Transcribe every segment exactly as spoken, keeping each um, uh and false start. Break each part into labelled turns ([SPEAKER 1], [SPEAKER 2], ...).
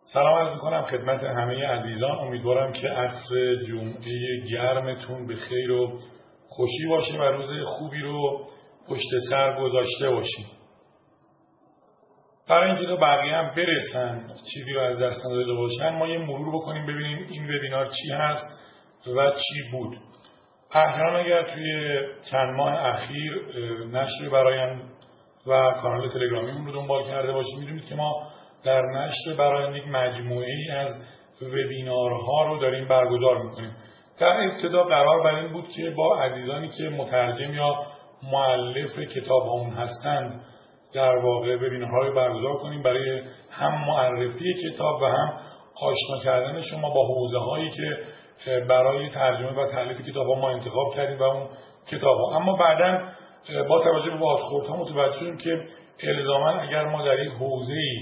[SPEAKER 1] سلام عرض میکنم خدمت همه عزیزان. امیدوارم که عصر جمعه گرمتون به خیر و خوشی باشه و روز خوبی رو پشت سر گذاشته باشید. برای اینکه تا بقیه هم برسن چیزی رو از دست نداده باشن، ما یه مرور بکنیم ببینیم این وبینار چی هست و چی بود. احیانا اگر توی چند ماه اخیر نشر برایند و کانال تلگرامیمون رو دنبال کرده باشید، میدونید که ما در نشر برایند یک مجموعه ای از وبینارها رو داریم برگزار میکنیم. در ابتدا قرار بر این بود که با عزیزانی که مترجم یا مؤلف کتاب هامون هستند در واقع وبینارها رو برگزار کنیم برای هم معرفی کتاب و هم آشنا کردن شما با حوزه هایی که برای ترجمه و تألیف کتاب ها ما انتخاب کردیم و اون کتاب ها. اما بعداً با توجه به بازخوردها متوجه شدیم که الزاما اگر ما در یک حوزه‌ای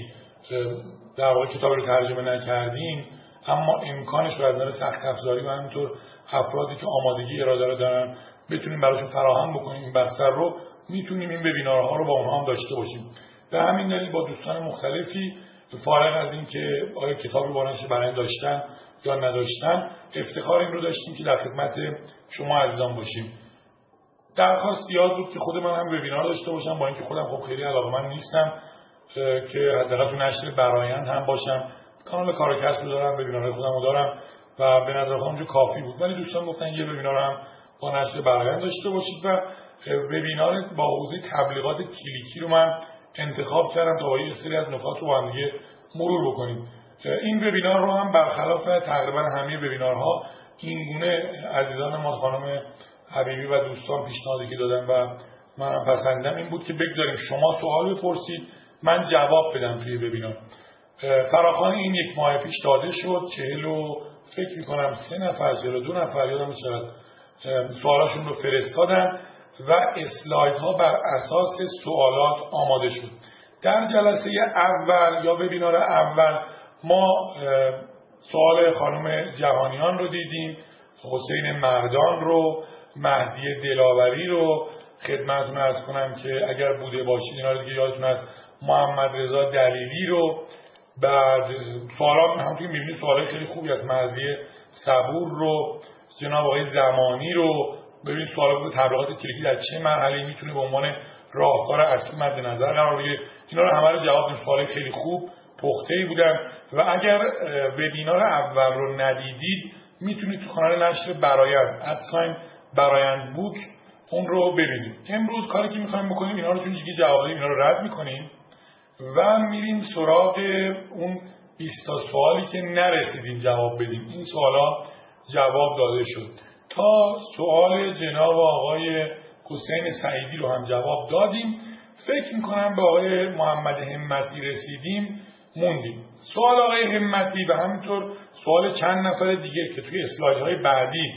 [SPEAKER 1] در واقع کتاب رو ترجمه نکردیم اما امکانش رو از نظر سخت افزاری و همینطور افرادی که آمادگی اراده رو دارن بتونیم براشون فراهم بکنیم این بستر رو، میتونیم این وبینارها رو با اونها هم داشته باشیم. به همین دلیل با دوستان مختلفی فارغ از این که آیا کتاب رو با نشر برایند داشتن یا نداشتن، افتخار این رو داشتیم که در خدمت شما عزیزان باشیم. درخواست زیاد بود که خود من هم وبینار داشته باشم، با اینکه خودم خب خیلی علاقه‌مند نیستم که حداقل تو نشر برایند هم باشم. کانال کارکسب رو دارم، وبینارهای خودم رو دارم و به نظر خودم کافی بود. ولی دوستان گفتن یه وبینار هم با نشر برایند داشته باشید و وبینار با حوزه تبلیغات کلیکی رو من انتخاب کردم تا با یه سری از نکات رو با هم دیگه مرور بکنیم. این وبینار رو هم برخلاف تقریبا همه وبینارها اینگونه عزیزان ما خانم حبیبی و دوستان پیشنهادی که دادن و منم پسندم این بود که بگذاریم شما سوال بپرسید من جواب بدم توی وبینار. فراخوان این یک ماه پیش داده شد، چهل و فکر میکنم سه نفر چهل و دو نفر یادم چقدر سوالاشون رو فرستادن و اسلایدها بر اساس سوالات آماده شد. در جلسه اول یا وبینار اول ما سوال خانم جهانیان رو دیدیم، حسین مردان رو، مهدی دلاوری رو خدمتتون عرض کنم که اگر بوده باشید اینا رو دیگه یادتون هست، محمد رضا دلیلی رو. بعد سوالا هم توی میبینید سوالای خیلی خوبی از مرضیه صبور رو، جناب آقای زمانی رو. ببینید سوالا بود تبلیغات کلیکی در چه مرحله‌ای میتونه به عنوان راهکار اصلی مد نظر قرار بگیره. اینا رو همه رو جواب بدیم. سوالای خیلی خوب پخته‌ای بودن و اگر وبینار اول رو ندیدید میتونید تو کانال نشر برایند ادساین برایند بوک اون رو ببینید. امروز کاری که میخوایم بکنیم اینا رو چون دیگه جواب دادیم اینا رو رد میکنیم و میریم سراغ اون بیست تا سوالی که نرسیدیم جواب بدیم. این سوالا جواب داده شد. تا سوال جناب آقای حسین سعیدی رو هم جواب دادیم. فکر میکنم به آقای محمد همتی رسیدیم، موندیم. سوال آقای همتی و همینطور سوال چند نفر دیگه که توی اسلایدهای بعدی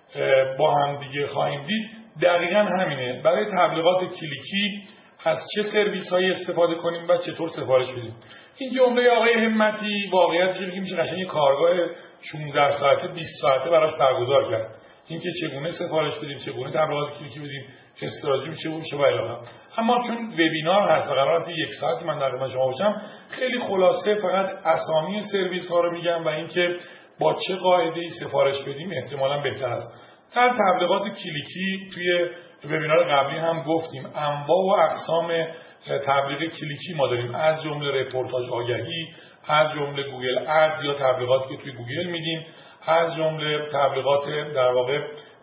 [SPEAKER 1] با هم دیگه خواهیم دید دقیقاً همینه. برای تبلیغات کلیکی از چه سرویس هایی استفاده کنیم و چطور سفارش بدیم. این جمله آقای همتی واقعیتش که میشه قشنگ کارگاه شانزده ساعته بیست ساعته براش برگزار کرد. اینکه چگونه سفارش بدیم، چگونه تبلیغات کلیکی بدیم، استراتژی چه باشه و الی آخر. اما چون وبینار هست و قرار است یک ساعت من در خدمت شما باشم، خیلی خلاصه فقط اسامی سرویس ها رو میگم و اینکه با چه قاعده‌ای سفارش بدیم احتمالاً بهتر است. در تبلیغات کلیکی توی وبینار قبلی هم گفتیم انواع و اقسام تبلیغ کلیکی ما داریم، از جمله رپورتاج آگهی، از جمله گوگل اد یا تبلیغاتی که توی گوگل میدیم، از جمله تبلیغات در واقع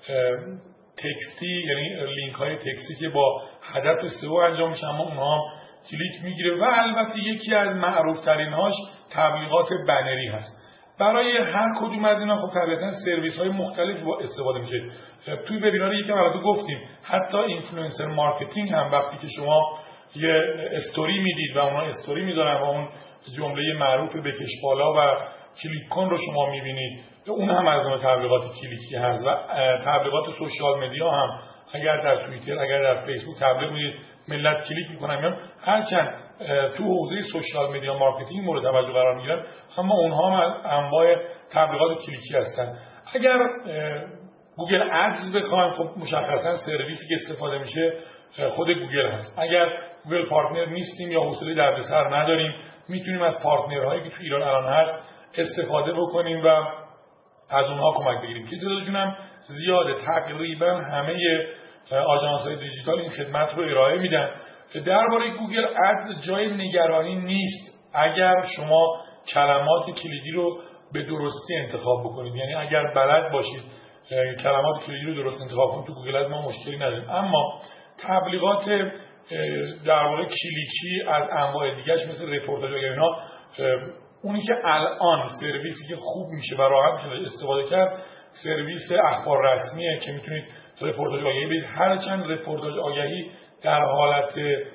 [SPEAKER 1] تکستی یعنی لینک های تکستی که با هدف سئو انجام میشه اما اونها هم کلیک میگیره و البته یکی از معروف ترین هاش تبلیغات بنری هست. برای هر کدوم از اینا خب طبیعتا سرویس های مختلف استفاده میشه. توی وبینار یکم البته گفتیم حتی اینفلوئنسر مارکتینگ هم وقتی که شما یه استوری میدید و اونها استوری میذارن و اون جمله معروف بکش بالا و کلیک کن رو شما میبینید، اون هم از نوع تبلیغات کلیکی هست. و تبلیغات سوشال مدیا هم اگر در توییتر اگر در فیسبوک تبلیغ میدید ملت کلیک میکنن میان، هرچند تو حوزه سوشال مدیا مارکتینگ مورد توجه قرار میگیرن اما اونها هم انواع تبلیغات کلیکی هستن. اگر گوگل ادز بخوایم خب مشخصا سرویسی که استفاده میشه خود گوگل هست. اگر گوگل پارتنر نیستیم یا حوصله دردسر نداریم میتونیم از پارتنرهایی که تو ایران الان هست استفاده بکنیم و از اونها کمک بگیریم که تعدادشون هم زیاده. تقریبا همه آژانس‌های دیجیتال این خدمت رو ارائه میدن. درباره گوگل ادز جای نگرانی نیست اگر شما کلمات کلیدی رو به درستی انتخاب بکنید، یعنی اگر بلد باشید کلمات کلیدی رو درست انتخاب کنید تو گوگل ادز ما مشکلی نداریم. اما تبلیغات در واقع کلیکی از انواع دیگه‌اش مثل رپورتاج و اینا، اونی که الان سرویسی که خوب میشه و راحت میشه استفاده کرد سرویس اخبار رسمیه که میتونید رپورتاج آگهی بدید. هرچند رپورتاج آگهی در حالت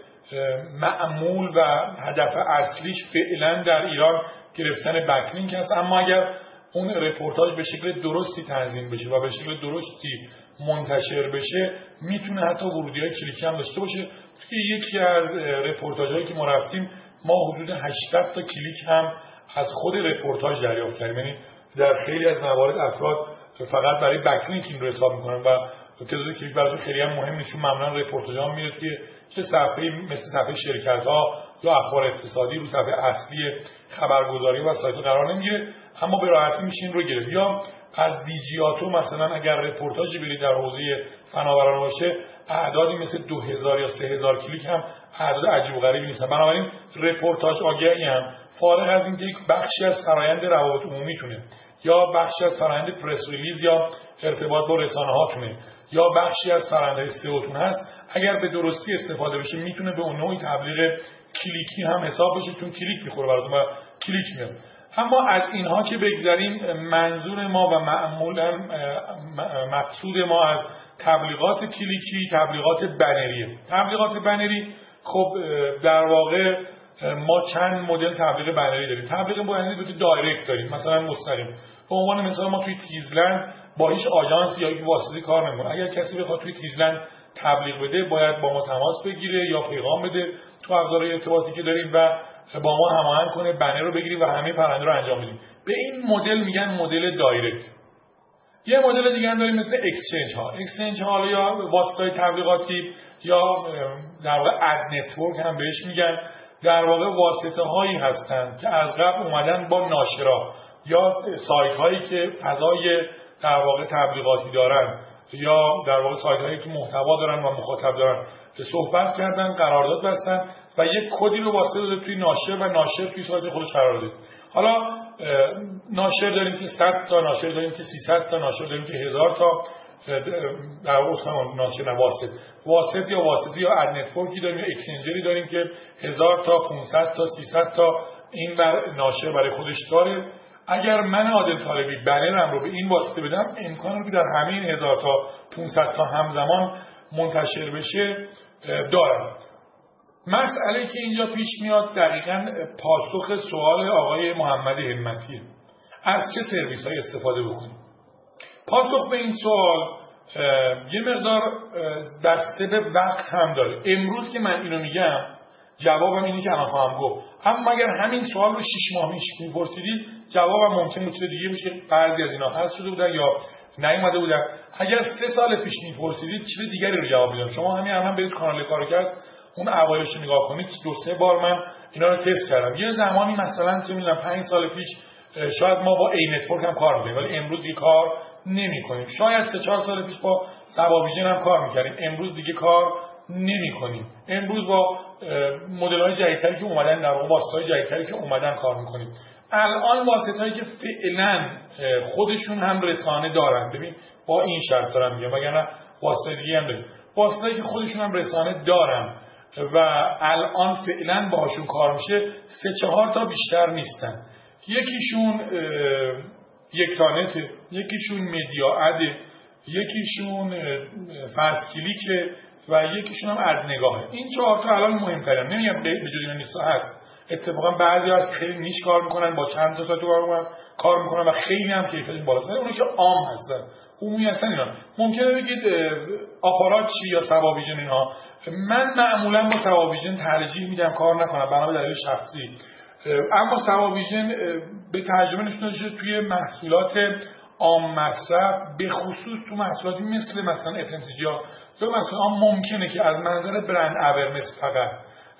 [SPEAKER 1] معمول و هدف اصلیش فعلا در ایران گرفتن بکلینک هست، اما اگر اون رپورتاج به شکل درستی تنظیم بشه و به شکل درستی منتشر بشه میتونه حتی ورودی‌های کلیکی هم داشته باشه. توی یکی از رپورتاج‌هایی که ما رفتیم ما حدود هشتصد تا کلیک هم از خود رپورتاج دریافت کردیم، یعنی در خیلی از موارد افراد فقط برای بکلینک این رو حساب می‌کنن و تعداد کلیک براشون خیلی هم مهم نیست، چون معمولا رپورتاج‌ها میره توی چه صفحه‌ای مثل صفحه شرکت‌ها یا اخبار اقتصادی رو صفحه اصلی خبرگزاری و سایت قرار نمیگیره، اما به راحتی میشه این رو گرفت. یا از دیجیاتو مثلا اگر رپورتاجی برید در حوزه فناورانه باشه اعدادی مثل دو هزار یا سه هزار کلیک هم اعداد عجیب و غریبی نیستن. بنابراین رپورتاج آگهی هم فارغ از اینکه یک بخشی از فرآیند روابط عمومی تونه یا بخشی از فرآیند پرس ریلیز یا ارتباط با رسانه ها تونه یا بخشی از فرآیند سئو تون هست، اگر به درستی استفاده بشه میتونه به اون نوعی تبلیغ کلیکی هم حساب بشه، چون کلیک میخوره براتون و کلیک میاد. اما از اینها که بگذریم، منظور ما و معمولا مقصود ما از تبلیغات کلیکی تبلیغات بنریه. تبلیغات بنری خب در واقع ما چند مدل تبلیغ بنری داریم. تبلیغ بنری به صورت دایرکت داریم، مثلا مستقیم. به عنوان مثال ما توی تیزلند با هیچ آژانسی یا یک واسطه‌ای کار نمی‌کنیم. اگر کسی بخواد توی تیزلند تبلیغ بده باید با ما تماس بگیره یا پیغام بده تو ابزار ارتباطی که داریم و با ما هماهنگ کنه، بنر رو بگیریم و همه پرونده رو انجام بدیم. به این مدل میگن مدل دایرکت. یه مدل دیگه هم داریم مثل اکسچنج ها. اکسچنج ها یا واسطه‌های تبلیغاتی یا در واقع اد نتورک هم بهش میگن. در واقع واسطه هایی هستند که از قبل اومدن با ناشرا یا سایت هایی که فضای در واقع تبلیغاتی دارن یا در واقع سایت هایی که محتوا دارن و مخاطب دارن صحبت کردن، قرارداد بستن و یک کدی رو واسطه داده توی ناشر و ناشر توی سایت خودش قرار داده. حالا ناشر داریم که صد تا، ناشر داریم که سیصد تا، ناشر داریم که هزار تا، در واقع ناشر نه واسط واسط یا واسطی یا اد نتورکی داریم یا اکسچنجری داریم که هزار تا، پانصد تا، سیصد تا این بر ناشر برای خودش داره. اگر من عادل طالبی بنرم رو به این واسطه بدم امکان رو که در همه این هزار تا پانصد تا همزمان منتشر بشه دارم. مسئله که اینجا پیش میاد دقیقاً پاسخ سوال آقای محمد همتیه. از چه سرویس های استفاده بکنیم؟ پاسخ به این سوال یه مقدار بسته به وقت هم داره. امروز که من اینو میگم جوابم اینه که الان خواهم گفت، اما اگر همین سوال رو شش ماه پیش میپرسیدید جوابم ممکن بود چیز دیگه بشه. بعضی از اینا حذف شده بودن یا نیومده بودن. اگر سه سال پیش میپرسیدید چیز دیگری رو جواب میدم. شما همین الان برید کانال کارکست اون اوایلش رو نگاه کنید، دو سه بار من اینا رو تست کردم. یه زمانی مثلا چه میدونم پنج سال پیش شاید ما با ای نتورک هم کار می‌کردیم ولی امروز دیگه کار نمی‌کنیم. شاید سه چهار سال پیش با سبابیژن هم کار می‌کردیم، امروز دیگه کار نمی‌کنیم. امروز با مدل‌های جدیدتری که اومدن، در واقع واسطه‌های جدیدتری که اومدن کار می‌کنیم. الان واسطه‌هایی که فعلا خودشون هم رسانه دارن، ببین با این شرط دارم میگم، وگرنه واسطه دیگه هم داریم. واسطه‌ای که خودشون هم رسانه دارن و الان فعلا باهاشون کار میشه سه چهار تا بیشتر نیستن. یکیشون یکتانت، یکیشون مدیا اد، یکیشون فست کلیک و یکیشون هم اد نگاهه. این چهار تا الان مهم‌ترین، نمیگم به جز اینا نیست، هست. اتفاقا بعضی از خیلی نیش کار میکنن، با چند تا سایت کار کار میکنن و خیلی هم کیفیتش بالاست. اونایی که عام هستن، عمومی هستن، اینا ممکنه بگید آپارات چی یا سبابیژن اینها. من معمولا با سبابیژن ترجیح میدم کار نکنم بنا به دلیل شخصی. اما سبابیژن به ترجمه نشون شده توی محصولات عام مصرف، به خصوص تو محصولاتی مثل مثلا اف ام سی جی یا محصولات عام ممکنه که از منظر برند اورنس فقط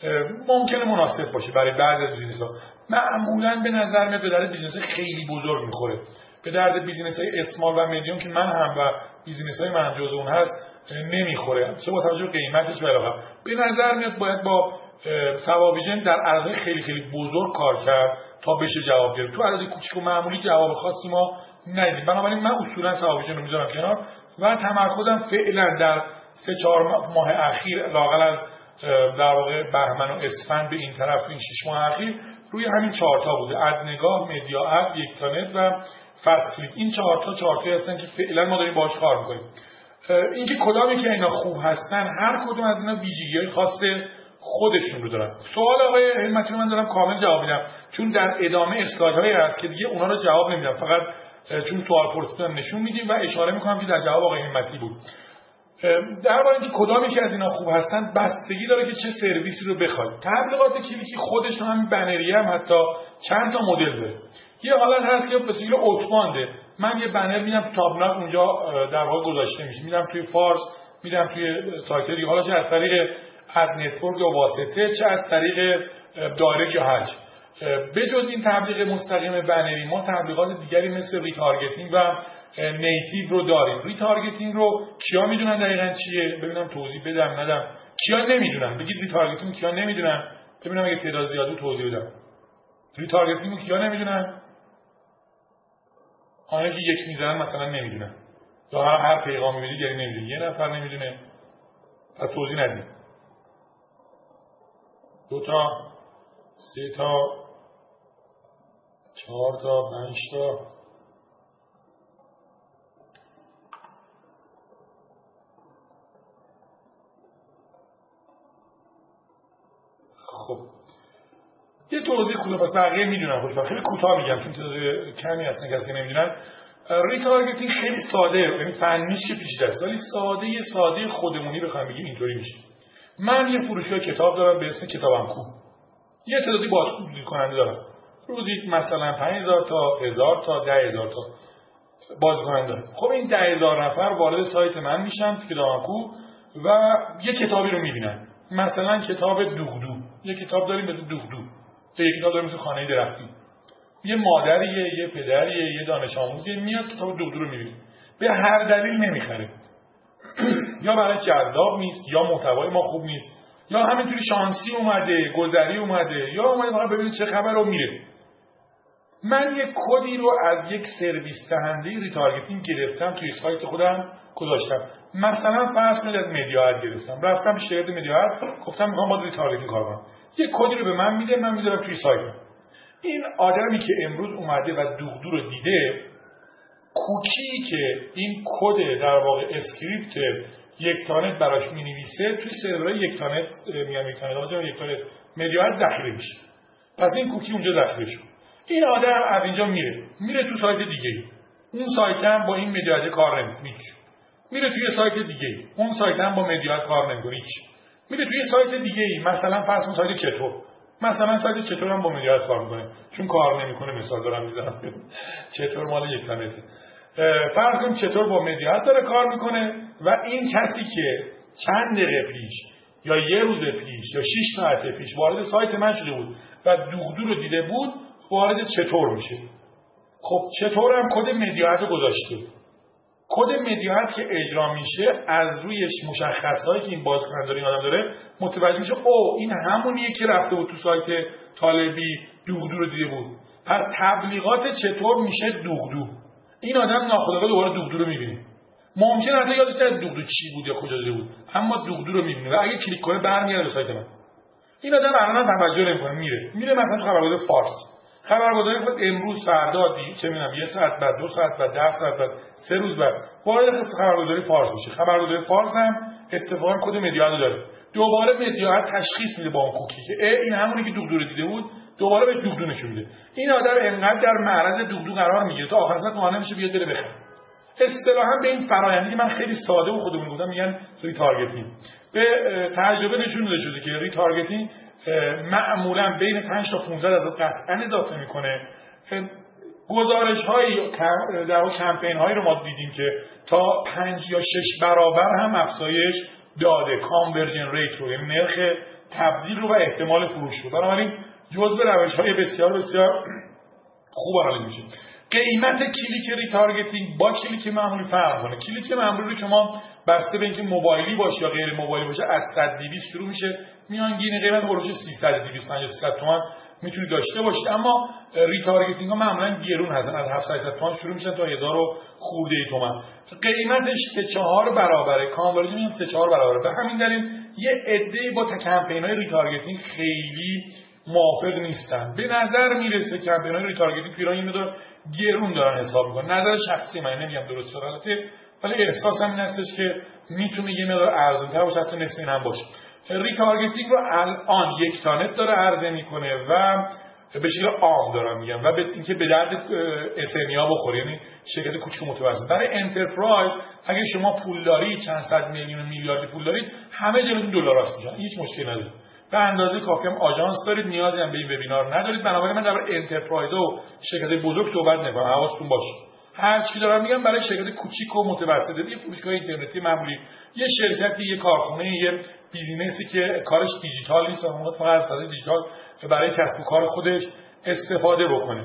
[SPEAKER 1] ممکنه مناسب باشه برای بعضی از بیزینس‌ها. معمولاً به نظر میاد به درد بیزینس‌های خیلی بزرگ میخوره، به درد بیزینس‌های اسمال و مدیوم که من هم و بیزینس‌های من جزو اون هست نمیخوره، چه با توجه به قیمتش و علاوه. به نظر میاد باید با سوابیژن در عرضه خیلی خیلی بزرگ کار کرد تا بشه جواب گرفت. تو عرضه کوچیک و معمولی جواب خاصی ما ندیدیم. بنابراین من اصولا سوابیژن رو میذارم کنار و تمرکزم فعلا در سه چهار ماه اخیر، لااقل از در واقع بهمن و اسفند به این طرف، این شش ماه اخیر روی همین چهار تا بوده: ادنگاه، مدیا اد، یکتانت و فست کلیک. این چهار تا چهار تا هستن که فعلا ما داریم باهاش کار میکنیم. اینکه کدامی که اینا خوب هستن، هر کدوم از اینا ویژگی‌های خاص خودشون رو دارن. سوال آقای همتی رو من دارم کامل جواب میدم، چون در ادامه اسلایدهایی هست که دیگه اونا رو جواب نمیدم، فقط چون سوال پرسیدن نشون میدیم و اشاره میکنم که در جواب آقای همتی بود. درباره اینکه کدامی که از اینا خوب هستن بستگی داره که چه سرویسی رو بخواید. تبلیغات کلیکی خودش هم بنری هم حتی چند تا مدل داره. یه حالت هست که به شکل اوتبانده، من یه بنر میدم تو تابلاک اونجا در واقع گذاشته میشه، میدم توی فارس، میدم توی سایت دیگه، حالا چه از طریق اد نتورک یا واسطه، چه از طریق دایرکت یا هج. بجز این تبلیغ مستقیم بنری، ما تبلیغات دیگری مثل ریتارگتینگ و نیتیو رو داریم. ریتارگتینگ رو کیا میدونن دقیقاً چیه؟ ببینم توضیح بدم ندم. کیا نمیدونن؟ بگید ریتارگتینگ کیا نمیدونن؟ ببینم اگه تعداد زیاده توضیح بدم. ریتارگتینگ کیا نمیدونن؟ آنها که یک میزنن مثلا نمیدونن، یا هر هر پیغام میدید یعنی نمیدونه، یه نفر نمیدونه، پس توضیح ندید. دو تا، سه تا، چهار تا، پنج تا، خب یه توضیح کوتاه، پس بقیه میدونن خودشون، خیلی کوتاه میگم چون تعداد کمی هستن کسی که نمیدونن. ریتارگتینگ خیلی ساده، یعنی فنیش که پیچیده است، ولی ساده ساده خودمونی بخوام بگیم اینطوری میشه. من یه فروشگاه کتاب دارم به اسم کتابم کو، یه تعدادی بازدید کننده دارم، روزی مثلا پنج هزار تا، هزار تا، ده هزار تا بازدید کننده دارم. خب این ده هزار نفر وارد سایت من میشن کتابم کو و یه کتابی رو میبینن، مثلا کتاب دوغدو، یه کتاب داریم مثل دوغدو، یه کتاب داریم مثل خانه درختی، یه مادریه، یه پدریه، یه دانش آموزی میاد کتاب دوغدو رو میبینه، به هر دلیل نمیخره، یا برای جذاب نیست، یا محتوای ما خوب نیست، یا همینطوری شانسی اومده، گذری اومده، یا اومده فقط ببینید چه خبر رو میره. من یک کدی رو از یک سرویس دهنده ریتارگتینگ گرفتم توی سایت خودم گذاشتم. مثلا فرض کنید از مدیا اد گرفتم، رفتم به شرکت مدیا اد گفتم میخوام با ریتارگتینگ کار کنم. یک کدی رو به من میده، من میذارم توی سایتم. این آدمی که امروز اومده و دوغدو رو دیده، کوکی که این کد در واقع اسکریپت یکتانت براش مینویسه توی سرورهای یکتانت، میگم یکتانت آجا یکتانت مدیا اد ذخیره میشه. پس این کوکی اونجا ذخیره شد. این آدم از اینجا میره میره تو سایت دیگه، اون سایت هم با این مدیا اد کار نمیکنه، میره توی سایت دیگه، اون سایت هم با مدیا اد کار نمیکنه، میره توی سایت دیگه، مثلا فرض کن سایت چطور، مثلا سایت چطور هم با مدیا اد کار میکنه، چون کار نمیکنه مثال دارم میزنم چطور مال یکتانت، فرض کن چطور با مدیا اد داره کار میکنه و این کسی که چند دقیقه پیش یا یه روز پیش یا شش ساعت پیش وارد سایت من شده بود و دوغدو رو دیده بود، وارد چطور میشه. خب چطور هم کد مدیا اد رو گذاشته، کد مدیا اد که اجرا میشه از روی مشخصاتی که این بازیکننده این آدم داره متوجه میشه او این همونیه که رفته بود تو سایت طالبی دوغدو رو دیده بود، پس تبلیغات چطور میشه دوغدو. این آدم ناخودآگاه دوباره دوغدو رو میبینه، ممکنه حتی یادش نیاد دوغدو چی بود یا کجا دیده بود، اما دوغدو رو میبینه و اگه کلیک کنه برمیگرده به سایت من. این آدم الان توجه نمیکنه، میره میره مثلا تو خبرگزاری فارس، خبرگزاری خود امروز فردا دی چه میدونم یه ساعت بعد، دو ساعت بعد، ده ساعت بعد، سه روز بعد وارد خبرگزاری فارس میشه. خبرگزاری فارس هم اتفاقا کد مدیا اد داره، دوباره مدیا اد تشخیص میده با اون کوکی که این همونی که دوغدو رو دیده بود، دوباره بهش دوغدو نشون میده. این آدم انقدر در معرض دوغدو قرار میگیره تا آخر سر قانع میشه بیاد بره بخره. اصطلاحا به این فرآیندی که من خیلی ساده و خودمون گفتم میگن ریتارگتینگ. به تجربه نشون داده شده که ریتارگتینگ معمولا بین پنج تا پانزده درصد قطعا اضافه میکنه. گزارش های در واقع کمپین هایی رو ما دیدیم که تا پنج یا شش برابر هم افزایش داده کانورژن ریت رو، یعنی نرخ تبدیل رو و احتمال فروش رو. بنابراین جزء روش‌های بسیار بسیار خوب عمل میشه. قیمت کلیک ریتارگتینگ با کلیک معمولی فرق کنه. کلیک معمولی رو شما بسته به اینکه موبایلی باشه یا غیر موبایلی باشه از صد دویست شروع میشه، میانگین قیمت هولوش سیصد دویست پنجاه سیصد تومان میتونید داشته باشید. اما ریتارگتینگ ها معمولا گرون هستن، از هفتصد هشتصد تومان شروع میشن تا هزار خورده تومان. قیمتش سه چهار برابره، کانورژن سه چهار برابره. به همین دلیل یه عده با کمپین‌های ریتارگتینگ خیلی موافق نیستن. به نظر میرسه کمپین‌های ریتارگتینگ تو ایران این مقدار گرون دارن حساب میکنن. نظر شخصی من، نمیگم درسته غلطه، ولی احساسم این هستش که میتونه یه مقدار ارزان‌تر باشه، حتی نصف این هم باشه. ریتارگتینگ رو الان یک تانت داره عرضه میکنه و به شکل عام دارم میگم و به اینکه به درد اس ام ای ها بخوره، یعنی شرکت کوچیک و متوسط. برای انترپرایز اگه شما پول دارید، چند صد میلیون میلیاردی پول دارید، همه جلوتون دلارات میشن، هیچ مشکلی نداره. به اندازه کافی هم آژانس دارید، نیازی هم به این وبینار ندارید. بنابراین من در انترپرایز و شرکت بزرگ صحبت نمی‌کنم، حواستون باشه. هر چی دارم میگم برای شرکت کوچیک و متوسط، یه فروشگاه اینترنتی معمولی، یه شرکتی، یه کارخونه، یه بیزینسی که کارش دیجیتال نیست و فقط از فضای دیجیتال برای کسب و کار خودش استفاده بکنه.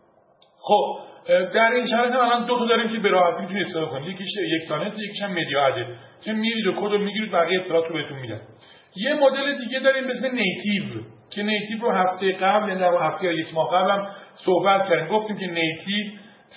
[SPEAKER 1] خب در این شرایط الان دو تا داریم که به راحتی میتونید استفاده کنید، یکیش یک تانت، یکیش هم مدیا اد، که میرید و کد رو میگیرید، بقیه اطلاعات رو بهتون میدن. یه مدل دیگه داریم به اسم نیتیو که نیتیو رو هفته قبل، یعنی در هفته یا یک ماه قبل هم صحبت کردیم. گفتیم که نیتیو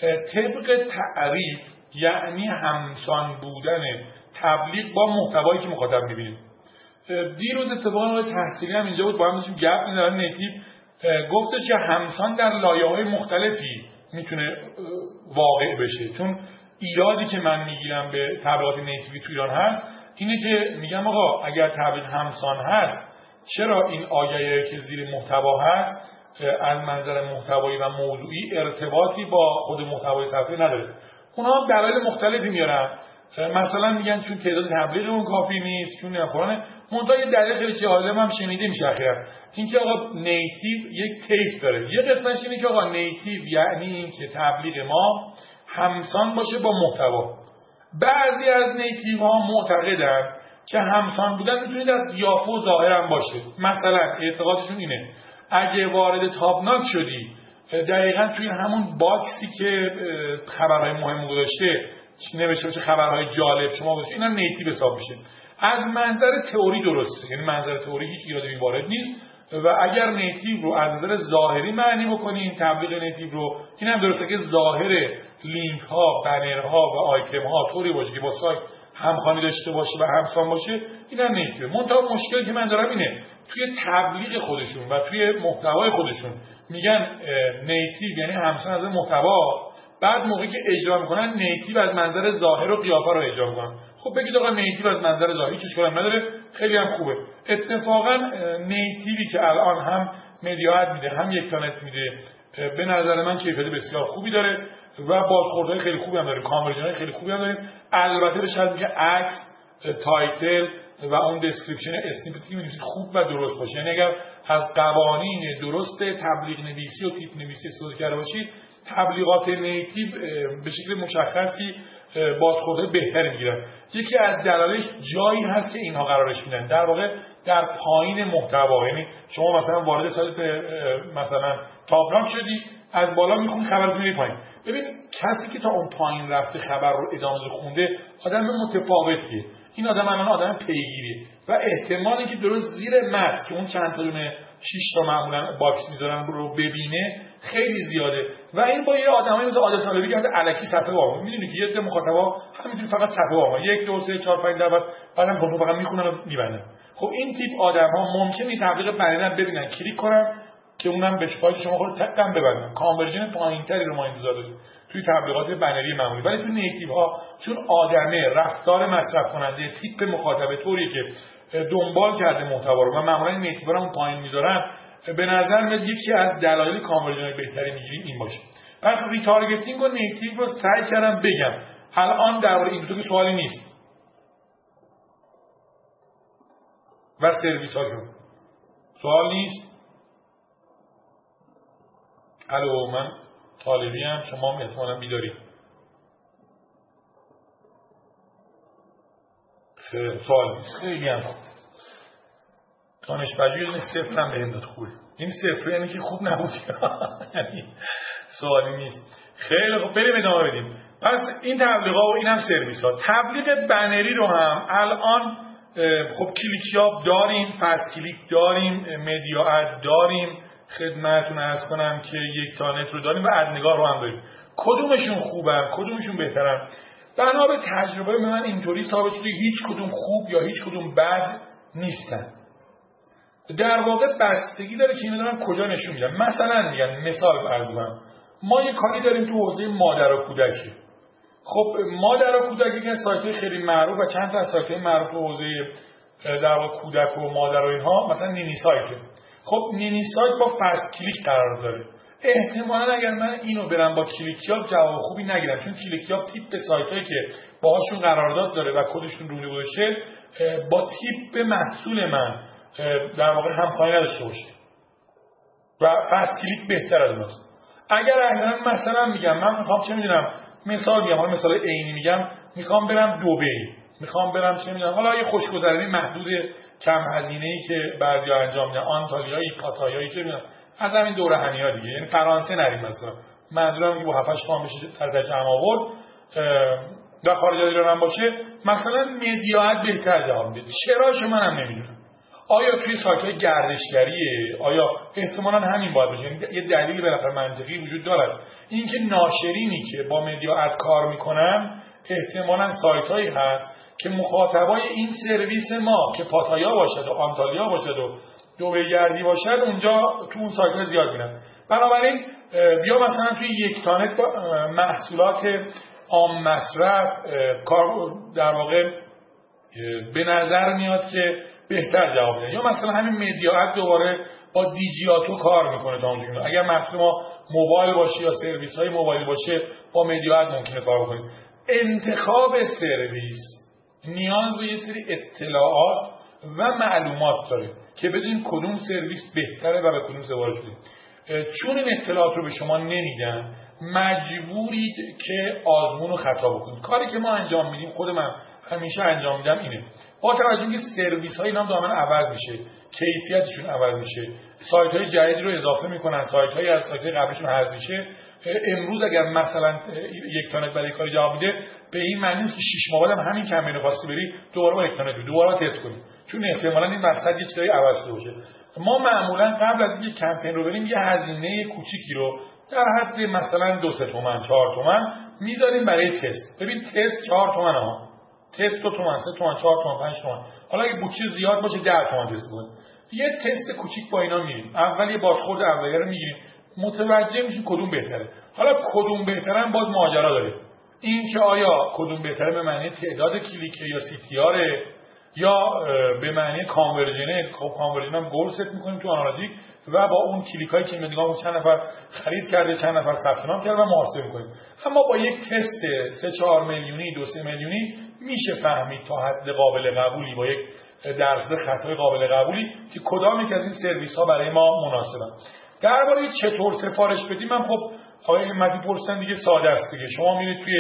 [SPEAKER 1] طبق تعریف یعنی همسان بودن تبلیغ با محتوایی که مخاطب می‌بینه. دیروز اتفاقا آقای تحصیلی هم اینجا بود، با هم داشتیم گپ می‌زدیم. نیتیو گفتش که همسان در لایه‌های مختلفی میتونه واقع بشه، چون ایرادی که من میگیرم به تبلیغات نیتیوی تو ایران هست اینه که میگم آقا اگر تبلیغ همسان هست، چرا این آگهی که زیر محتوا هست از منظر محتوایی و موضوعی ارتباطی با خود محتوای صفحه نداره؟ اونها دلایل مختلفی میارن، مثلا میگن چون تعداد تبلیغ اون کافی نیست، چون نمی‌خوره. منتها یه دلیل خیلی جالب هم شنیده میشه اخیراً، اینکه آقا نیتیو یک تیپ داره. یه قسمتش اینه که آقا نیتیو یعنی اینکه تبلیغ ما همسان باشه با محتوا. بعضی از نیتیو ها معتقدن که همسان بودن میتونه در قیافه و ظاهر هم باشه. مثلا اعتقادشون اینه اگه وارد تابناک شدی، دقیقاً توی همون باکسی که خبرهای مهم گذاشته نوشته باشه خبرهای جالب شما باشه، اینم نیتیو حساب میشه. از منظر تئوری درسته، یعنی منظر تئوری هیچ ایرادی وارد نیست و اگر نیتیو رو از نظر ظاهری معنی بکنیم، تبلیغ نیتیو رو، این هم درسته که ظاهر لینک ها، بنر ها و آیتم ها طوری باشه که با سایت همخوانی داشته باشه و همسان باشه، این هم نیتیو. منتها مشکلی که من دارم اینه توی تبلیغ خودشون و توی محتوای خودشون میگن نیتیو یعنی همسان از محتوا، بعد موقعی که اجرا میکنن نیتیو از منظر ظاهر و قیافه رو اجرا میکنن. خب بگید آقا نیتیو از منظر ظاهر هیچ اشکالی نداره، خیلی هم خوبه. اتفاقا نیتیوی که الان هم مدیا میده هم یک تانت میده، به نظر من کیفیت بسیار خوبی داره و بازخوردهای خیلی خوبی هم داره، کانورژن خیلی خوبی هم داره. البته به شرطی که عکس، تایتل و اون دسکریپشن اسنیپتی می‌نویسید خوب و درست باشه. یعنی اگر از قوانین درست تبلیغ نویسی و تیپ نویسی استفاده کرده باشید، تبلیغات نیتیو به شکل مشخصی بازخوردهای بهتری میگیرن. یکی از دلایلش جایی هست که اینها قرارش میدن، در واقع در پایین محتوا. یعنی شما مثلا وارد سایت مثلا تابناک شدی، از بالا میخونی خبر میری پایین. ببین کسی که تا اون پایین رفته خبر رو ادامه خونده آدم متفاوتیه. این آدم الان آدم پیگیریه و احتمالی که درست زیر متن که اون چند تا دونه شش تا معمولا باکس میذارن رو ببینه خیلی زیاده و این با یه آدمایی مثل عادل طالبی که الکی صفحه وام میدونی که یه عده مخاطبا همینجوری فقط صفحه وام یک دو سه چهار پنج ده بعدم پتو فقط میخونن و میبندن. خب این تیپ آدم‌ها ممکنه تبلیغ بنرم ببینن، کلیک کنن که اونم به شکایت شما خود تقدم ببندن، کانورژن پایینتری رو ما انتظار داریم توی تبلیغات بنری معمولی. ولی توی نیتیو ها چون آدمه رفتار مصرف کننده تیپ مخاطب طوری که دنبال کرده محتوا رو و معمولا نیتیو رو پایین میذارن، به نظر میاد یکی از دلایل کانورژن بهتری میگیریم این باشه. پس ریتارگتینگ و نیتیو رو سعی کردم بگم. الان درباره این دو تا سوالی نیست و سرویس هاشون سوال نیست. الو من طالبی هم، شما هم احتمالاً بیداری. سوال نیست، خیلی هم خوب. دانش پژوهی یه صفر هم بهم داد. خوبه این صفر یعنی که خوب نبود یعنی سوالی نیست. خیلی خوب بریم ادامه بدیم. پس این تبلیغات و این هم سرویس ها. تبلیغ بنری رو هم الان خب کلیکیاب داریم، فست کلیک داریم، مدیا اد داریم، خدمتتون عرض کنم که یک تانت رو داریم و ادنگار رو هم داریم. کدومشون خوبن کدومشون بهترن؟ بنا به تجربه من اینطوری ثابت شده هیچ کدوم خوب یا هیچ کدوم بد نیستن. در واقع بستگی داره که اینا دارن کجا نشون میدن. مثلا میگم مثال عرض کنم، ما یه کاری داریم تو حوزه مادر و کودک. خب مادر و کودک که سایت خیلی معروف و چند تا از سایت معروف تو حوزه در واقع کودک و مادر و اینها، مثلا نینی سایت. خب نینی سایت با فست کلیک قرار داره. احتمالاً اگر من اینو برم با کلیکیاب جواب خوبی نگیرم، چون کلیکیاب تیپ سایتایی که باهاشون قرارداد داره و کدشون رونده گذاشته با تیپ محصول من در واقع همخوانی نداشته باشه و فست کلیک بهتر از اوناست. اگر احیانا مثلا میگم من میخوام چه میدونم مثال میگم، حالا مثال عینی میگم، میخوام برم دبی، میخوام برم چه میدونم حالا یه خوشگذرانی محدود کم هزینه‌ای که بعضیا انجام میدن، آنتالیایی، پاتایایی، چه میدونم از همین دوره هنیا دیگه، یعنی فرانسه نریم مثلا، منظورم که با هفت هشت تومن بشه ترتج اماورد و خارج از ایران هم باشه، مثلا مدیات بهتر جواب میده. چرا شما هم نمیدونم. آیا توی سایت‌های گردشگریه؟ آیا احتمالاً همین باید باشه؟ یه دلیل بالاخره منطقی وجود دارد. اینکه ناشرینی که با مدیات کار میکنن احتمالاً سایت‌هایی هست که مخاطبای این سرویس ما که پاتایا باشد و آنتالیا باشد و دبی گردی باشد اونجا تو اون سایت‌ها زیاد میرن. بنابراین بیا مثلا توی یک تانت محصولات عام مصرف کار در واقع به نظر میاد که بهتر جواب میده. یا مثلا همین مدیات دوباره با دیجیاتو کار میکنه تا اونجا. اگر محصول ما موبایل باشه یا سرویس های موبایل باشه با مدیات ممکنه کار بکنیم. انتخاب سرویس نیاز به یه سری اطلاعات و معلومات داره که بدونیم کدوم سرویس بهتره و به کدوم سوار شدیم. چون این اطلاعات رو به شما نمیدن مجبورید که آزمون و خطا بکنید. کاری که ما انجام میدیم، خود من همیشه انجام میدم اینه، با توجه اینکه سرویس های اینا دائما عوض میشه، کیفیتشون عوض میشه، سایت های جدیدی رو اضافه میکنن، سایت های از سایت های قبلیشون حذف میشه. امروز اگر مثلا یک تانت برای کاری جواب میده به این معنی نیست که شش ماه بعد هم همین کمپین خواستی بری دوباره با یک تانت دوباره تست کنی، چون احتمالاً این وسط یه چیزی عوض شده باشه. ما معمولا قبل از اینکه کمپین رو بریم یه هزینه کوچیکی رو در حد مثلا دو سه تومن چهار تومن میذاریم برای تست. ببین تست چهار تومن ها، تست دو تومن سه تومن چهار تومن پنج تومن، حالا اگه بودجه زیاد باشه ده تومن تست کنیم. یه تست کوچیک با اینا میریم، اول یه بازخورد اولیه رو میگیریم، متوجه میشیم کدوم بهتره. حالا کدوم بهتره هم باز ماجرا داره، این که آیا کدوم بهتره به معنی تعداد کلیک یا سی تی آر یا به معنی کانورژن. خب کانورژن هم گل ست میکنیم تو آنالیتیک و با اون کلیک هایی که نگاه چند نفر خرید کرده چند نفر ثبت نام کرده و محاسبه میکنیم. اما با یک تست سه چهار میلیونی دو سه میلیونی میشه فهمید تا حد قابل قبولی با یک درصد خطای قابل قبولی که کدام یک از این سرویس ها برای ما مناسبن. درباره چطور سفارش بدیم من خب آقای همتی پرسیدن دیگه، ساده است دیگه. شما میرید توی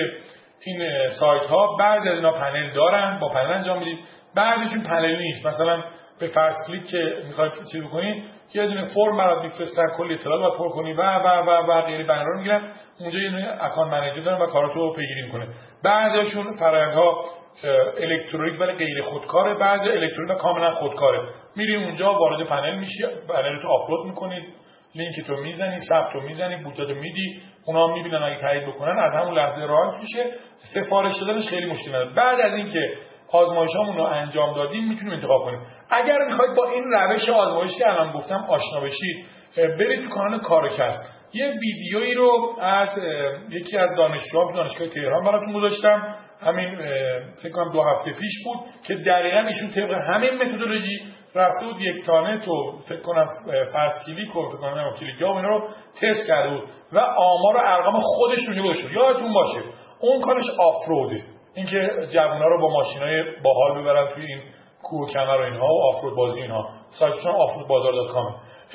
[SPEAKER 1] این سایت ها، بعد از اینا پنل دارن، با پنل انجام میدید. بعدشون پنل نیست، مثلا به فرض کلیک که میخواید چی بکنید یه دونه فرم برات میفرستن، کلی اطلاعات باید پر کنی و و و و غیره، بنر رو میگیرن اونجا، یه دونه اکانت منیجر دارن و کاراتو پیگیری میکنه. بعضیشون فرآیندها الکترونیک ولی غیر خودکاره، بعضی الکترونیک و کاملا خودکاره. میری اونجا وارد پنل میشی، پنل تو آپلود میکنید، لینک تو میزنی، ثبت رو میزنی، بودجه رو میدی، اونا میبینن اگه تایید بکنن از همون لحظه راه میشه. سفارش دادنش خیلی مشکل نداره. بعد از اینکه آزمایشامون رو انجام دادیم میتونیم انتخاب کنیم. اگر میخواید با این روش آزمایشی که الان گفتم آشنا بشید، برید تو کانال کارکست. یه ویدیویی رو از یکی از دانشجوها دانشگاه تهران براتون گذاشتم، همین فکر کنم دو هفته پیش بود، که دقیقاً ایشون طبق همین متدولوژی رفته بود یک تانت و فکر کنم فرض کلیک و فکر کنم کلیک ها و اینا رو تست کرده بود و آمار و ارقام خودش رو گذاشته. یادتون باشه اون کارش آفروده، اینکه جوونا رو با ماشینای باحال ببرن توی این کوه کمر و اینها و آفرود بازی اینها. سایتشون آفرود بازار دات کام.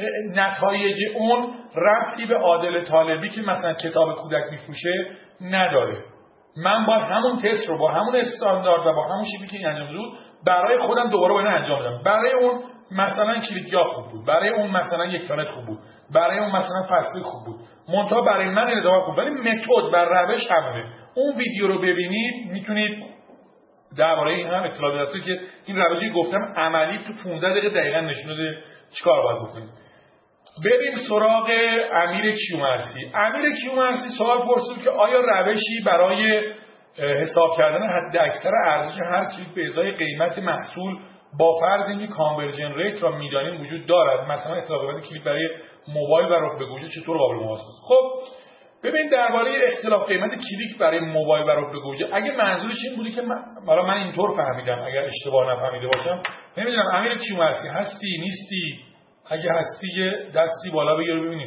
[SPEAKER 1] نتایج اون ربطی به عادل طالبی که مثلا کتاب کودک میفروشه نداره. من باید همون تست رو با همون استاندارد و با همون شکلی که این انجام بود برای خودم دوباره باید انجام بدم. برای اون مثلا کلیکیا خوب بود، برای اون مثلا یک تانت خوب بود، برای اون مثلا فصلی خوب بود، منتها برای من نظام خوب، ولی متد و روش همونه. اون ویدیو رو ببینید میتونید درباره این هم اطلاع داشته که این روشی گفتم عملی تو پانزده دقیقه دقیقاً نشون داده چیکار باید بکنید. بریم سراغ امیر کیومرثی. امیر کیومرثی سوال پرسید که آیا روشی برای حساب کردن حد اکثر ارزش هر کلیک به ازای قیمت محصول با فرض اینکه کانورژن ریت را میدانیم وجود دارد؟ مثلا اطلاق قیمت کلیک برای موبایل و رب گوجه چطور قابل محاسبه است؟ خب ببین درباره اختلاف قیمت کلیک برای موبایل و رب گوجه اگه منظورش این بودی که من حالا من اینطور فهمیدم، اگر اشتباه نفهمیده باشم نمیدونم. امیر کیومرثی هستی نیستی؟ اگه هستی یه دستی بالا بگیر ببینیم.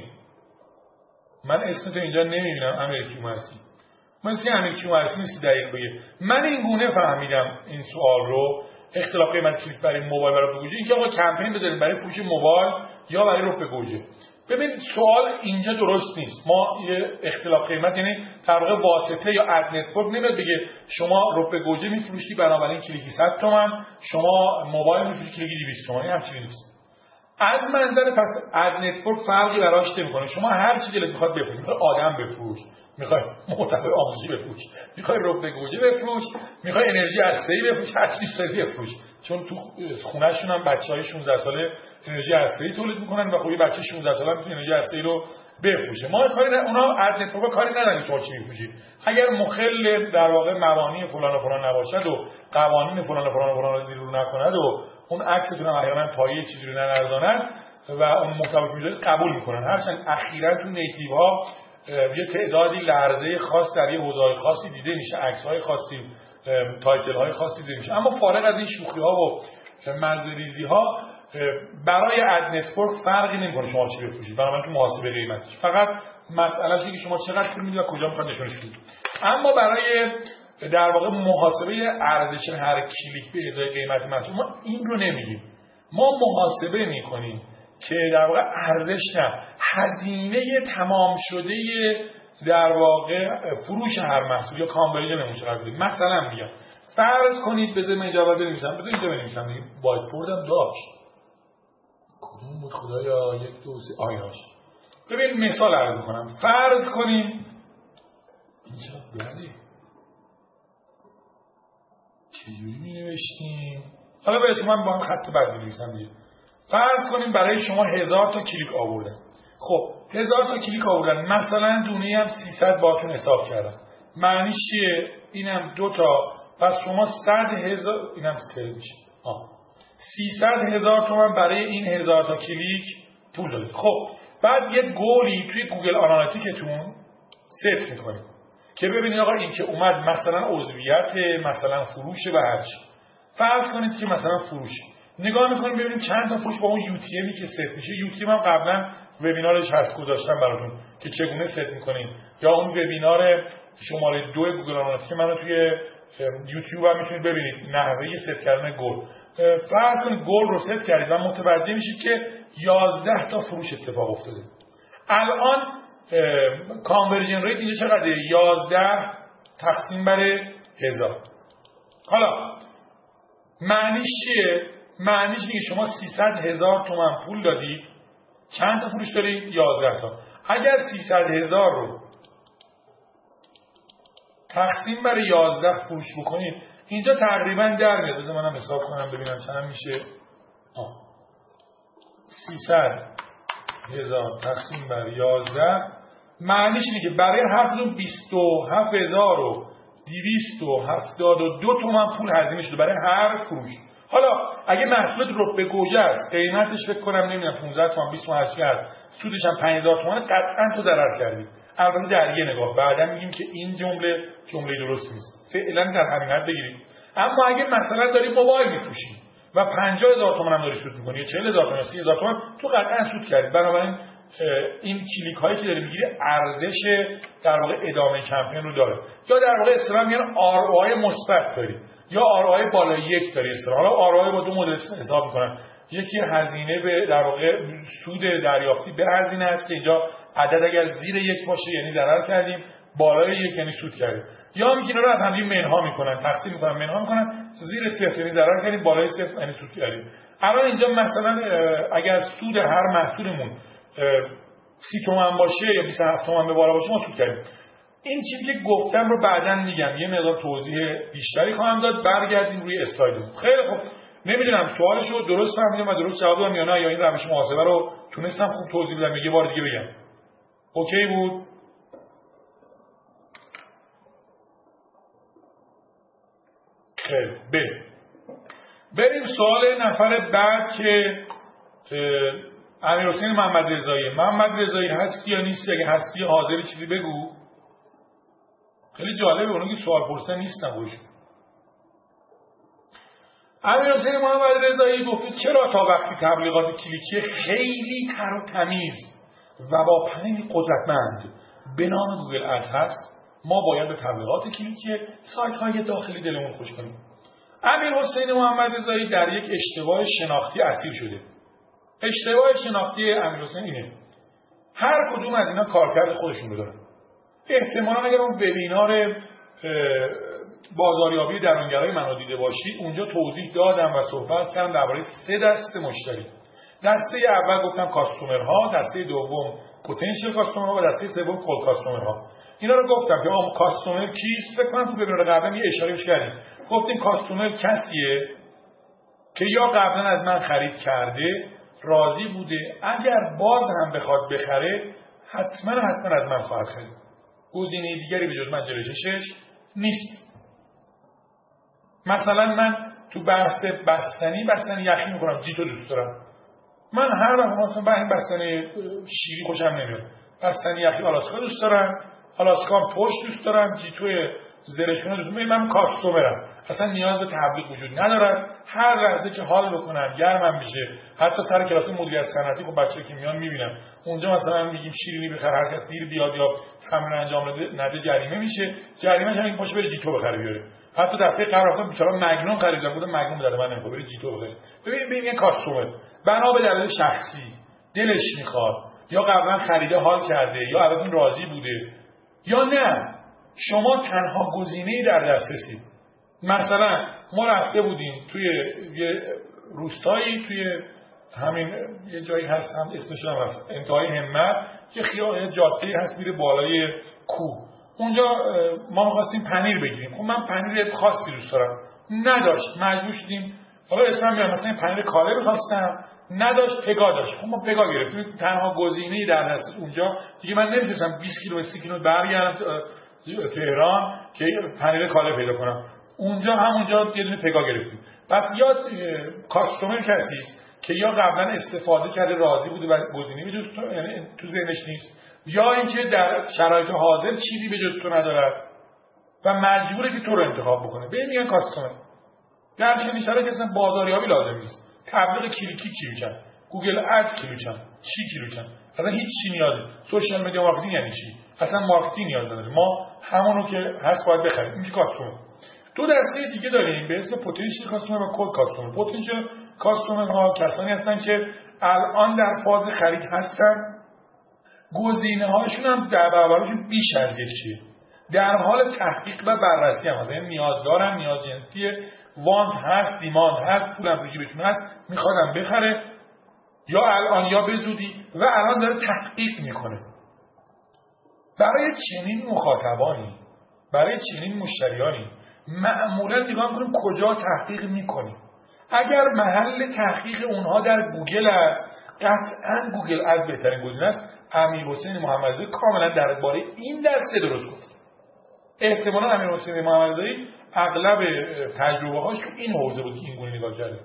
[SPEAKER 1] من اسمت اینجا نمیبینم امیر کیومرثی. مثل امیر کیومرثی نیستی دقیق بگه. من این گونه فهمیدم این سوال رو، اختلاف قیمت کلیک برای موبایل و رب گوجه، اینکه آقا کمپین بذاریم برای فروش موبایل یا برای رب گوجه. ببین سوال اینجا درست نیست. ما یه اختلاف قیمت یعنی در واقع واسطه یا اد نتورک نمیاد بگه شما رب گوجه میفروشی بنابراین کلیکی صد تومن، شما موبایل میفروشی کلیکی دویست تومن. این همچین نیست. از منظر پس اد نتورک فرقی براش نمیکنه. شما هر چی دلت میخواد بفروش، میخوای آدم بفروش، میخوای محتوای آموزشی بفروش، میخوای رب گوجه بفروش، میخوای انرژی هسته‌ای بفروش، هر چیزی سری بفروش. چون تو خونه‌شون هم بچهای شانزده ساله انرژی هسته‌ای تولید میکنن و خب بچه شانزده ساله میتونه انرژی هسته‌ای رو بفروشه. ما کاری نه، اونا اد نتورک کاری ندارن شما چی میفروشید. اگر مخل در واقع مبانی فلان و فلان نباشد و قوانین فلان و فلان و فلان رو دیرو نکند و اون عکستون هم احیانا پایه چیزی رو ننردانن و اون محتوا که میذارید قبول میکنن. هرچند اخیراً تو نیتیو ها یه تعدادی لرزه خاص در یه حوزه‌های خاصی دیده میشه، عکس‌های خاصی، تایتل‌های خاصی دیده میشه، اما فارغ از این شوخی‌ها و مزه‌ریزی‌ها برای اد نتورک فرقی نمی‌کنه شما چی بفروشید، بنابراین تو محاسبه قیمتش فقط مسئله‌ش اینه که شما چقدر پول میدید و کجا می‌خواد نشونش بدید. اما برای در واقع محاسبه ارزش هر کلیک به ازای قیمت محصول ما این رو نمیگیم. ما محاسبه می‌کنیم که در واقع ارزش نه، هزینه تمام شده در واقع فروش هر محصول یا کانورژن چقدر بوده. مثلا میگم فرض کنید بذار من اینجا بنویسم، بذار اینجا بنویسم دیگه، وایت بوردم داشت کدوم بود خدایا، یک دو سه آیاش. ببین مثال عرض می‌کنم. فرض کنیم اینجا بله چجوری می‌نوشتیم، حالا بهتون من با هم خط بد می‌نویسم دیگه. فرض کنیم برای شما هزار تا کلیک آوردن. خب هزار تا کلیک آوردن، مثلا دونه هم سیصد باتون حساب کردن. معنیش چیه؟ اینم دو تا، پس شما صد هزار، اینم سه میشه. آه. سیصد هزار تومان برای این هزار تا کلیک پول دارید. خب بعد یه گولی توی گوگل آنالیتیکتون ست میکنید که ببینید آقا این که اومد مثلا عضویت، مثلا فروش و هرچی. فرض کنید که مثلا فروش نگاه میکنیم ببینیم چند تا فروش با اون یو تی امی که ست میشه. یو تی ام هم قبلا وبینارش هست گذاشتم براتون که چگونه ست میکنیم، یا اون وبینار شماره دو گوگل آنالیتیک که من توی یوتیوب هم میتونید ببینید نحوه ست کردن گل. فرض کنید گل رو ست کردید و متوجه میشید که یازده تا فروش اتفاق افتاده. الان کانورژن ریت اینجا چقدره؟ یازده تقسیم بر هزار. حالا معنیش چیه؟ معنیش میگه شما سیصد هزار تومان پول دادید، چند تا فروش دارید؟ یازده تا. اگر سیصد هزار رو تقسیم بر یازده فروش بکنید اینجا تقریبا در میاد. بذار منم حساب کنم ببینم چند میشه. آه. سیصد هزار تقسیم بر یازده معنیش اینه که برای هر کدوم بیست و هفت هزار و دویست و هفتاد و دو تومان پول هزینه شده برای هر فروش. حالا اگه محصولت رب گوجه است، قیمتش فکر کنم نمیدونم پانزده تومان بیست تومان هرچی هست، سودش هم پنج هزار تومان، قطعا تو ضرر کردی. البته در یه نگاه بعدا میگیم که این جمله جمله درست نیست، فعلا در همین حد بگیرید. اما اگه مثلا داری موبایل میفروشی و پنجاه هزار تومان هم داری سود می‌کنی یا چهل هزار تومان یا سی هزار تومان، تو قطعا سود کردی. بنابراین این کلیک هایی که داری میگیری ارزش در واقع ادامه کمپین رو داره، یا در واقع اصطلاحاً میگن آر او آی مثبت داری یا آر او آی بالای یک داری. اصطلاحاً حالا آر او آی با دو مدل حساب میکنن، یکی هزینه به در واقع سود دریافتی به هزینه است که اینجا عدد اگر زیر یک باشه یعنی ضرر کردیم، بالای یک یعنی سود کردیم، یا میگن رو از همین منها میکنن، تقسیم میکنن، منها میکنن، زیر صفر یعنی ضرر کردیم، بالای صفر یعنی سود کردیم. الان اینجا مثلا اگر سود هر محصولمون سی تومن باشه یا بیست و هفت تومن به بالا باشه ما سود کردیم. این چیزی که گفتم رو بعداً میگم، یه مقدار توضیح بیشتری خواهم داد. برگردیم روی اسلایدمون. خیلی خوب، نمیدونم سوالشو درست فهمیدم و درست جواب دادم یا نه، یا این روش محاسبه رو تونستم خوب توضیح بدم، یه بار دیگه بگم. اوکی بود؟ خیلی ب بریم سوال نفر بعد که امیرحسین محمد رضایی. محمد رضایی هستی یا نیستی؟ اگه هستی حاضری چیزی بگو. خیلی جالبه اونو که سوال پرسن نیستن خودشون. امیرحسین محمد رضایی گفته چرا تا وقتی تبلیغات کلیکی خیلی تر و تمیز و با پنل قدرتمند به نام گوگل ادز هست، ما باید به تبلیغات کلیکی سایت های داخلی دلمون خوش کنیم. امیرحسین محمد رضایی در یک اشتباه شناختی اسیر شده. اشتباه شناختی امیرحسین اینه: هر کدوم از اینا کارکرد خودشون رو دارن. احتمالاً اگر اون وبینار بازاریابی درونگرای منو دیده باشید، اونجا توضیح دادم و صحبت کردم درباره سه دسته مشتری. دسته اول گفتم کاستومرها، دسته دوم پتانسیل کاستومرها و دسته سوم کول کاستومرها. اینا رو گفتم که آقا کاستومر کیست؟ فکر کنم تو وبینار قبلا یه اشارهش کردیم. گفتیم کاستومر کسیه که یا قبلا از من خرید کرده، راضی بوده، اگر باز هم بخواد بخره حتما حتما از من خواهد خرید. گزینه دیگری به جز من جلوشش نیست. مثلا من تو بحث بستنی بستنی یخی میکنم، جیتو دوست دارم. من هر وقت مثلا این بستنی شیری خوشم نمیاد، بستنی یخی آلاسکا دوست دارم، آلاسکا پشت دوست دارم، جیتو زرشون دوست دارم. من کاستومرم، اصلا نیاز به تبلیغ وجود ندارد. هر لحظه که حال بکنم گرمم بشه، حتی سر کلاس مدیریت صنعتی خب بچه‌ها که میان میبینم اونجا مثلا میگیم شیرینی بخر، هر کس دیر بیاد یا تمرین انجام نده جریمه میشه. جریمه همین باشه بره جیتو بخره بیاره. حتی دفعه قبل رفتم بیچاره مگنون خریدم، بودم مگنون داره من نمیخوام بره جیتو بخره. ببین ببین این کاستومر بنا به دلیل شخصی دلش میخواد، یا قبلا خریده حال کرده، یا الان راضی بوده، یا نه شما تنها گزینه‌ای در دسترسی. مثلا ما رفته بودیم توی یه روستایی، توی همین یه جایی هست، هم اسمش هم هست، انتهای همت، یه خیابون جاده‌ای هست میره بالای کوه. اونجا ما می‌خواستیم پنیر بگیریم. خب من پنیر خاصی دوست دارم، نداشت، مجبور شدیم حالا اسمم میاد مثلا پنیر کاله می‌خواستم، نداشت، پگا داشت. خب ما پگا گرفتیم. تنها گزینه‌ای در دسترس اونجا دیگه. من نمی‌تونستم بیست کیلومتر سی کیلومتر برگردم تهران که پنیر کاله پیدا کنم. اونجا همونجا یه دونه پگا گرفتیم. پس یا کاستومر کسی است که یا قبلا استفاده کرده راضی بوده و گزینه‌ای دوست یعنی تو ذهنش نیست، یا اینکه در شرایط حاضر چیزی به جز تو ندارد و مجبوره که تو رو انتخاب بکنه. ببین میگن کاستومر. در چنین شرایطی اصلا بازاریابی لازم نیست. تبلیغ کلیکی کلیچن، گوگل ادز کلیچن، چی کلیچن، اصلا هیچ چی نیازی. سوشال مدیا مارکتینگ یعنی چی؟ اصلا مارکتینگ نیاز نداره. ما همونو که هست باید بخریم. این کاستومر. دو دسته دیگه داریم به اسم پتانسیل کاستومر و کول کاستومر. پتانسیل کاستومر ها کسانی هستن که الان در فاز خرید هستن، گزینه هاشون هم در برابرشون بیش از یکیه، در حال تحقیق و بررسی هم هستن، یعنی نیاز دارن، نیازیه، وانت هست، دیماند هست، پولم تو جیبشون هست، میخوادم بخره یا الان یا به زودی و الان داره تحقیق میکنه. برای چنین مخاطبانی، برای چنین مشتریانی معمولا نگاه کنیم کجا تحقیق میکنیم. اگر محل تحقیق اونها در گوگل است، قطعا گوگل از بهترین گزینه است. امیرحسین محمدرضایی کاملا درباره این دسته درست گفت. احتمالا امیرحسین محمدرضایی اغلب تجربه هاش تو این حوزه بود که این گونه نگاه کرده.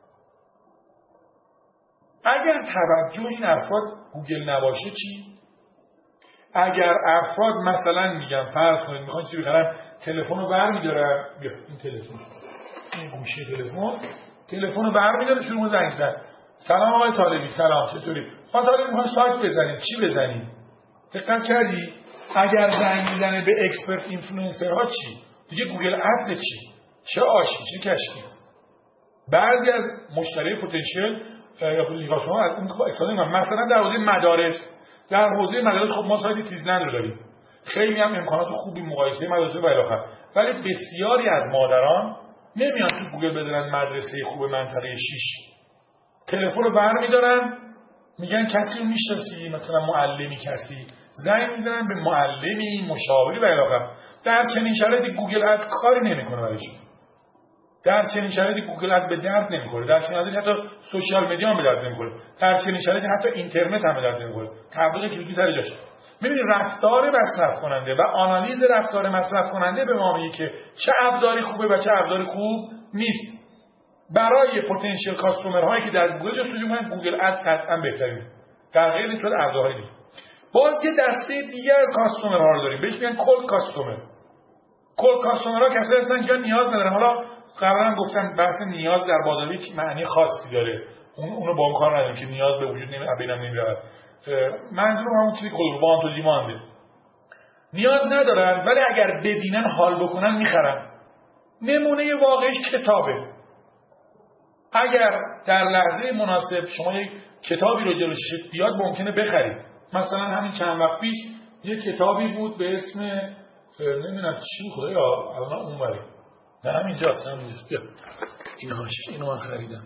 [SPEAKER 1] اگر توجه این افراد گوگل نباشه چی؟ اگر افراد مثلا میگم فرض کنید میخوان چی بخرن، تلفن رو برمی‌دارن، بیا این تلفن، این گوشی تلفن، تلفن رو برمی‌داره شروع زنگ زدن. سلام آقای طالبی، سلام، چطوری؟ آقا طالبی میخوان سایت بزنیم، چی بزنیم؟ دقت کردی؟ اگر زنگ میزنه به اکسپرت اینفلوئنسرها چی؟ دیگه گوگل ادز چی؟ چه آشی، چه کشکی؟ بعضی از مشتری پتانسیل یا پولیگاشون از اون استفاده می‌کنن. مثلا در حوزه مدارس، در حوزه مدارس خب ما سایت تیزلند رو داریم. خیلی هم امکانات خوبی مقایسه مدرسه و الی آخر. ولی بسیاری از مادران نمیان تو گوگل بدونن مدرسه خوب منطقه شش. تلفن رو برمی‌دارن میگن کسی رو میشناسی، مثلا معلمی کسی، زنگ میزنن به معلمی، مشاوری و الی آخر. در چنین شرایطی گوگل ادز کاری نمیکنه برایشون. در چنین شرایطی گوگل ادز به درد نمیخوره. در چنین شرایطی حتی سوشال مدیا هم به درد نمیخوره. در چنین شرایطی حتی اینترنت هم به درد نمیخوره. تبلیغ کلیکی سر جاش. می‌بینید رفتار مصرف کننده و آنالیز رفتار مصرف کننده به ما میگه که چه ابزاری خوبه و چه ابزاری خوب نیست. برای پتانسیل کاستومر هایی که در گوگل جستجو می‌کنن گوگل ادز قطعا بهترینه. در غیر این صورت ابزارهای دیگه. باز یه دسته دیگر کاستومر ها رو داریم. بهش میگن کولد کاستومر. کولد کاستومر ها کسایی هستن که نیاز ندارن. حالا قبلا گفتم بحث نیاز در بازاریابی معنی خاصی داره. اون اونو با اون کار نداریم که نیاز به وجود نمیاد، بینم نمیاد. منظورم همون چیزی که با آن تو دیمانده. نیاز ندارن ولی اگر ببینن حال بکنن میخرن. نمونه واقعیش کتابه. اگر در لحظه مناسب شما یک کتابی رو جلوش بیاد ممکنه بخرید. مثلا همین چند وقت پیش یک کتابی بود به اسم نمیدونم چی خدایا الان اونوری. نه همینجاست همینجاست. بیا. اینهاش اینو من خریدم.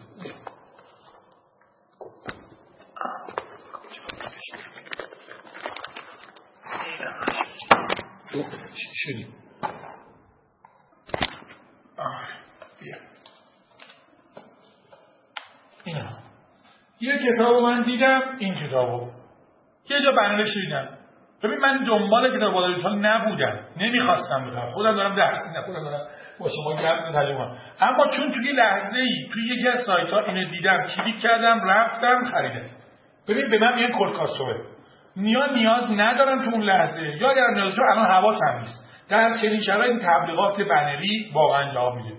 [SPEAKER 1] چی شدی؟ بیا. اینا. یه کتاب من دیدم این کتابو. یه جا بنرش دیدم. ببین من دنبال کتاب بازاریابی نبودم. نمیخواستم بخرم. خودم دارم درس میدم. خودم دارم با شما گپ ترجمه. اما چون توی لحظه‌ای توی یکی از سایت‌ها اینو دیدم، کلیک کردم، رفتم خریدم. ببین به من میگن کولد کاستومر. نیا نیاز ندارم تو اون لحظه یا در نیاز رو الان حواسم نیست. در چنین شرایطی تبلیغات بنری واقعا جواب میده.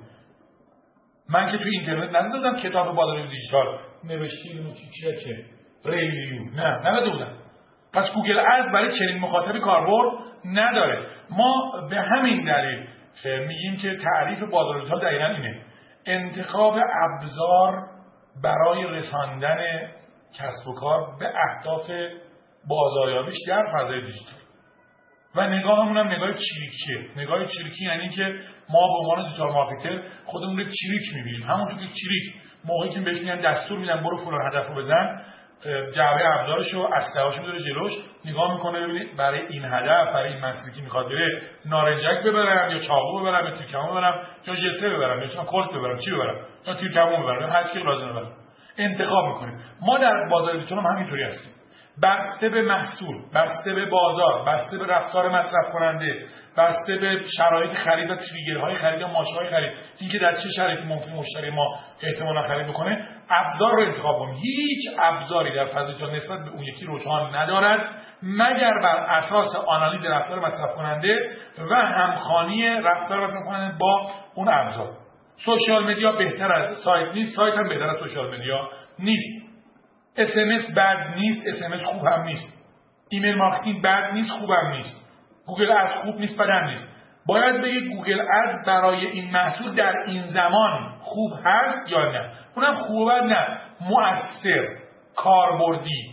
[SPEAKER 1] من که توی اینترنت نزدم کتاب بازاریابی دیجیتال نوشتیم چیه که ریویو نه نمیدونم. پس گوگل ادز برای چنین مخاطبی کاربرد نداره. ما به همین دلیل میگیم که تعریف بازاریابی دقیقاً اینه: انتخاب ابزار برای رساندن کسب و کار به اهداف بازاریابیش در فضای دیجیتال. و نگاهمون هم نگاه چریکیه. نگاه چریکی یعنی که ما به عنوان دیجیتال مارکتر خودمون رو چریک می‌بینیم. همونطور که چریک موقعی که بهش میگن دستور میدن برو فلان هدف رو بزن، جعبه ابزارشو اسلحه‌اشو میذاره جلوش، نگاه میکنه ببینید برای این هدف، برای این مسئله که میخواد بره، نارنجک ببرم یا چاقو ببرم یا تیرکمون ببرم یا جسه ببرم یا کلت ببرم، چی ببرم یا تیرکمون ببرم یا هر چیزی لازم ببرم. انتخاب میکنیم. ما در بازار دیجیتال هم همینطوری هستیم. بسته به محصول، بسته به بازار، بسته به رفتار مصرف کننده، بسته به شرایط خرید و تریگرهای خرید یا ماشه‌های خرید، اینکه در چه شرایطی ممکن مشتری ما احتمالاً خرید بکنه، ابزار رو انتخاب کنیم. هیچ ابزاری در فضای دیجیتال نسبت به اون یکی رجحان ندارد مگر بر اساس آنالیز رفتار مصرف کننده و همخوانی رفتار مصرف کننده با اون ابزار. سوشال مدیا بهتر از سایت نیست، سایت هم بهتر از سوشال مدیا نیست. اس ام اس بد نیست، اس ام اس خوب هم نیست. ایمیل مارکتینگ بد نیست، خوب هم نیست. گوگل ادز خوب نیست، بد هم نیست. باید بگید گوگل ادز برای این محصول در این زمان خوب هست یا نه. اونم خوب بد نه، مؤثر، کاربردی.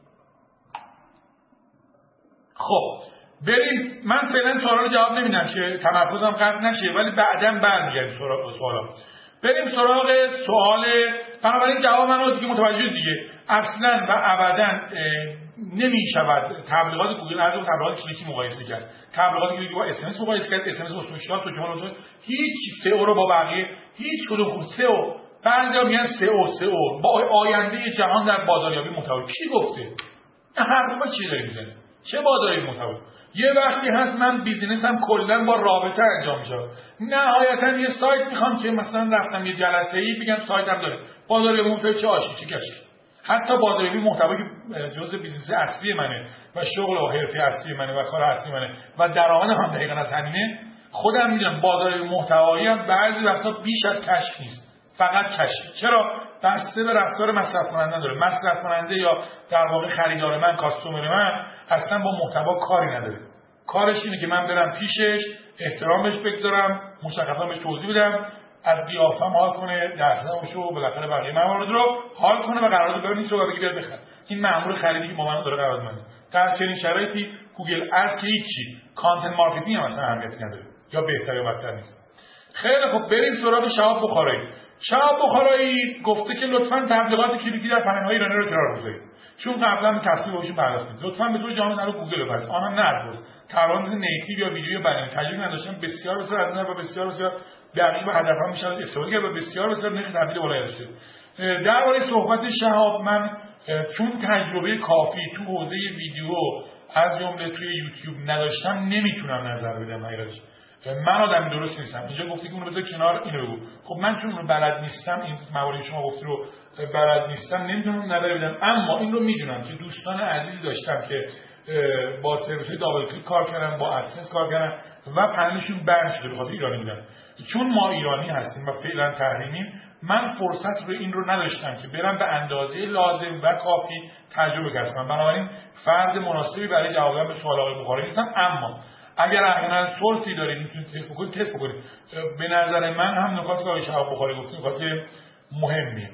[SPEAKER 1] خب بریم. من فعلا سوالا رو جواب نمیدم که تمرکزم قطع نشه، ولی بعداً برمیگردیم سراغ سوالا. بریم سراغ سوال. بنابراین جواب من رو دیگه متوجه دیگه اصلا و ابدا نمی شود تبلیغات گوگل ادز و تبلیغات کلیکی مقایسه کرد. تبلیغات کلیکی با اس ام اس مقایسه کرد، اس ام اس با سوشال، سوشال هیچ سئو رو با بقیه هیچ کدوم خوب. سئو بعضیا میگن سئو سئو با آینده جهان در بازاریابی محتوا. کی گفته؟ حرف با چی داری میزنی؟ چه بازاریابی محتوا؟ یه وقتی هست من بیزینسم کلا با رابطه انجام میشه. نهایتا یه سایت میخوام که مثلا رفتم یه جلسه‌ای بگم سایتم داره. بازاریابی محتوا چه آشی چه کشی. حتی بازاریابی محتوا که جزء بیزینس اصلی منه و شغل و حرفه اصلی منه و کار اصلی منه و درآمدم هم دقیقاً از همینه، خودم میدونم بازاریابی محتوایی هم بعضی وقتا بیش از کشف نیست، فقط کشف. چرا؟ بسته به رفتار مصرف کننده داره. مصرف کننده یا در واقع خریدار من، کاستومر من اصلا با محتوا کاری نداره. کارش اینه که من برم پیشش، احترامش بگذارم، مشخصا بهش توضیح بدم، از قیافم حال کنه، درسمشو بالاخره بقیه موارد رو حال کنه و قرارداد بره نیست رو بگی بیاد بخره. این مأمور خریدی که با من داره قرارداد می‌بنده. در چنین شرایطی گوگل ادز که هیچی، کانتنت مارکتینگ هم اصلا اهمیتی نداره، یا بهتر یا بدتر نیست. خیلی خب بریم سراغ شهاب بخارایی. شهاب بخارایی گفته که لطفاً تبلیغات کلیکی در پنل‌های ایرانی رو کنار بگذارید، چون قبلا به تصویر بهشون پرداختید. لطفاً به طور جامع در گوگل بپرسید. آنها نرفض طراحان نیتیو یا ویدیو یا بیان تجربه نداشتن، بسیار بسیار از نظر و بسیار بسیار دقیق و هدفمند میشه استفاده کرد و بسیار بسیار نرخ تبدیل بالایی داشته. درباره صحبت شهاب من چون تجربه کافی تو حوزه ویدیو از جمله توی یوتیوب نداشتم نمیتونم نظر بدم. حقیقتش من آدم درست نیستم. اینجا گفتی که اونو بذار کنار، اینو بگو. خب من چون اونو بلد نیستم، این مواردی شما گفتی رو بلد نیستم، نمیتونم نظر بدم. اما این رو میدونم که دوستان عزیزی داشتم که با سرویس دابل کلیک کار کردن، با ادسنس کار کردن و پنلشون بند شده به خاطر ایرانی بودن. چون ما ایرانی هستیم و فعلا تحریمیم، من فرصت رو این رو نداشتم که برم به اندازه لازم و کافی تجربه کسب کنم. بنابراین فرد مناسبی برای جواب دادن به سوال آقای بخاری نیستم. اما اگر احیانا سورسی دارید میتونید تست بکنید، تست بکنید. به نظر من هم نکاتی که آقای شهاب بخاری گفت نکات مهمیه.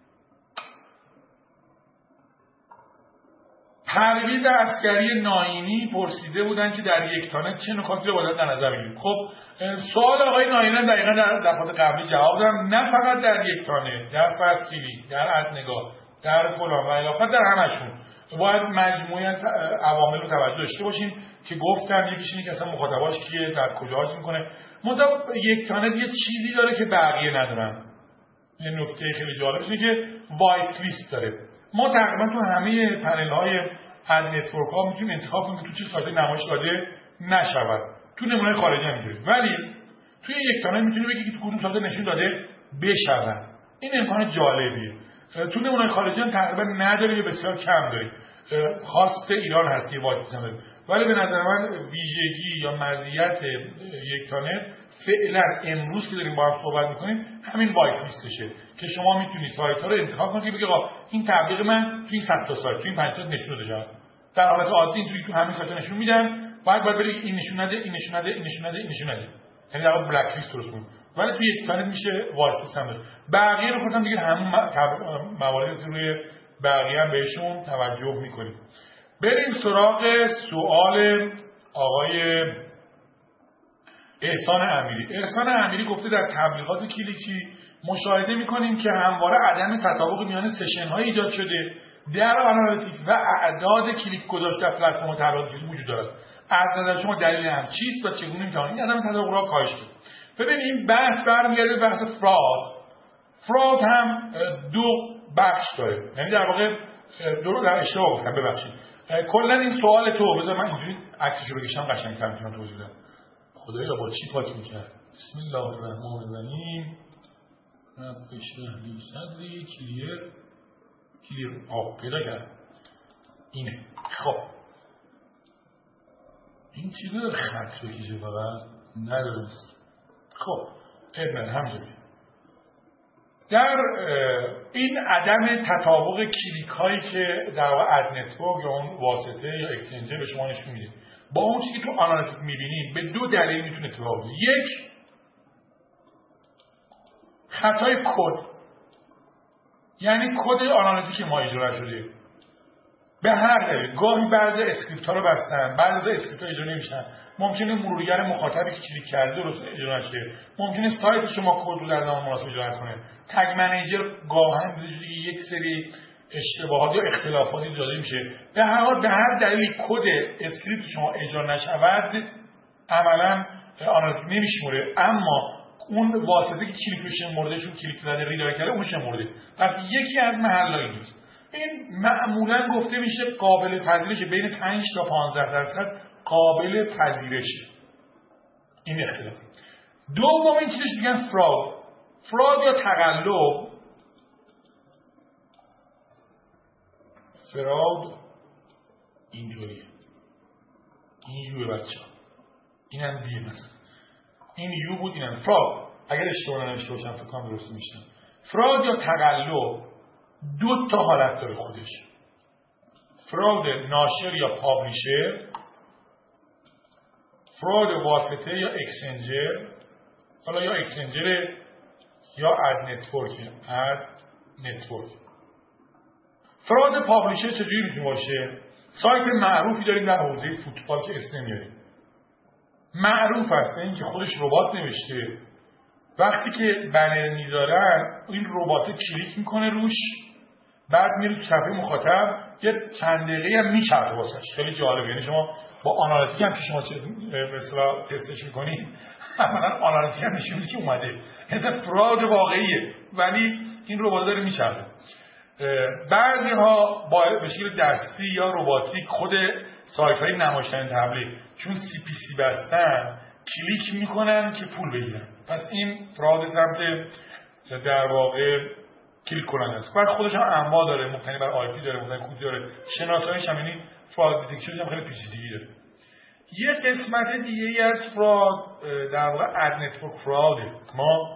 [SPEAKER 1] پرویز عسکری ناینی پرسیده بودن که در یک تانه چه نکاتی رو باید در نظر بگیریم. خب سوال آقای ناینی دقیقاً در دفعات قبلی جواب دادم. نه فقط در یک تانه، در فست تیوی، در ادنگاه، در فلان و الی در همشون باید مجموعه از عوامل رو توجه داشته باشیم که گفتم یکیش اینه که اصلا مخاطباش کیه، در کجاش میکنه. منتها یک تانه یه چیزی داره که بقیه ندارن. یه نکته خیلی جالبش اینه که وایت لیست داره. ما تقریبا تو همه پنل‌های اد نتورک ها میتونیم انتخاب کنیم که تو چه سایت نمایش داده نشود. تو نمونه خارجی هم اینجوریه. ولی توی یک تانه میتونی بگی که تو کدوم سایت نشون داده بشود. این امکان جالبیه. تو نمونه خارجی هم تقریبا نداره یا بسیار کم داره. خاص ایران هست که وایت لیست داره. ولی به نظر من ویژگی یا مزیت یک تانه فعلا امروز که داریم با هم صحبت میکنیم همین وایت لیستشه که شما میتونید سایت ها رو انتخاب کنید که بگید آقا این تبلیغ من تو این صد تا سایت تو این پنج تا نشون داده. در حالت عادی اینجوری تو همین سایت نشون میدن، بعد باید برید این نشون نده، این نشون نده، این نشون نده، این نشون نده. یعنی در واقع بلک لیست درست کنید. ولی تو یک تانه میشه وایت لیست هم داره. بقیه رو خودم دیگه همون موارد روی بقیه هم بهشون توجه میکنیم. بریم سراغ سوال آقای احسان امیری. احسان امیری گفته در تبلیغات کلیکی مشاهده میکنیم که همواره عدم تطابق میان سشن های ایجاد شده در آنالیتیکس و اعداد کلیک گذاشته در پلتفرم تبلیغاتی وجود دارد. از نظر شما دلیل هم چیست و چگونه میتوانید عدم تطابق را کاهش بدید؟ ببینید این بحث برمیگرده به بحث فراد. فراد هم دو بخش داره. یعنی در واقع درو در اشتباه گفتم، ببخشید. کلا این سوال تو بذار من اینجوری عکسشو بکشم قشنگ‌تر میتونم توضیح بدم. خدایا با چی پاک میکرد؟ بسم الله الرحمن الرحیم. رب اشرح لی صدری. کلیر کلیر آب پیدا کرد. اینه. خب این چیزی داره خط بکشه فقط نداره. خب ادمن همجوری در این عدم تطابق کلیک هایی که در واقع اد نتورک یا اون واسطه یا اکسچنجر به شما نشون میده با اون چیزی که تو آنالیتیک میبینید به دو دلیل میتونه اتفاق بیفته. یک، خطای کد، یعنی کد آنالیتیک ما اجرا شده به هر دلیل. گاهی بعضی اسکریپت ها رو بستن، بعضی اسکریپت ها اجرا نمیشن. ممکنه مرورگر مخاطبی که کلیک کرده درست اجرا نشه، ممکنه سایت شما کد رو در زمان مناسب اجرا کنه. تگ منیجر گاهن یک سری اشتباهات یا اختلافاتی ایجاد میشه. به هر حال به هر دلیل کد اسکریپت شما اجرا نشود عملا آنالیتیک نمیشموره، اما اون واسطه که کلیک بشه موردشون کلیک زده ریدایرکت کرده اون شمرده. پس یکی از محل‌های نیست. این معمولا گفته میشه قابل پذیرشه، بین پنج تا پانزده درصد قابل پذیرشه این اختلاف. دوم این چیزش میگن فراد. فراد یا تقلب. فراد اینجوریه. این یو بچه ها. این هم دی مثلا. این یو بود، این هم فراد. اگر اشتباه نمیشته باشم فکر کنم درست میشتم. فراد یا تقلب دو تا حالت داره خودش. فراد ناشر یا پابلیشر، فراد واسطه یا اکسچنجر، حالا یا اکسچنجر یا اد نتورک. اد نتورک. فراد پابلیشر چجوری میتونه باشه؟ سایت معروفی داریم در حوزه فوتبال که اسم نمیاریم، معروف است به اینکه خودش ربات نوشته. وقتی که بنر میذارن این ربات کلیک میکنه روش، بعد میره تو صفحه مخاطب یه چند دقیقه هم میچرخه واسش. خیلی جالبه. یعنی شما با آنالیتیک هم که شما مثلا تستش میکنید عملاً آنالیتیک هم نشون میده که اومده، مثلا فراد واقعیه ولی این ربات داره میچرخه. بعضی ها با به شکل دستی یا رباتیک خود سایت های نمایشگر تبلیغ چون سی پی سی بستن کلیک میکنن که پول بگیرن، پس این فراد سمت در واقع کلیک کننده است. بعد خودش هم انواع داره، مبتنی بر آی پی داره، مبتنی کد داره، شناساییش هم یعنی فراد دیتکشنش هم خیلی پیچیدگی داره. یه قسمت دیگه ای از فراد در واقع اد نتورک فراده. ما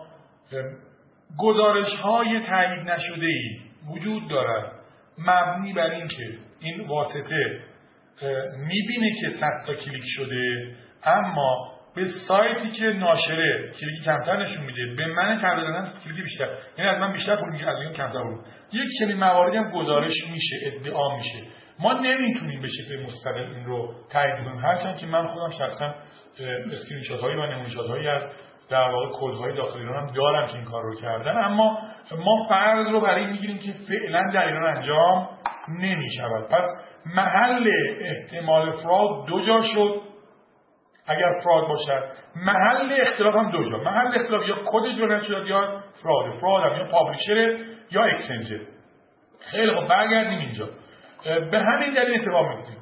[SPEAKER 1] گزارش های تایید نشده ای وجود دارد مبنی بر این که این واسطه میبینه که صد تا کلیک شده، اما به سایتی که ناشره کلیک کمتر نشون میده، به من تبلیغ کلیک بیشتر، یعنی از من بیشتر پول میگیره از این کمتر پول. یک چنین مواردی هم گزارش میشه، ادعا میشه. ما نمیتونیم به شکل مستقل این رو تایید کنیم، هرچند که من خودم شخصا اسکرین شات هایی و نمونه شات هایی از در واقع کدهای داخل ایران هم دارم که این کار رو کردن، اما ما فرض رو برای میگیریم که فعلا در ایران انجام نمیشود. پس محل احتمال فراد دو جا شد اگر فراد باشد، محل اختلاف هم دو جا. محل اختلاف یا کد اجرا نشد یا فراد، فراد هم یا پابلیشر یا اکسچنجر. خیلی خوب، برگردیم اینجا. به همین دلیل اتفاق می‌افتید.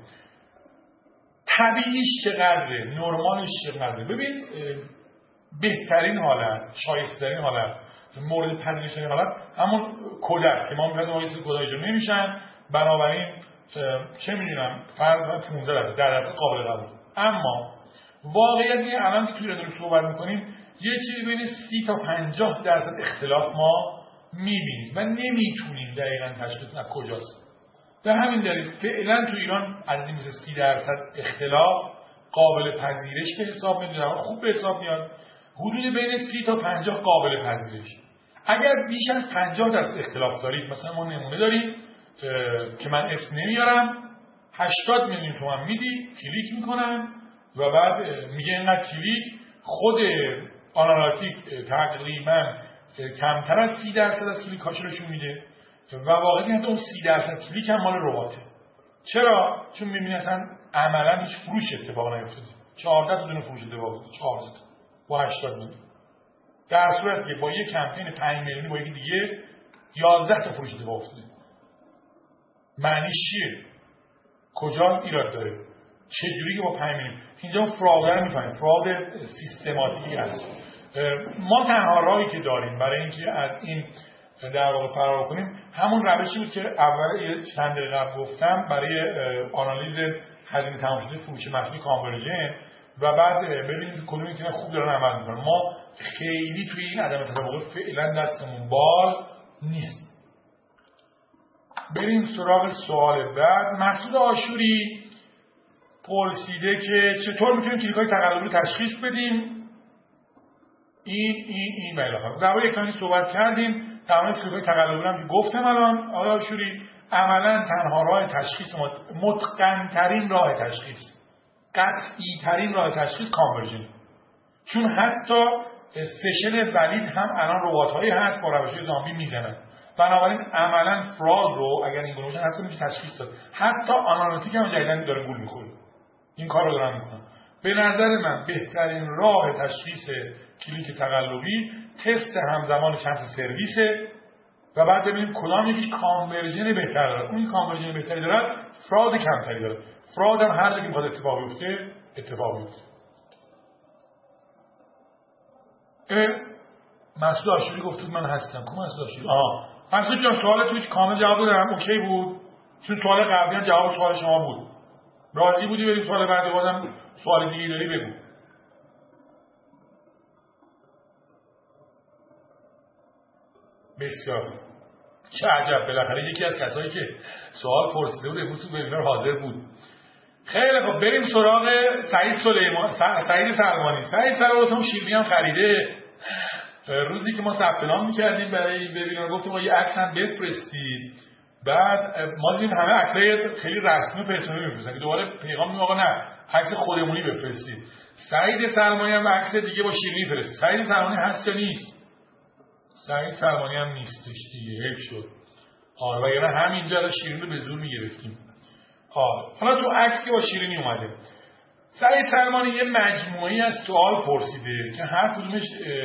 [SPEAKER 1] طبیعیش چقدره، نرمالش چقدره. ببین بهترین حالت، شایسته‌ترین حالت، مورد پذیرش‌ترین حالت همون کد که ما می‌گیم اون چیز کدای اجرا نمیشن، بنابراین چه می‌دونم فرض پانزده درصد در درصد قابل قبول. اما واقعیت اینه الان که توی رادیو صحبت می‌کنیم یه چیزی بین سی تا پنجاه درصد اختلاف ما می‌بینیم و نمی‌تونیم دقیقاً تشخیص بدیم کجاست. به همین دلیل فعلا تو ایران از این مثل سی درصد اختلاف قابل پذیرش به حساب میاد، خوب به حساب میاد. حدود بین سی تا پنجاه قابل پذیرش. اگر بیش از پنجاه درصد اختلاف دارید، مثلا ما نمونه داریم که من اسم نمیارم، هشتاد میلیون تومان میدی، کلیک میکنن و بعد میگه اینقدر کلیک، خود آنالیتیک تقریبا کمتر از سی درصد از کلیک هاشو نشون میده و واقعی حتی اون سی درصد کلیک هم مال رباته. چرا؟ چون میبینی اصلا عملا هیچ فروش اتفاق نیفتاده. چهارده تا دونه فروش اتفاق افتاده، چهارده تا با هشتاد میلیون. در صورتی که با یک کمپین پنج میلیونی با یکی دیگه یازده تا فروش اتفاق افتاده. معنیش چیه؟ کجا ایراد داره؟ چه جوری که با پنج میلیون؟ اینجا فراد رو میفهمیم، فراد سیستماتیکی هست. ما تنها راهی که داریم برای اینکه از این در واقع فرار کنیم همون روشی بود که اول یه چند دقیقه قبل گفتم، برای آنالیز هزینه تمام شده فروش مخفی کانورژن و بعد ببینیم کدومی که خوب دارن عمل میکنن. ما خیلی توی این عدم تطابق فعلا دستمون باز نیست. بریم سراغ سوال بعد. مسعود آشوری پرسیده که چطور میتونیم کلیک‌های تقلبی رو تشخیص بدیم. این این این بالاخره در واقع یکمی صحبت کردیم. در مورد کلیک‌های تقلبی هم گفتم الان آقای آشوری عملاً تنها راه تشخیص متقن‌ترین راه تشخیص، قطعی ترین راه تشخیص کانورژن، چون حتی سشن ولید هم الان ربات‌هایی هست با روش‌های زامبی میزنن. بنابراین عملاً فراد رو اگر این گونه حتی میشه تشخیص داد. حتی آنالیتیک هم جدیداً داره گول می‌خوره. این کار رو دارن میکنن. به نظر من بهترین راه تشخیص کلیک تقلبی تست همزمان چند سرویسه و بعد ببینیم کدام یکیش کانورژن بهتر داره. اون کانورژن بهتری داره، فراد کمتری داره. فراد هم هر جایی که میخواد اتفاق بیفته اتفاق بیفته. مسعود آشوری گفت من هستم. کو مسعود آشوری؟ آها. مسعود جان سوال توی کامل جواب دادم، اوکی بود؟ چون سوال قبلی هم جواب سوال شما بود. راضی بودی بریم سوال بعدی؟ بازم سوال دیگه داری بگو. بسیار چه عجب، بالاخره یکی از کسایی که سوال پرسیده بود امروز تو وبینار حاضر بود. خیلی خب بریم سراغ سعید سلیمان سعید سلمانی. سعید سلمانی شیرینی هم خریده. روزی که ما ثبت نام می‌کردیم برای این وبینار گفتم ما یه عکس هم بفرستید بعد ما دیدیم همه عکسای خیلی رسمی و پرسونلی میفرستن که دوباره پیغام میگه آقا نه عکس خودمونی بفرستید. سعید سلمانی هم عکس دیگه با شیرینی فرست. سعید سلمانی هست یا نیست؟ سعید سلمانی هم نیستش دیگه، حیف شد. آره وگرنه همینجا الان شیرینی رو به زور میگرفتیم. آره حالا تو عکس که با شیرینی اومده، سعید سلمانی یه مجموعه‌ای از سوال پرسیده که هر کدومش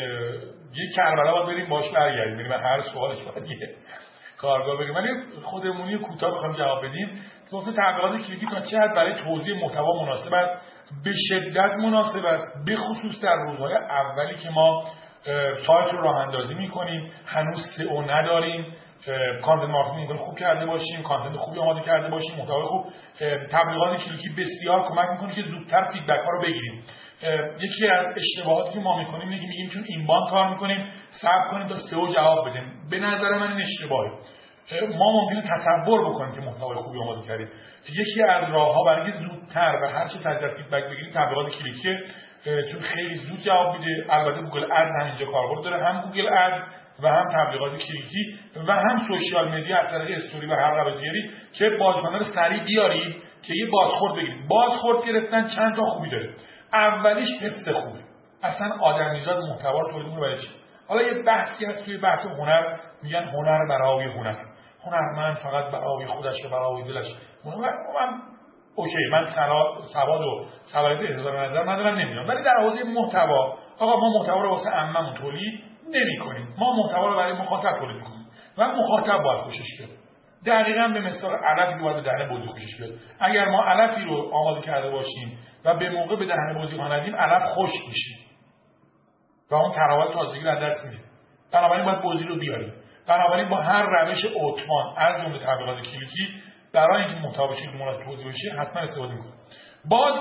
[SPEAKER 1] یه کربلا باید بریم باش برگردیم، بریم هر سوالش باید یه کارگاه بگیم، ولی خودمونی کوتاه بخوام جواب بدیم. گفته تبلیغات کلیدی تا چه حد برای توزیع محتوا مناسب است؟ به شدت مناسب است، به خصوص در روزهای اولی که ما سایت رو راه اندازی می‌کنیم، هنوز سئو نداریم، کانتنت مارکتینگ خوب کرده باشیم، کانتنت خوبی آماده کرده باشیم، محتوای خوب. تبلیغات کلیکی بسیار کمک می‌کنه که زودتر فیدبک ها رو بگیریم. یکی از اشتباهاتی که ما می‌کنیم اینه که میگیم چون این بانک کار می‌کنیم صبر کنیم تا سئو جواب بدیم. به نظر من این اشتباهه. ما ممکنه تصور بکنیم که محتوای خوبی آماده کردیم. یکی از راه‌ها برای اینکه زودتر و هر چه سریعتر فیدبک بگیریم تبلیغات کلیکیه، چون خیلی زود جواب میده. البته گوگل اد هم اینجا کاربرد داره، هم گوگل اد و هم تبلیغات کلیکی و هم سوشال مدیا از طریق استوری و هر روش دیگری که بازخورد رو سریع بیارید که یه بازخورد بگیرید. بازخورد گرفتن چند تا خوبی داره. اولیش حس خوبه. اصلا آدمیزاد محتوا رو تولید می‌کنه برای چی؟ حالا یه بحثی هست توی بحث هنر، میگن هنر برای هنر. هنرمند فقط برای خودش و برای دلش. من اوکی، من سواد و صلاحیت اظهار نظر ندارم، نمیدونم، ولی در حوزه محتوا آقا ما محتوا رو واسه عممون تولید نمی‌کنیم. ما محتوا رو برای مخاطب تولید می‌کنیم و مخاطب باید خوشش بیاد. دقیقاً به مثال علفی باید به دهن بزی خوشش بیاد. اگر ما علفی رو آماده کرده باشیم و به موقع به دهن بزی ندیم، علف خشک میشه و اون تراوت تازگی رو از دست میده. بنابراین باید بزی رو بیاریم. بنابراین با هر روش اتومان از جمله تبلیغات کلیکی برای اینکه محتوا به شکل مناسب توزیع بشه حتما استفاده می‌کنیم. باز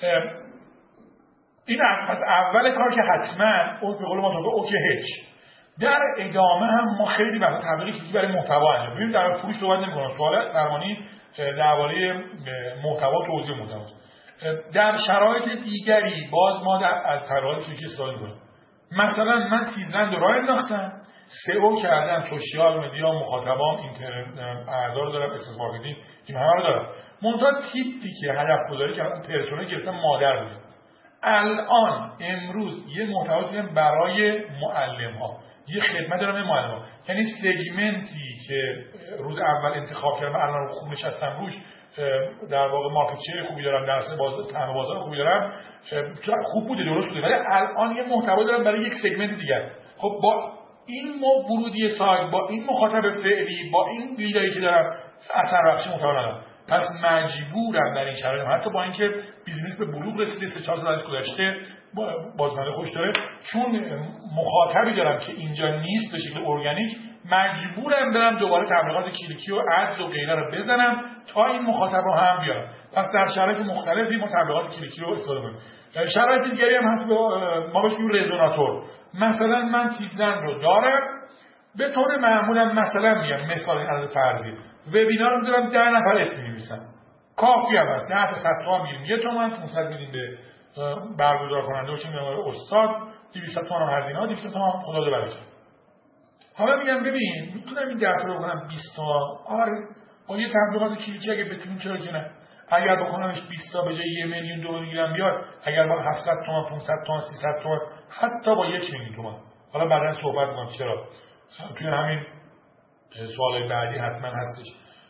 [SPEAKER 1] این پس اول کار که حتما اون به قول ما تو اوکی هیچ. در ادامه هم ما خیلی وقت تبلیغ کلیکی برای محتوا انجام میدیم. در فروش صحبت نمی‌کنم. سوال سرمانی درباره محتوا توزیع محتوا. در شرایط دیگری باز ما در از تبلیغات کلیکی استفاده می‌کنیم. مثلا من تیزلند رو راه انداختم، سئو کردم، سوشال مدیا، مخاطبام، اینترنت، اعضا رو دارم، استثمار مارکتینگ، این همه رو دارم. منتها تیپی که هدف گذاری کردم پرسونا گرفتم مادر بوده. الان امروز یه محتوا دیدم برای معلم‌ها، یه خدمت دارم به معلم‌ها، یعنی سگمنتی که روز اول انتخاب کردم الان خوب نشستم روش، در واقع مارکت شیر خوبی دارم، درصد باز سهم بازار خوبی دارم، خوب بوده، درست بوده، ولی الان یه محتوا دارم برای یک سگمنت دیگر. خب با این مو ورودی سایت، با این مخاطب فعلی، با این لیدایی که دارم اثر بخش محتوا ندارم. پس مجبورم در این شرایط، حتی با اینکه بیزنس به بلوغ رسیده، سه چهار سال گذشته، بازمانده خوش داره، چون مخاطبی دارم که اینجا نیست به شکل ارگانیک، مجبورم برم دوباره تبلیغات کلیکی و ادز و غیره رو بزنم تا این مخاطب رو هم بیارم. پس در شرایط مختلفی ما تبلیغات کلیکی رو استفاده کنیم. شرایط دیگری هم هست، ما بهش میگیم رزوناتور. مثلا من تیزلند رو دارم، به طور معمولم مثلا میگم مثال از فرضی وبینار میذارم، ده نفر اسم می‌نویسن، کافی هم هست، ده تا صد تومن میگیم، یه تومن پانصد میدیم به برگزار کننده و چه میگم استاد، دویست تومن هم هزینه ها، دویست تومن خدا دو برش. حالا میگم ببین میتونم این ده تا رو بکنم بیست تا، آره با یه تبلیغات کلیکی اگه بتونیم چرا که نه، اگر بکنمش بیست تا به جای یک میلیون دو میلیون بیاد، اگر با هفتصد تومن پانصد تومن سیصد تومن حتی با یک میلیون تومن. حالا بعدا صحبت می‌کنم چرا توی همین سوال بعدی حتما هستش.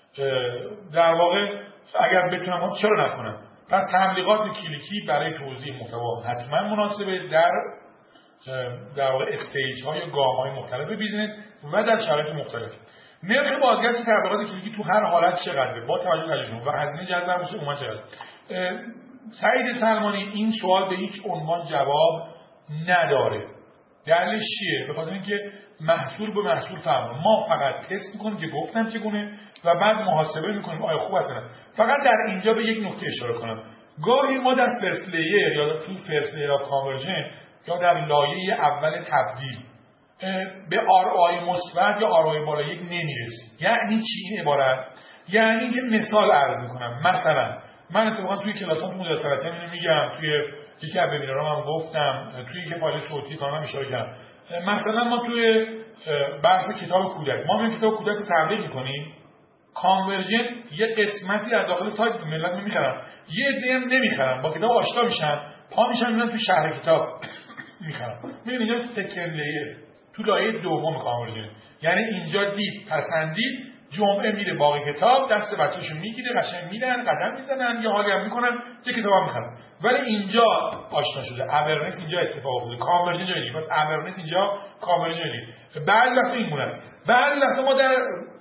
[SPEAKER 1] در واقع اگر بتونم چرا نکنم. پس تبلیغات کلیکی برای توزیع محتوا حتما مناسبه در در واقع استیج های گام های مختلف بیزنس و در شرایط مختلف. نرخ بازگشت تبلیغات کلیکی تو هر حالت چقدره با توجه به تجربه و هزینه جذب باشه عموما چقدر؟ سعید سلمانی این سوال به هیچ عنوان جواب نداره. دلیلش چیه؟ به خاطر اینکه محصول به محصول فرق. ما فقط تست میکنیم که گفتم چگونه و بعد محاسبه میکنیم آیا خوب هستن. فقط در اینجا به یک نکته اشاره کنم. گاهی ما در فرست لیر یا تو فرست لیر اف کانورژن یا در لایه اول تبدیل به آر آی مثبت یا آر آی بالا یک نمیرسیم. یعنی چی این عبارت؟ یعنی که مثال عرض میکنم. مثلا من اتفاقا توی کلاسام مدیر صنعتی اینو میگم، توی یکی از وبینارام هم گفتم، توی یک فایل صوتی کاملا اشاره کردم. مثلا ما توی بحث کتاب کودک، ما میگیم کتاب کودک رو تبلیغ میکنیم، کانورژن یه قسمتی از داخل سایت ملت نمیخرن، یه عده هم نمیخرن، با کتاب آشنا میشن، پا میشن میرن تو شهر کتاب میخرن. میبینید اینجا سکند لیر تو لایه دوم کانورژن، یعنی اینجا دید پسندید، جمعه میره باقی کتاب دست بچه‌شون میگیره، قشنگ میدن، قدم میزنن، یه حالی هم میکنن، یه کتاب هم میخرن. ولی اینجا آشنا شده، اورنس اینجا اتفاق افتاده، کانورژن جایی نیست. پس اورنس اینجا، کانورژن نیست. بعد وقت این مونه، بعد وقت ما در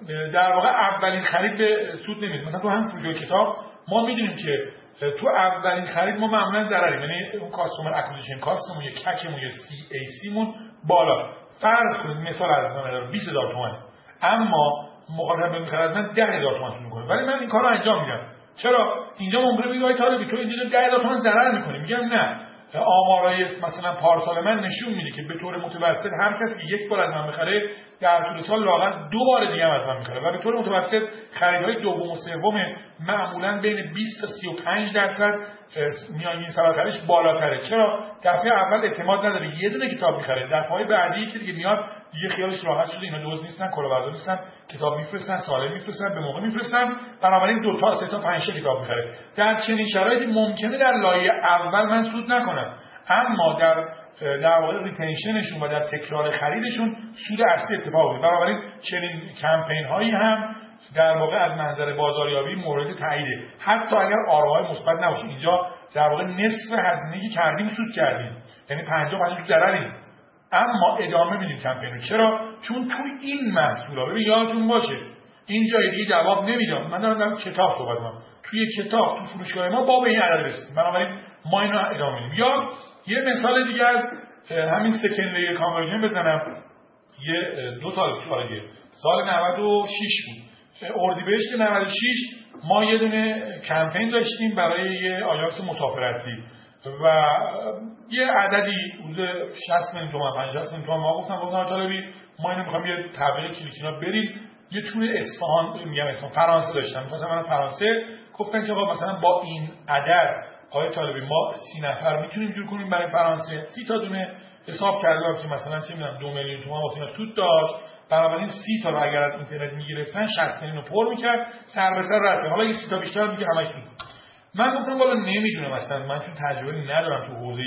[SPEAKER 1] در واقع اولین خرید به سود نمیریم. مثلا تو هم فروش کتاب ما میدونیم که تو اولین خرید ما معمولا ضرریم، یعنی اون کاستومر اکوزیشن کاستمون، یک ککمون، یک سی ای سی مون بالا. فرض کنید مثال از بیست هزار تومان، اما مخاطب میخرد من ده هزار تومان شروع کنه، ولی من این کارو انجام میدم. چرا؟ اینجا ممکنه بگه آی طالبی تو اینجا ده هزار تومان ضرر میکنی. میگم نه، آمارای مثلا پارسال من نشون میده که به طور متوسط هر کسی یک بار از من بخره در طول سال لااقل دو بار دیگه هم از من میخره و به طور متوسط خریدهای دوم و سوم معمولا بین بیست تا سی و پنج درصد میانگین سبد خریدش بالاتره. چرا؟ دفعه اول اعتماد نداره، یه دونه کتاب میخره، دفعه‌های بعدی که دیگه میاد دیگه خیالش راحت شده اینا دوز نیستن، کلاهبردار نیستن، کتاب میفرستن، سالم میفرستن، به موقع میفرستن، بنابراین دو تا سه تا پنج تا کتاب میخره. در چنین شرایطی ممکنه در لایه اول من سود نکنم، اما در در واقع ریتنشنشون و در تکرار خریدشون سود اصلی اتفاق میفته. بنابراین چنین کمپین هایی هم در واقع از منظر بازاریابی مورد تاییده، حتی اگر آرهای مثبت نباشه. اینجا در واقع نصف هزینه‌ای که کردیم سود کردیم، یعنی پنجاه پنجاه تو ضرریم، اما ادامه میدیم کمپین رو. چرا؟ چون تو این محصولا، ببین یادتون باشه این جای دیگه جواب نمیدم، من دارم در کتاب صحبت می‌کنم، توی کتاب تو فروشگاه ما با به این عدد رسیدیم، بنابراین ما اینو ادامه میدیم. یا یه مثال دیگه از همین سکند لیر کانورژن بزنم، یه دو تا سال سال نود و شش بود، اردیبهشت نود و شش ما یه دونه کمپین داشتیم برای یه آژانس مسافرتی و یه عددی حدود شصت میلیون تومان پنجاه میلیون تومان ما گفتم گفتم طالبی ما اینو می‌خوام یه تبلیغ کلیکینا بریم، یه تور اصفهان میگم اصفهان فرانسه داشتم، مثلا من فرانسه گفتن که آقا مثلا با این عدد آقای طالبی ما سی نفر میتونیم جور کنیم برای فرانسه، سی تا دونه حساب کردم که مثلا چه میدونم دو میلیون تومان واسه اینا سود داشت، بنابراین سی تا رو اگر از اینترنت میگرفتن شصت میلیون رو پر میکرد، سر به سر رفت. حالا این سی تا بیشتر میگه همش سود. من گفتم والا نمیدونم، مثلا من چون تجربه ندارم تو حوزه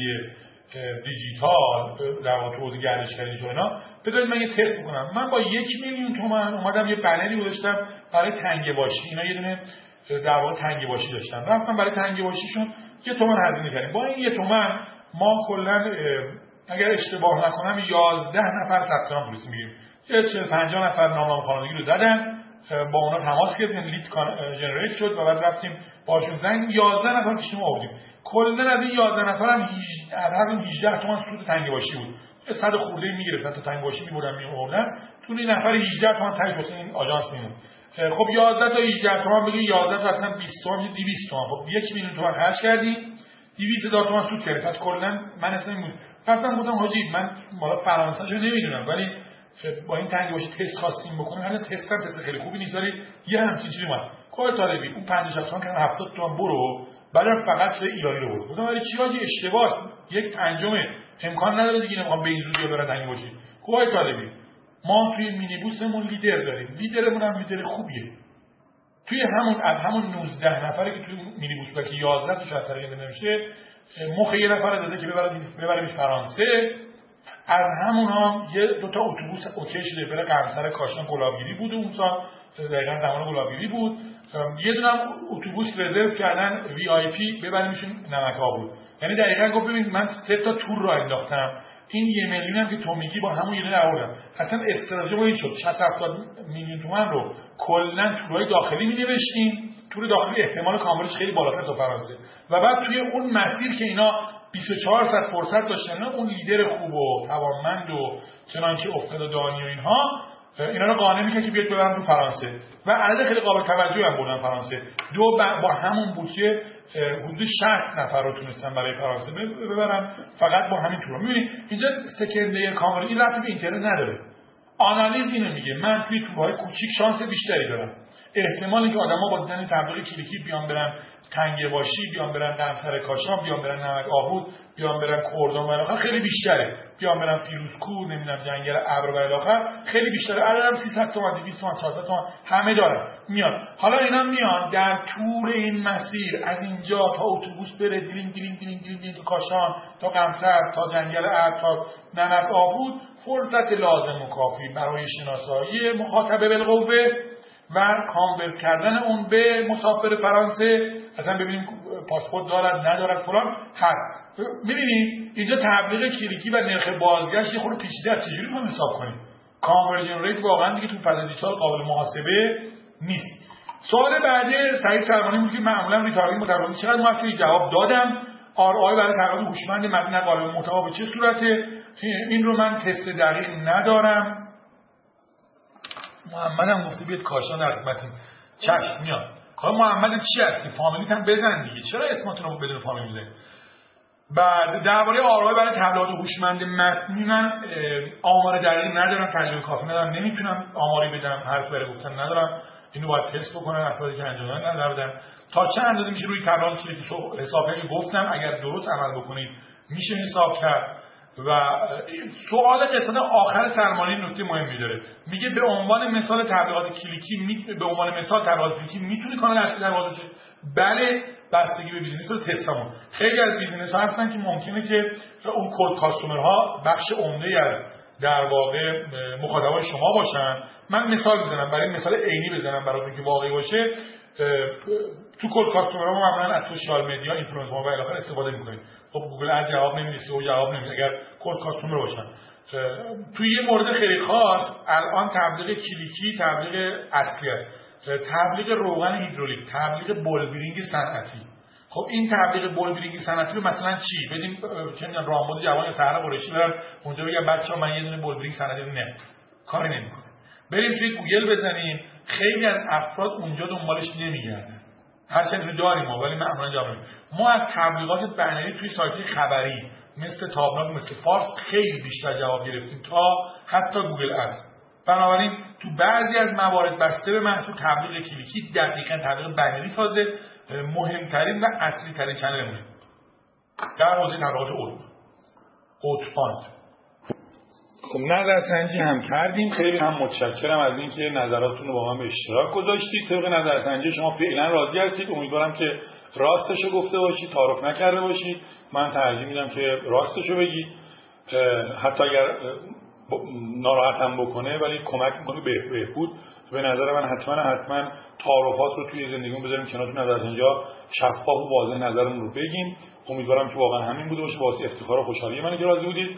[SPEAKER 1] دیجیتال، در واقع تو حوزه گردشگری تو اینا، بذارید من یه تست بکنم. من با یک میلیون تومان اومدم یه پنلی گذاشتم برای تنگه باشی، اینا یه دونه در واقع تنگه باشی داشتن، رفتم برای تنگه باشیشون یه تومان هزینه کردیم. با این یه تومان ما کلا اگر اشتباه نکنم یازده نفر ثبت نام درست میگیم، یه چهل پنجاه نفر نامنامه خانوادگی رو دادن، با اونا تماس گرفتیم، لید جنریت شد و بعد رفتیم باشون زنگ یازده نفر پیش ما آوردیم. کلا از این یازده نفر هم هزینه هجده تومان سود تنگه باشی بود، صد خورده میگرفتن تا تنگه باشی میبردن میآوردن، تو این نفر هجده تومان تاش واسه این آژانس میمون. خب یازده تا هجده تومان بگی یازده تا اصلا بیست تومان میشه دویست تومان، خب یک میلیون تومان خرج کردی، دویست هزار تومان سود کردی. پس کلا من اصلا بود رفتم گفتم حاجی من مالا فرانسه‌شو نمیدونم ولی با این تنگه باشی تست خواستیم بکنیم، حالا تست هم تست خیلی خوبی نیست، ولی یه همچین چیزی اومد کوه طالبی اون پنجاه شصت تومان که هفتاد تومان برو، بعدم فقط شده ایرانی رو برو. گفتم ولی چی حاجی اشتباهه، یک پنجم امکان نداره دیگه نمیخوام به این زودی برن تنگه باشی. کوه طالبی ما توی مینیبوسمون لیدر داریم، لیدرمون هم لیدر خوبیه، توی همون از همون نوزده نفره که توی مینیبوس بود که یازده تا شاید ترقیه نمیشه مخ یه نفر داده که ببره ببرمش فرانسه، از همون هم یه دو تا اتوبوس اوکی شده بره قمصر کاشان گلابگیری بود، اون سال دقیقاً زمان گلابگیری بود، یه دونه هم اتوبوس رزرو کردن وی آی پی ببریمشون نمک‌ها بود. یعنی دقیقاً گفت ببین من سه تا تور رو انداختم، این یه میلیون هم که تو میگی با همون یه دونه آوردم. اصلا استراتژی ما این شد شصت هفتاد میلیون تومان رو کلا تورهای داخلی می‌نوشتیم، تور داخلی احتمال کاملش خیلی بالاتر تا فرانسه، و بعد توی اون مسیر که اینا بیست و چهار ساعت فرصت داشتن، اون لیدر خوب و توانمند و چنانچه افتاد و دانی و اینها اینا رو قانع می‌کرد که بیاد ببرن تو فرانسه و عدد خیلی قابل توجهی هم بردن فرانسه. دو با همون بودجه حدود شصت نفر رو تونستن برای فرانسه ببرن فقط با همین تور. می‌بینید اینجا سکند لیر کامل این رابطه به اینترنت نداره. آنالیز اینو میگه من توی تورهای کوچیک شانس بیشتری دارم، احتمال اینکه آدما با دیدن تبلیغ کلیکی بیان برن تنگه باشی، بیان برن قمصر کاشان، بیان برن نمک آبود بیان برن کردان و الاخر خیلی بیشتره، بیان برن فیروزکوه، نمیدونم جنگل ابر و الاخر خیلی بیشتره. عددم سیصد تومان، دویست تومان، چهارصد تومان همه دارن میان. حالا اینا میان در طول این مسیر از اینجا تا اتوبوس بره دیلین دیلین دیلین دیلین دیلین تا کاشان، تا قمصر، تا جنگل ابر، تا ننف آبود، فرصت لازم و کافی برای شناسایی مخاطب بالقوه و کانورت کردن اون به مسافر فرانسه، اصلا ببینیم پاسپورت دارد ندارد فلان. هر می‌بینید اینجا تبلیغ کلیکی و نرخ بازگشت خود پیچیده است، چجوری می‌خوایم حساب کنیم؟ کانورژن ریت واقعا دیگه تو فضا دیجیتال قابل محاسبه نیست. سوال بعدی سعید سلمانی بود که معمولا روی تارگت متفاوتی چقدر موثری جواب دادم. آر آی برای تقاضای هوشمند مبنی قابل محتوا به چه صورته؟ این رو من تست دقیق ندارم. محمد هم گفته بیاد کاشان در خدمتیم. چشم میاد. حالا محمد چی هستی؟ فامیلیت هم بزن دیگه. چرا اسمتون رو بدون فامیل میزنید؟ بعد درباره آرای برای تبلیغات هوشمند متنی من آمار دقیق ندارم، تجربه کافی ندارم، نمیتونم آماری بدم، حرف برای گفتن ندارم. اینو باید تست بکنن افرادی که انجام دادن ندادن. تا چند اندازه میشه روی تبلیغات کلیدی حساب گفتم، اگر درست عمل بکنید میشه حساب کرد. و سوال قسمت آخر سلمانی نکته مهمی داره، میگه به عنوان مثال تبلیغات کلیکی می... به عنوان مثال تبلیغات کلیکی میتونه کانال اصلی در بازار شه؟ بله، بستگی به بیزینس و تستمون. خیلی از بیزینس ها هستن که ممکنه که اون کورد کاستومر ها بخش عمده از در واقع مخاطبای شما باشن. من مثال میزنم برای مثال عینی بزنم براتون که واقعی باشه. تو کورد کاستومر ها معمولا از سوشال مدیا، اینفلوئنسر و الی آخر استفاده میکنید. خب گوگل اد جواب نمیده، سئو جواب نمیده اگر کورد کاستومر باشن. توی یه مورد خیلی خاص الان تبلیغ کلیکی تبلیغ اصلی است، تبلیغ روغن هیدرولیک، تبلیغ بولبرینگ صنعتی. خب این تبلیغ بولبرینگ صنعتی رو مثلا چی بدیم؟ چه میدونم رامبد جوان سحر قریشی برن اونجا بگم بچه‌ها من یه دونه بولبرینگ صنعتی نه، کاری نمیکنه. بریم توی گوگل بزنیم، خیلی از افراد اونجا دنبالش نمیگردن، هرچند رو داریم ما ولی معمولا جواب نمیدیم. ما از تبلیغات بنری توی سایت خبری مثل تابناک، مثل فارس خیلی بیشتر جواب گرفتیم تا حتی گوگل ادز. بنابراین تو بعضی از موارد بسته به محصول تبلیغ کلیکی دقیقاً تبلیغ بنری تازه مهمترین و اصلی ترین چنلمونه در حوزه تبلیغات اوت اوتپاند. خب نظرسنجی هم کردیم، خیلی هم متشکرم از اینکه نظراتتون رو با من به اشتراک گذاشتید. طبق نظرسنجی شما فعلا راضی هستید، امیدوارم که راستشو گفته باشید، تعارف نکرده باشید. من ترجیح میدم که راستشو بگید، حتی اگر ناراحتم بکنه ولی کمک میکنه به بهبود. به نظر من حتما حتما تعارفات رو توی زندگیمون بذاریم کنار، تو نظرسنجی‌ها شفاف و واضح نظرمون رو بگیم. امیدوارم که واقعا همین بوده باشه، باعث افتخار و خوشحالی منه که راضی بودید.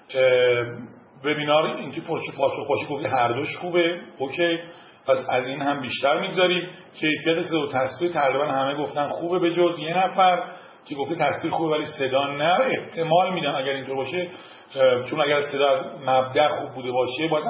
[SPEAKER 1] وبینار اینکه پرسش پاسخ باشه گفتی هر دوش خوبه، اوکی، پس از این هم بیشتر میگذاریم. کیفیت صدا و تصویر تقریبا همه گفتن خوبه به جز یه نفر که گفته تصویر خوبه ولی صدا نه. احتمال میدم اگر اینطور باشه، چون اگر صدا از مبدأ خوب بوده باشه باید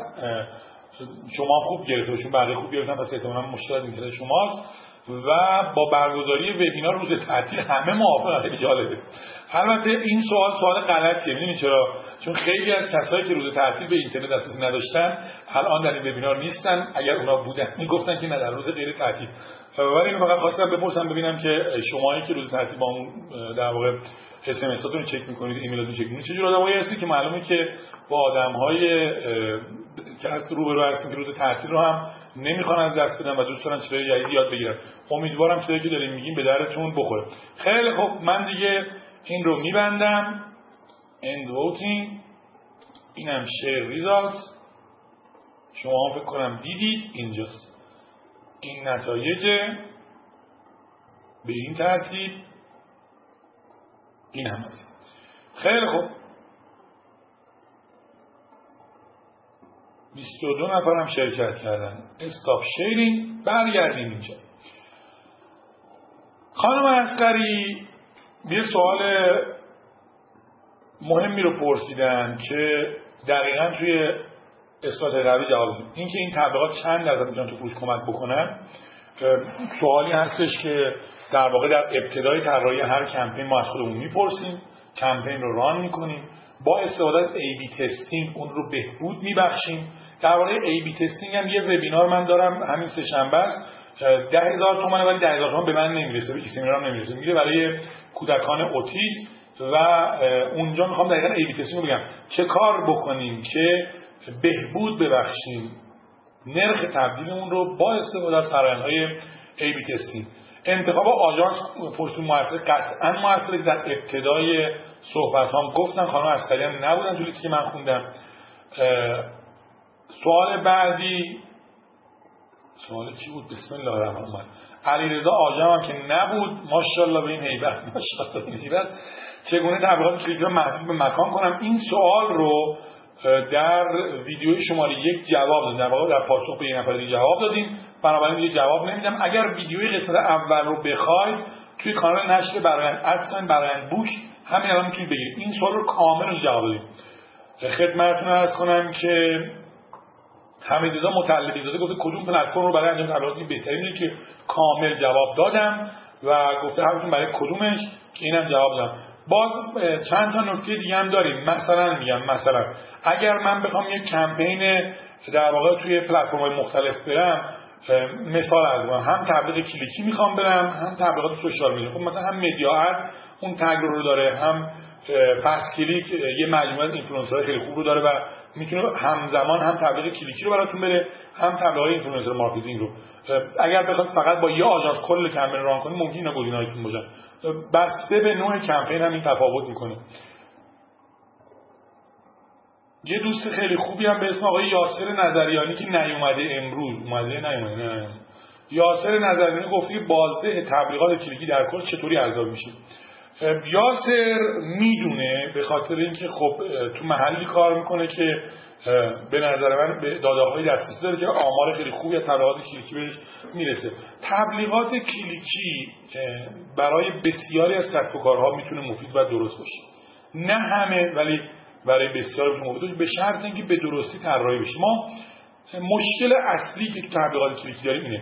[SPEAKER 1] شما خوب گرفته، چون بقیه خوب گرفتن، پس احتمالاً مشکل از اینترنت شماست. و با برگزاری وبینار روز تعطیل همه موافقن، خیلی جالبه. البته این سوال سوال غلطیه، میدونید چرا؟ چون خیلی از کسایی که روز تعطیل به اینترنت دسترسی نداشتن الان در این وبینار نیستن، اگر اونا بودن میگفتن که نه در روز غیر تعطیل. ولی اینو فقط خواستم بپرسم ببینم که شماهایی که روز تعطیل با اون در واقع اس ام اس هاتون رو چک میکنید، ایمیلاتون چک میکنید، چه جور آدمایی هستید که معلومه که با آدم‌های که از روبرو هستن که روز تعطیل رو هم نمیخوان از دست بدن و دوست دارن چیزای جدید یاد بگیرن. امیدوارم چیزایی که داریم میگیم به درتون بخوره. خیلی خب، من دیگه این رو میبندم. end voting. اینم share results. شما هم فکر کنم دیدید اینجاست. این نتایج به این ترتیب این هم هست. خیلی خوب، بیست و دو نفر هم شرکت کردن. استاپ شیرینگ. برگردیم اینجا. خانم عسکری یه سوال مهمی رو پرسیدن که دقیقاً توی اسلاید قبلی جواب دادیم. این که این تبلیغات چند درصد میتونن تو فروش کمک بکنن. سوالی هستش که در واقع در ابتدای طراحی هر کمپین ما از خودمون میپرسیم، کمپین رو ران میکنیم، با استفاده از ای بی تستینگ اون رو بهبود میبخشیم. درباره ای بی تستینگ هم یه وبینار من دارم همین سه شنبه است. ده هزار تومانه ولی ده هزار تومان به من نمیرسه، به ایسیمیرام نمیرسه. میگه برای کودکان اوتیسم و اونجا میخوام دقیقاً ای بی تستی رو بگم چه کار بکنیم که بهبود ببخشیم نرخ تبدیلمون رو با استفاده از فرآیندهای ای بی تستی. انتخاب آژانس فرصون موثر قطعاً موثره که در ابتدای صحبتام گفتم، خانم عسکری هم نبودن تو لیستی که من خوندم. سوال بعدی سوال چی بود؟ بسم الله الرحمن الرحیم. علیرضا آژم هم که نبود، ماشاءالله به این هیبت، ماشاءالله به این هیبت. چگونه تبلیغات کلیدی رو محدود به مکان کنم؟ این سوال رو در ویدیوی شماره یک جواب دادیم، در واقع در پاسخ به یک نفر دیگه جواب دادیم، بنابراین دیگه جواب نمیدم. اگر ویدیوی قسمت اول رو بخواید توی کانال نشر برایند ادساین برایند بوک همین الان میتونید بگیرید. این سوال رو کامل جواب دادیم. خدمتتون عرض کنم که حمیدرضا مطلبی زاده گفته کدوم پلتفرم رو برای انجام تبلیغات بهترینه، که کامل جواب دادم و گفته همتون برای کدومش، که اینم جواب دادم. باز چند تا نکته دیگه هم داریم. مثلا میگم مثلا اگر من بخوام یک کمپین در واقع توی پلتفرم‌های مختلف برم، مثال از من هم تبلیغ کلیکی میخوام برم هم تبلیغات سوشال میدیا، خب مثلا هم مدیا اد اون تگ رو داره، هم فست کلیک یه مجموعه از اینفلوئنسرهای خیلی خوب رو داره و میتونه همزمان هم تبلیغ کلیکی رو براتون بره هم تبلیغ اینفلوئنسر مارکتینگ رو. اگر بخواد فقط با یه آژانس کل کمپین ران کنید ممکنه اینا گزینه‌هایتون باشن. بسته به نوع کمپین هم این تفاوت میکنه. یه دوست خیلی خوبی هم به اسم آقای یاسر نظریانی که نیومده امروز، اومده نیومده نه یاسر نظریانی گفت که بازده تبلیغات کلیکی در کل چطوری ارزیابی میشه. یاسر میدونه به خاطر اینکه خب تو محلی کار میکنه که به نظر من به داده‌های دسترسی داره که آمار خیلی خوبی از تبلیغات کلیکی بهش میرسه. تبلیغات کلیکی برای بسیاری از کسب و کارها میتونه مفید و درست باشه، نه همه ولی برای بسیاری میتونه مفید باشه، به شرط اینکه به درستی طراحی بشه. ما مشکل اصلی که تو تبلیغات کلیکی داریم اینه،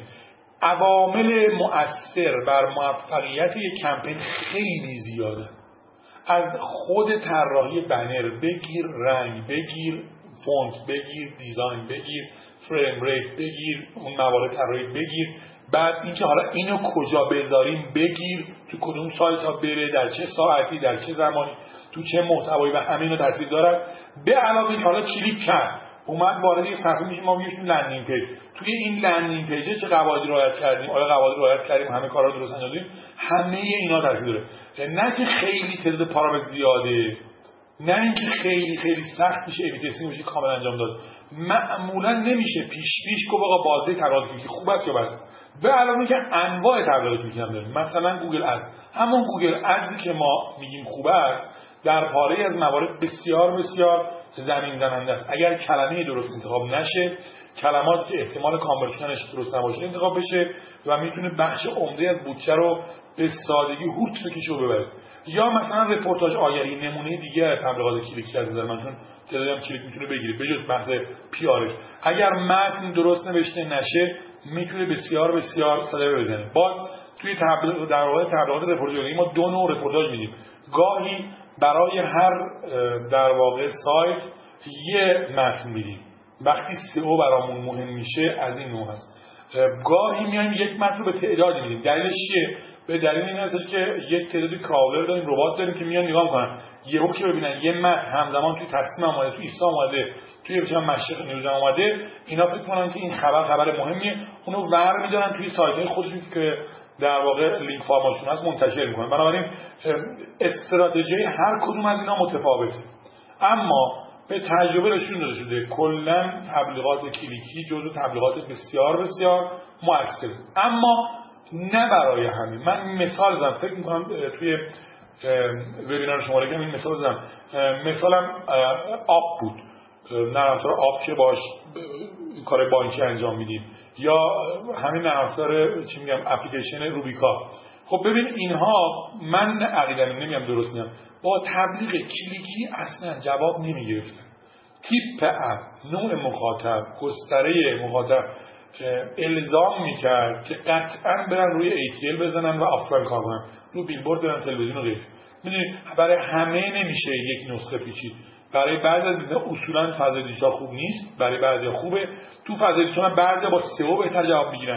[SPEAKER 1] عوامل مؤثر بر موفقیت یک کمپین خیلی زیاده. از خود طراحی بنر بگیر، رنگ بگیر، فونت بگیر، دیزاین بگیر، فریم ریت بگیر، اون موارد طراحی بگیر، بعد اینکه حالا اینو کجا بذاریم بگیر، تو کدوم سایت ها بره، در چه ساعتی، در چه زمانی، تو چه محتوایی و همینو تاثیر داره. به علاوه اینکه حالا کلیک کرد اومد وارد یه صفحه میشه، ما میگیم لندینگ پیج، توی این لندینگ پیج چه قواعدی رعایت کردیم، آیا قواعد رعایت کردیم، همه کارا رو درست انجام دادیم، همه اینا تاثیر داره. نه که خیلی تعداد پارامتر زیاده، نه اینکه خیلی خیلی سخت میشه ای بی تستی میشه کامل انجام داد. معمولا نمیشه پیش پیش گفت آقا بازه تبلیغات کلیکی خوب است یا بد. به علاوه اینکه انواع تبلیغات کلیکی هم داریم، مثلا گوگل ادز، همون گوگل ادزی که ما میگیم خوب است در پاره از موارد بسیار بسیار زمین زننده است. اگر کلمه درست انتخاب نشه، کلماتی که احتمال کانورشنش درست نباشه انتخاب بشه و میتونه بخش عمده از بودجه رو به سادگی هوت بکشه و ببره. یا مثلا رپورتاج آگهی، نمونه دیگه تبلیغات کلیکی از نظر من، چون تعدادی هم کلیک میتونه بگیره به جز بحث پی آرش. اگر متن درست نوشته نشه میتونه بسیار بسیار صدمه بزنه. باز توی تبلیغ در واقع تبلیغات رپورتاج ما دو نوع رپورتاج میدیم. گاهی برای هر در واقع سایت یه متن میدیم، وقتی سئو برامون مهم میشه از این نوع هست. گاهی میایم یک متن رو به تعداد میدیم. دلیلش چیه؟ به دلیل این هستش که یک تعدادی کراولر داریم، ربات داریم که میان نگاه کنن، یهو که ببینن یه متن همزمان توی تصمیم اومده، توی ایسا اومده، توی مثلا مشرق نیوز اومده، اینا فکر کنن که این خبر خبر مهمیه، اونو ور میدارن توی سایت‌های خودشون که در واقع لینک فارمشون هست منتشر میکنن. بنابراین استراتژی هر کدوم از اینا متفاوته، اما به تجربه نشون داده شده کلا تبلیغات کلیکی جزو تبلیغات بسیار بسیار مؤثره. اما نه برای همین. من مثال زدم، فکر میکنم توی وبینار شماره که این مثال زدم، مثالم آپ بود، نرم افزار آپ که باش کار بانکی انجام میدیم، یا همین نرم افزار چی میگم اپلیکیشن روبیکا. خب ببین اینها من عقیدم نمیگم درست میگم، با تبلیغ کلیکی اصلا جواب نمیگرفتن. تیپ اپ، نوع مخاطب، گستره مخاطب الزام میکرد که قطعا برن روی ای تی ال بزنن و آفلاین کار کنن، رو بیلبورد برن، تلویزیون و غیره. میدونید برای همه نمیشه یک نسخه پیچید. برای بعضی از اینا اصولا فضای دیجیتال خوب نیست، برای بعضی خوبه. تو فضای دیجیتال بعضی با سئو بهتر جواب میگیرن،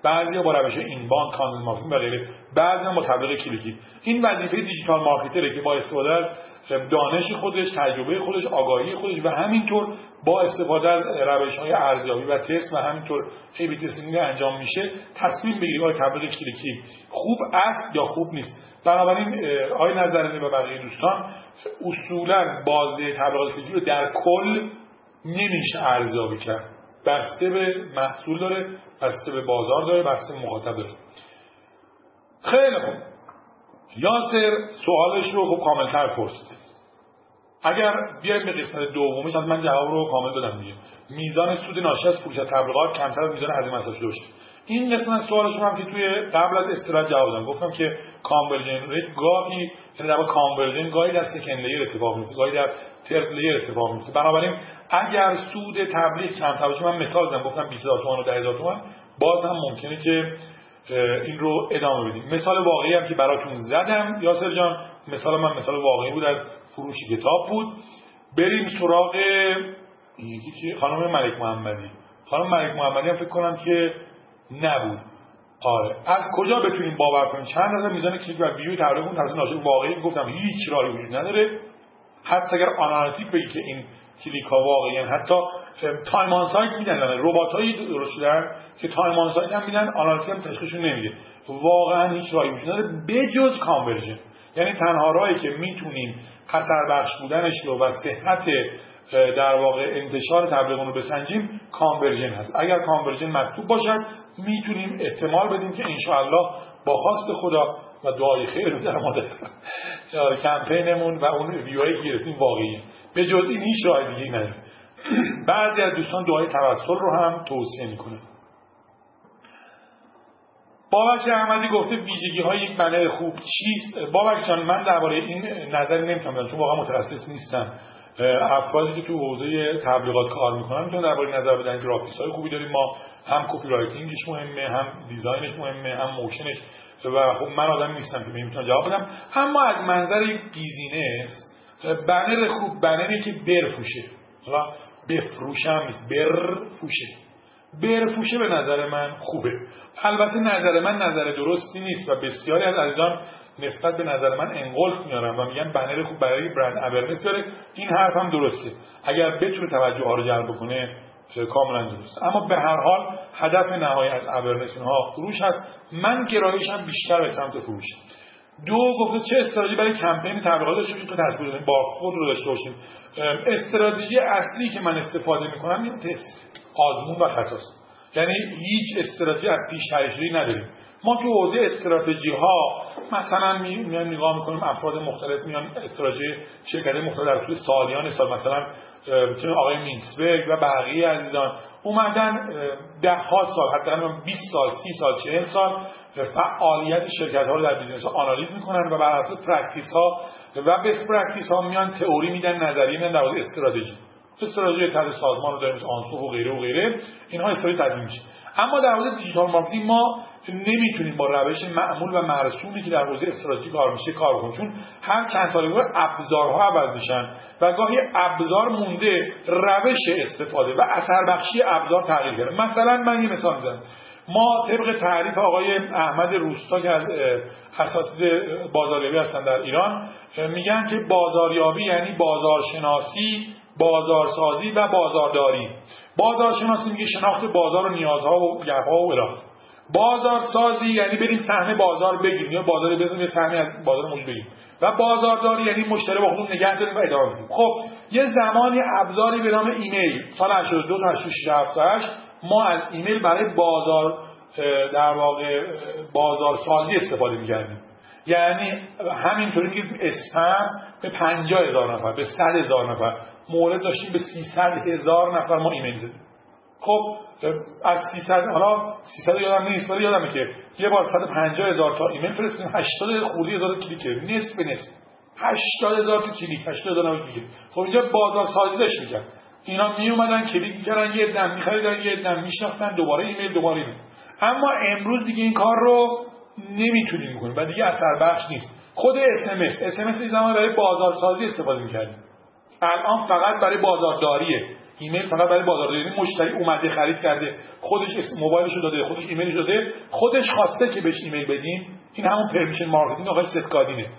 [SPEAKER 1] بعضیا با روش اینباند، کاندنت مارکتینگ و غیره، بعضیا با تبلیغ کلیکی. این وظیفه دیجیتال مارکتره که با استفاده از دانش خودش، تجربه خودش، آگاهی خودش و همینطور با استفاده از روش‌های ارزیابی و تست و همینطور ای بی تستینگ انجام میشه تصمیم بگیره آیا تبلیغ کلیکی خوب است یا خوب نیست. بنابراین آقای نظرانی و بقیه دوستان اصولا بازده تبلیغات کلیکی رو در کل نمیشه ارزیابی کرد. بسته به محصول داره، بسته به بازار داره، بسته به مخاطب داره. خیلی خوب. یاسر سوالش رو خب کاملتر پرسید. اگر بیایم به قسمت دومش، از من جواب رو کامل دادم دیگه. میزان سود ناشی از فروش تبلیغات کمتر از میزان هزینه مصرفی داشت. این قسمت سوالش رو هم که توی قبل از استراحت جواب دادم. گفتم که کانورژن ریت گاهی، یعنی در کانورژن گاهی در سکند لیر اتفاق میفته، گاهی در ترد لیر اتفاق میفته. بنابراین اگر سود تبلیغ کمتر باشه، من مثال زدم گفتم بیست هزار تومان و ده هزار تومان، باز هم ممکنه که این رو ادامه بدیم. مثال واقعی هم که براتون زدم یاسر جان، مثال من مثال واقعی بود، از فروش کتاب بود. بریم سراغ یکی که خانم ملک محمدی. خانم ملک محمدی هم فکر کنم که نبود. آره، از کجا بتونیم باور کنیم چند درصد میزان کلیک و ویو تبلیغ توسط ناشر واقعی؟ گفتم هیچ راهی وجود نداره. حتی اگر آنالیتیک بگی که این کلیک ها واقعی هستند، حتی تایم آن سایت میدن، رباتایی درست شدن که تایم آن سایت هم میدن، آنالیتیک هم تشخیصشون نمیده. واقعا هیچ راهی وجود نداره بجز کانورژن. یعنی تنها راهی که میتونیم اثر بخش بودنش رو و صحت در واقع انتشار تبلیغ رو بسنجیم کانورژن هست. اگر کانورژن مطلوب باشد میتونیم احتمال بدیم که ان شاء الله با خواست خدا و دعای خیر در مورد کمپینمون و اون ویوهایی که گرفتیم واقعیه. به جز این هیچ راه دیگه‌ای نداره. بعضی از دوستان دعای توسل رو هم توصیه میکنه. بابک احمدی گفته ویژگی های یک بنر خوب چیست؟ بابک جان، من درباره این نظری نمیتونم بدم چون واقعا متخصص نیستم. افرادی که تو حوزه تبلیغات کار میکنن میتونن درباره نظر بدن. گرافیکس های خوبی داریم ما، هم کپی رایتینگش مهمه، هم دیزاینش مهمه، هم موشنش، و خب من آدم نیستم که میتونم جواب بدم. اما از منظر یک بیزینس بنر خوب بنری که برفروشه، حالا بفروشم نیست، برفروشه. برفروشه به نظر من خوبه. البته نظر من نظر درستی نیست و بسیاری از عزیزان نسبت به نظر من انقلت میارن و میگن بنر خوب برای برند اورنس داره. این حرف هم درسته، اگر بتونه توجه ها رو جلب بکنه کاملا درسته. اما به هر حال هدف نهایی از اورنس ها فروش هست. من گرایشم بیشتر به سمت فروشه. دو، گفته چه استراتژی برای کمپین تبلیغات داشته باشیم که تصویر بدیم با خود رو داشته باشیم. استراتژی اصلی که من استفاده میکنم این تست، آزمون و خطاست. یعنی هیچ استراتژی از پیش تحریری نداریم. ما تو حوزه استراتژی ها مثلا میایم نگاه میکنیم، افراد مختلف میان استراتژی شرکت مختلف در طول سالیان سال، مثلا میتونه آقای مینسبرگ و بقیه عزیزان اومدن ده ها سال، حتی بیست سال، سی سال، چهل سال فعالیت شرکت ها رو در بیزنس ها آنالیز میکنن و بر اساس پرکتیس ها و بیست پرکتیس ها میان تئوری میدن، نظریه میدن در حوزه استراتژی. استراتژی طرح سازمان رو داریم، آنسوف و غیره و غیره، اینها استراتژی تدوین میشه. اما در حوزه دیجیتال مارکتینگ ما نمیتونیم با روش معمول و مرسومی که در حوزه استراتژی کار میشه کار کنیم، چون هر چند سال گاهی ابزارها عوض میشن و گاهی ابزار مونده، روش استفاده و اثر بخشی ابزار تغییر کرده. مثلا من یه مثال میزنم. ما طبق تعریف آقای احمد روستا که از اساتید بازاریابی هستن در ایران میگن که بازاریابی یعنی بازارشناسی، بازارسازی و بازارداری. بازارشناسی میگه شناخت بازار و نیازها و گپ‌ها و الی. بازارسازی یعنی بریم سهم بازار بگیریم یا بازار بزنیم یه سهمی از بازار موجود بگیریم. و بازارداری یعنی مشتری با خودمون نگه داریم و ادامه بدیم. خب یه زمانی ابزاری به نام ایمیل سال هشتاد و دو تا هشتاد و شش هفتاد و هشت ما از ایمیل برای بازار در واقع بازارسازی استفاده می‌کردیم. یعنی همینطوری که اسپم به پنجاه هزار نفر، به صد هزار نفر، مورد داشتیم به سیصد هزار نفر ما ایمیل زدیم. خب از سیصد، حالا سیصد یادم نیست ولی یادمه که یه بار صد و پنجاه هزار تا ایمیل فرستادیم، هشتاد خورده هزار کلیک کردیم، نصف به نصف، هشتاد هزار تا کلیک، هشتاد هزار تا کلیک. خب اینجا بازارسازی داشت می‌کرد. اینا می اومدن کلیک می‌کردن، یه دم می‌خریدن، یه دم می‌شناختن، دوباره ایمیل، دوباره ایمیل. اما امروز دیگه این کار رو نمیتونیم بکنیم و دیگه اثر بخش نیست. خود اس ام اس اس ام اس این زمان برای بازارسازی استفاده می‌کردیم. الان فقط برای بازارداریه. ایمیل فقط برای بازاریابی. یعنی مشتری اومده خرید کرده، خودش موبایلشو داده، خودش ایمیلش داده، خودش خواسته که بهش ایمیل بدیم، این همون پرمیشن مارکتینگ آقای ستگادینه.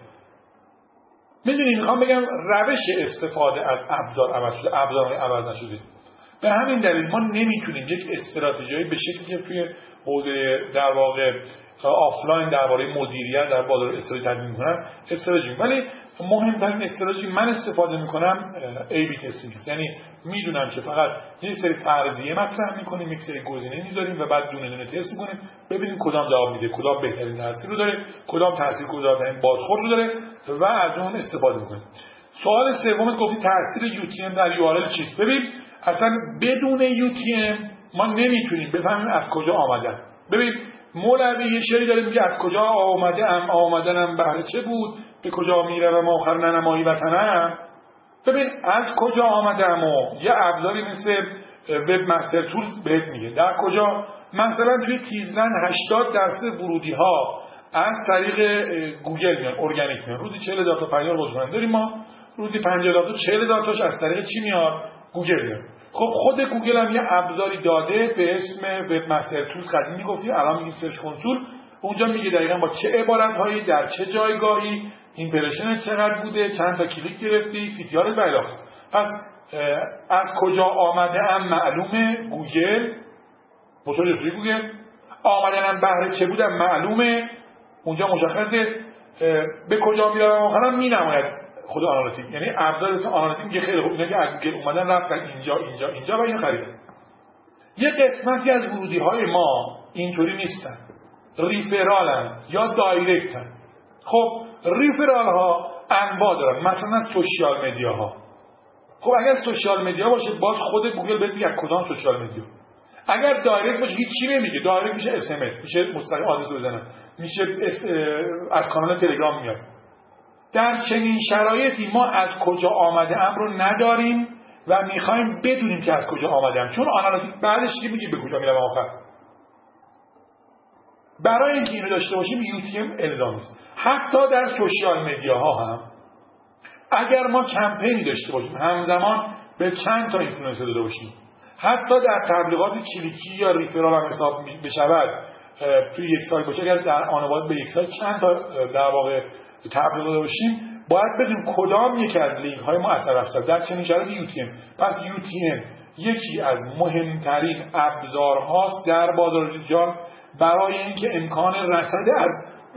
[SPEAKER 1] میدونی میخوام بگم روش استفاده از ابزار عوض شده، ابزارهای عوض نشده. به همین دلیل ما نمیتونیم یک استراتژی به شکلی که توی حوزه در واقع آفلاین درباره مدیریت در بازار استراتژی تدوین می‌کنن استراتژی، ولی مهمترین استراتژی من استفاده میکنم ای بی تستینگ است. یعنی میدونم که فقط یه سری فرضیه مطرح میکنیم، یک سری گزینه میذاریم و بعد دونه دونه تست میکنیم ببینیم کدام جواب میده، کدام بهترین تاثیر رو داره، کدام تاثیرگذارترین بازخورد رو داره و از اون استفاده میکنیم. سوال سوم گفتی تاثیر یو تی ام در یو آر ال چیست؟ ببین اصلا بدون یو تی ام ما نمیتونیم بفهمیم از کجا آمدن. ببین مولوی یه شعری داره میگه از کجا آمده ام آمدنم بهر چه بود، به کجا میروم آخر ننمایی وطنم. ببین از کجا آمدم و یه ابزاری مثل وب مستر تول بهت میگه در کجا. مثلا توی تیزلند هشتاد درصد ورودی ها از طریق گوگل میان، ارگانیک میان. روزی چهل هزار تا پنجاه بازخورنده داریم ما، روزی پنجاه هزار تا چهل هزار تاش از طریق چی میاد؟ گوگل میاد. خب خود گوگل هم یه ابزاری داده به اسم وب مستر تولز، قدیم میگفتیم الان میگیم سرچ کنسول. اونجا میگه دقیقاً با چه عبارت‌هایی در چه جایگاهی ایمپرشن چقدر بوده، چند تا کلیک گرفتی، سی تی آر بالا. پس از کجا آمده ام معلومه، گوگل موتور جستجوی گوگل. آمدنم بهره چه بودم معلومه، اونجا مشخصه. به کجا میرم آخرام مینماید خود آنالیتیک. یعنی ابزار مثل آنالیتیک میگه خیلی خوب اینا که از گوگل اومدن رفتن اینجا اینجا اینجا و این خریدن. یه قسمتی از ورودی های ما اینطوری نیستن، ریفرالن یا دایرکتن. خب ریفرال ها انواع دارن، مثلا سوشیال مدیا ها. خب اگر سوشیال مدیا باشه باز خود گوگل بهت میگه کدام سوشیال مدیا. اگر دایرکت باشه هیچ چی نمیگه، دایرکت میشه اس ام اس، میشه مستقیم آدرس بزنن، میشه از کانال تلگرام میاد. در چنین شرایطی ما از کجا آمده ام رو نداریم و میخوایم بدونیم که از کجا آمده ام، چون آنالیتیک بعدش چی میگه به کجا میرم آخر. برای اینکه اینو داشته باشیم یو تی ام الزامی است. حتی در سوشیال مدیاها هم اگر ما کمپینی داشته باشیم همزمان به چند تا اینفلوئنسر داده باشیم، حتی در تبلیغات کلیکی یا ریفرال هم حساب بشود توی یک سایت باشه، اگر در آن باید به یک سایت چند تا در واقع تبلیغ داده باشیم، باید بدونیم کدام یکی از لینک های ما اثر رفته در چنین شرایطی یو تی ام. پس یو تی ام یکی از مهمترین ابزارهاست در بازار دیجیتال برای اینکه امکان رصد از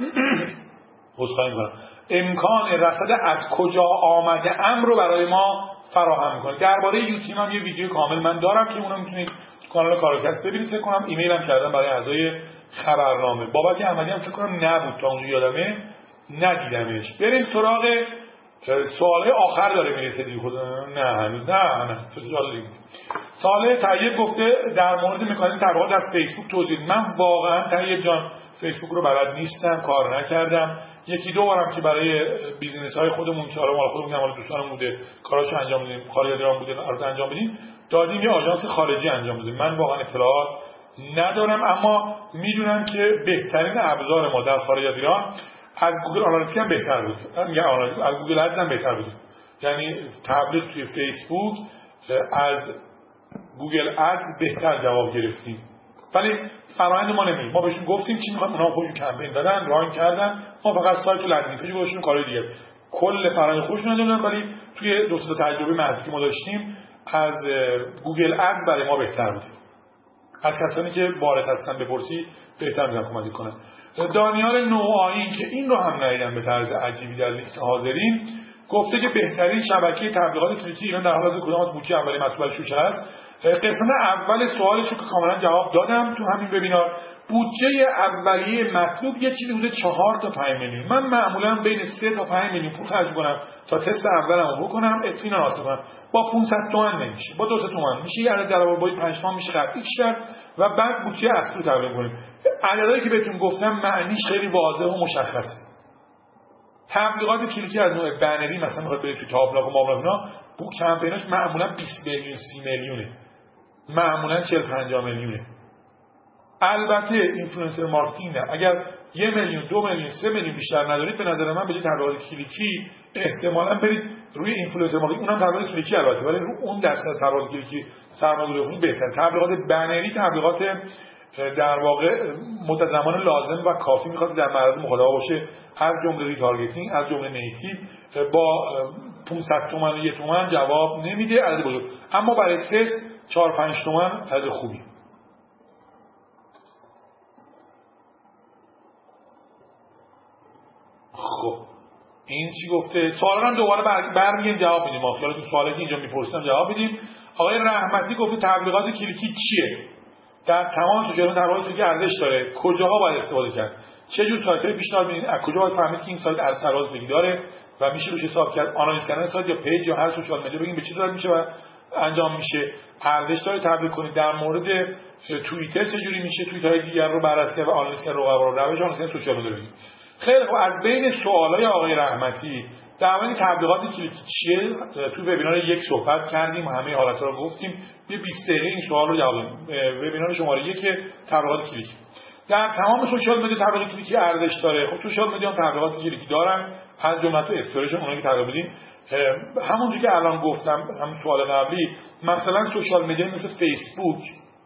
[SPEAKER 1] کنم امکان رصد از کجا آمده ام رو برای ما فراهم میکنه. درباره یو تی ام هم یه ویدیو کامل من دارم که اونم میتونید تو کانال کارکست ببینید. فکر کنم ایمیل هم کردم برای اعضای خبرنامه. بابک احمدی هم فکر کنم نبود تا اونجا یادمه، ندیدمش. بریم سراغ سوال آخر داره میرسه دیگه. خدا نه هنوز نه نه سوال دیگه. سوال طیب گفته در مورد مکانیزم تبلیغات در فیسبوک توضیح. من واقعا طیب جان فیسبوک رو بلد نیستم، کار نکردم. یکی دو بارم که برای بیزینس های خودمون که حالا مال خودمون مال دوستانم بوده کاراشو انجام میدیم، خارج ایران بوده البته انجام بدیم، دادیم یه آژانس خارجی انجام بده. من واقعا اطلاعات ندارم، اما میدونم که بهترین ابزار ما در خارج از ایران از گوگل آنالیتیک هم بهتر بود. میگم آنالیتیک از گوگل ادز هم بهتر بود. یعنی تبلیغ توی فیسبوک از گوگل ادز بهتر جواب گرفتیم. ولی فرآیند ما نمیدیم. ما بهشون گفتیم چی میخوام، اونها خودشون کمپین دادن، راین کردن، ما فقط سایت و لندینگ پیج گذاشتیم، کارهای دیگه کل فرآیند خودشون ندادن. ولی توی دو سه تجربه محدودی که ما داشتیم از گوگل ادز برای ما بهتر بود. از کسانی که وارد هستن بپرسی بهتر میگم کمک کنن. دانیال نوآیین که این رو هم ندیدم به طرز عجیبی در لیست حاضرین، گفته که بهترین شبکه تبلیغات کلیکی ایران در حال حاضر کدام بودجه اولی مطلوب شوشه است. قسمت اول سوالش رو که کاملا جواب دادم تو همین وبینار. بودجه اولیه مطلوب یه چیزی بوده چهار تا پنج میلیون. من معمولا بین سه تا پنج میلیون پول خرج کنم تا تست اولمو بکنم، اطمینان حاصل کنم. با پانصد تومن نمیشه، با دو تا تومن میشه، یعنی در واقع با پنج تومن میشه قطعی کرد و بعد بودجه اصلی رو تعیین کنیم. عددی که بهتون گفتم معنیش خیلی واضحه و مشخصه. تبلیغات کلیکی از نوع بنری مثلا میخواد بره تو تابلو و مابلغ اینا، بو کمپیناش معمولا بیست میلیون سی میلیونه، معمولا چهل پنجاه میلیونه. البته اینفلوئنسر مارکتینگ نه. اگر یه میلیون دو میلیون سه میلیون بیشتر ندارید، به نظر من برید تبلیغات کلیکی احتمالاً برید روی اینفلوئنسر مارکتینگ، اونم تبلیغات کلیکی البته، ولی رو اون دسته از تبلیغات کلیکی سرمایه‌گذاری کنید بهتره. تبلیغات بنری تبلیغات در واقع مدت زمان لازم و کافی میخواد در معرض مخاطب باشه، از جمله ریتارگتینگ، از جمله نیتیو، با پانصد تومان و یک تومان جواب نمیده عدد بزرگ، اما برای تست چهار پنج تومان عدد خوبی. خب این چی گفته؟ سوالا هم دوباره برمیگردیم جواب میدیم. خیالتون سوالی که اینجا میپرسیدم جواب میدیم. آقای رحمتی گفته تبلیغات کلیکی چیه؟ در تمام سوژه‌ها تبلیغات کلیکی ارزش داره، کجاها باید استفاده کرد؟ چه جور سایت‌های پیشنهاد میدین؟ از کجا باید فهمید که این سایت ارزش کلیکی داره و میشه روش حساب کرد؟ آنالیز کردن سایت یا پیج یا هر سوشال مدیا بگیم به چه صورت میشه و انجام میشه. ارزش داره تبلیغ کنید. در مورد توییتر چه جوری میشه توییت‌های دیگر رو بررسی و آنالیز کرد، رقبا رو روش آنالیز سوشال مدیا بگیم. خیلی خب، از بین سوالای آقای رحمتی در مورد تبلیغات کلیکی چیه تو وبینار یک صحبت کردیم، همه حالت‌ها رو گفتیم. یه بیست دقیقه این سوال رو جواب بدیم. وبینار شماره یک تبلیغات کلیکی. در تمام سوشال مدیا تبلیغات کلیکی ارزش داره. خب سوشال مدیا هم تبلیغات کلیکی دارن، از جمله تو استوریج اونایی که تبلیغ بدیم. همونجوری که الان گفتم، همون سوال قبلی، مثلا سوشال مدیا مثل فیسبوک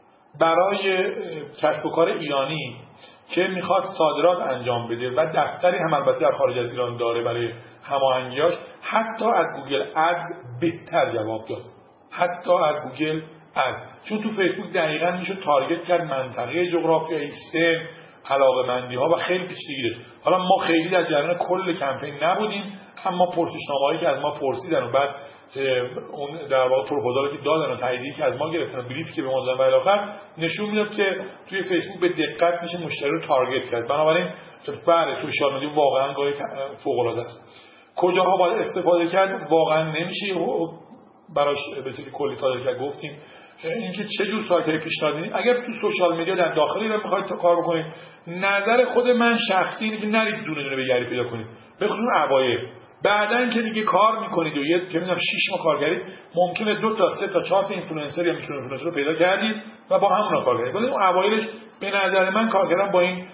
[SPEAKER 1] برای کسب و کار ایرانی که میخواد صادرات انجام بده و دفتری هم البته در خارج از ایران داره برای هماهنگیاش، حتی از گوگل ادز بهتر جواب داد. حتی از گوگل ادز، چون تو فیسبوک دقیقاً میشه تارگت کرد منطقه جغرافیایی، سن، علاقه‌مندی ها و خیلی پیچیدگی داره. حالا ما خیلی در جریان کل کمپین نبودیم، اما پرسشنامه‌هایی که از ما پرسیدن و بعد اون در واقع پروپوزالی که دادن و تاییدی که از ما گرفتن، بریفی که به ما دادن و الی آخر، نشون میداد که توی فیسبوک به دقت میشه مشتری رو تارگت کرد. بنابراین بله سوشال مدیا واقعا گاهی فوق العاده است. کجاها باید استفاده کرد واقعا نمیشه براش به طور کلی صادر کرد. گفتیم اینکه چه جور سایت‌های پیشنهاد میدین. اگر تو سوشال مدیا در داخل ایران میخواید کار بکنید، نظر خود من شخصی اینه که نرید دونه دونه بگردید پیدا کنید، بخصوص اوایل. بعدن که دیگه کار میکنید و یه که میگم شش ماه کار کردید، ممکنه دو تا سه تا چهار تا اینفلوئنسر یا میتونه اینفلوئنسر رو پیدا کردید و با همونا کار کردید. ولی اون اوایلش به نظر من کار کردن با این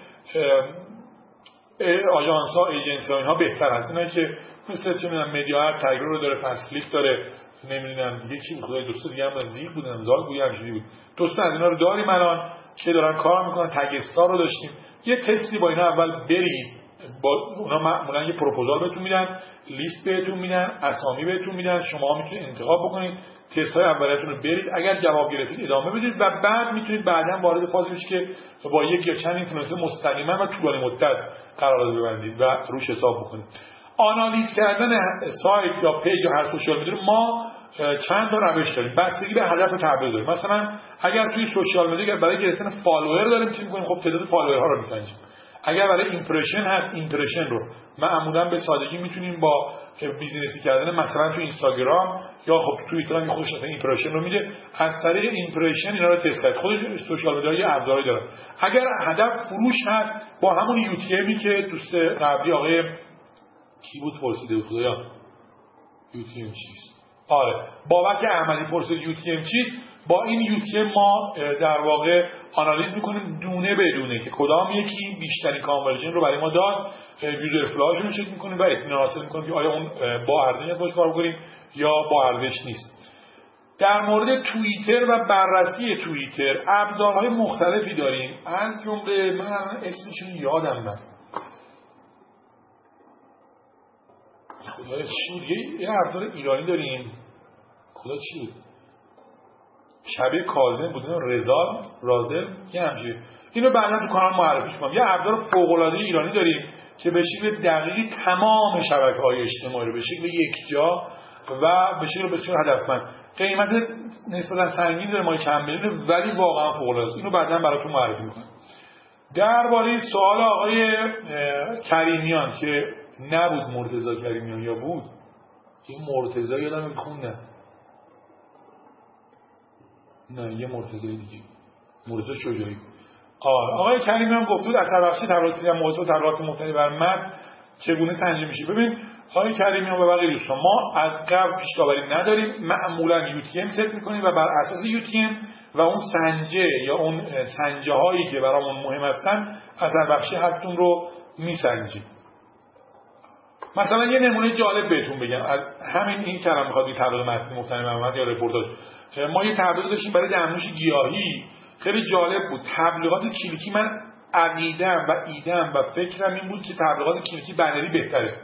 [SPEAKER 1] آژانس ها، ایجنسی ها، اینها بهتر هست. اینا که مثل چه میدونم مدیا تایگر رو داره، فصلیک داره، نمیدونم یکی خدای دوست دیگه هم زیر بودن، زال بوی همجوری بود. دوستا از اینا رو داریم الان که دارن کار میکنن. تگستا رو داشتیم. یه تستی با اینا اول برید، با اونا معمولا یه پروپوزال بهتون میدن، لیست بهتون میدن، اسامی بهتون میدن، شما میتونید انتخاب بکنید، تست های اولیتون رو برید، اگر جواب گرفتید ادامه بدید و بعد میتونید بعداً وارد فاز بشید که با یک یا چند اینفلوئنسر مستقیما و طولانی مدت قرارداد ببندید و روش حساب بکنید. آنالیز کردن سایت یا پیج یا هر سوشال مدیا ما چند تا روش داریم، بستگی به هدف تبلیغ داره. مثلا اگر توی سوشال مدیا برای گرفتن فالوور داریم چی می‌کنیم؟ خب تعداد فالوورها رو می‌سنجیم. اگر برای ایمپرشن هست، ایمپرشن رو معمولا به سادگی میتونیم با بیزینسی کردن مثلا تو اینستاگرام یا خب توییتر هم خودش اصلا ایمپرشن رو میده، از طریق ایمپرشن اینا رو تست کرد. خودش سوشال مدیا یه ابزاری داره. اگر هدف فروش هست، با همون یو تی امی که دوست قبلی آقای کی بود پرسیده بود، خدایا یو تی ام چیست؟ آره بابک احمدی پرسید یو تی ام چیست. با این یو تی ام ما در واقع آنالیز میکنیم دونه به دونه که کدام یکی بیشترین کانورژن رو برای ما داد، یوزر فلوهاشون رو چک میکنیم و اطمینان حاصل میکنیم که آیا اون با ارزش باش کار بکنیم یا با ارزش نیست. در مورد توییتر و بررسی توییتر ابزارهای مختلفی داریم، از جمله من اسمشون یادم نمیاد، خدای چی بود، یه ابزار ایرانی داریم، خدا چی بود، شبیه کاظم بود، رضا رازل یه همچین. اینو بعدا تو کانال معرفی کنم. یه ابزار فوق العاده ایرانی داریم که به شکل دقیقی تمام شبکه‌های اجتماعی رو به شکل یکجا و به شکل بسیار هدفمند، قیمت نسبتا سنگین داره، مای چند میلیونه، ولی واقعا فوق العاده است. اینو بعدا براتون معرفی می‌کنم. درباره سوال آقای کریمیان که نبود مرتضی کریمیان یا بود، یه مرتضی یادم خوندم، نه یه مرتضی دیگه، مرتضی شجاعی. آره آقای کریمی هم گفت بود اثر بخشی تبلیغاتی در موضوع تبلیغات مبتنی بر متن چگونه سنجی میشه. ببین آقای کریمیان و بقیه دوستان، ما از قبل پیش‌داوری نداریم، معمولا یو تی ام ست می‌کنیم و بر اساس یو تی ام و اون سنجه یا اون سنجه هایی که برامون مهم هستن اثر بخشی حرفتون رو میسنجیم. مثلا یه نمونه جالب بهتون بگم از همین این کلام میخواد این تبلیغ متنی مفتنی محمد یا رپورتاج. ما یه تبلیغ داشتیم برای دمنوش گیاهی، خیلی جالب بود. تبلیغات کلیکی، من عقیده‌ام و ایده‌ام و فکرم این بود که تبلیغات کلیکی بنری بهتره،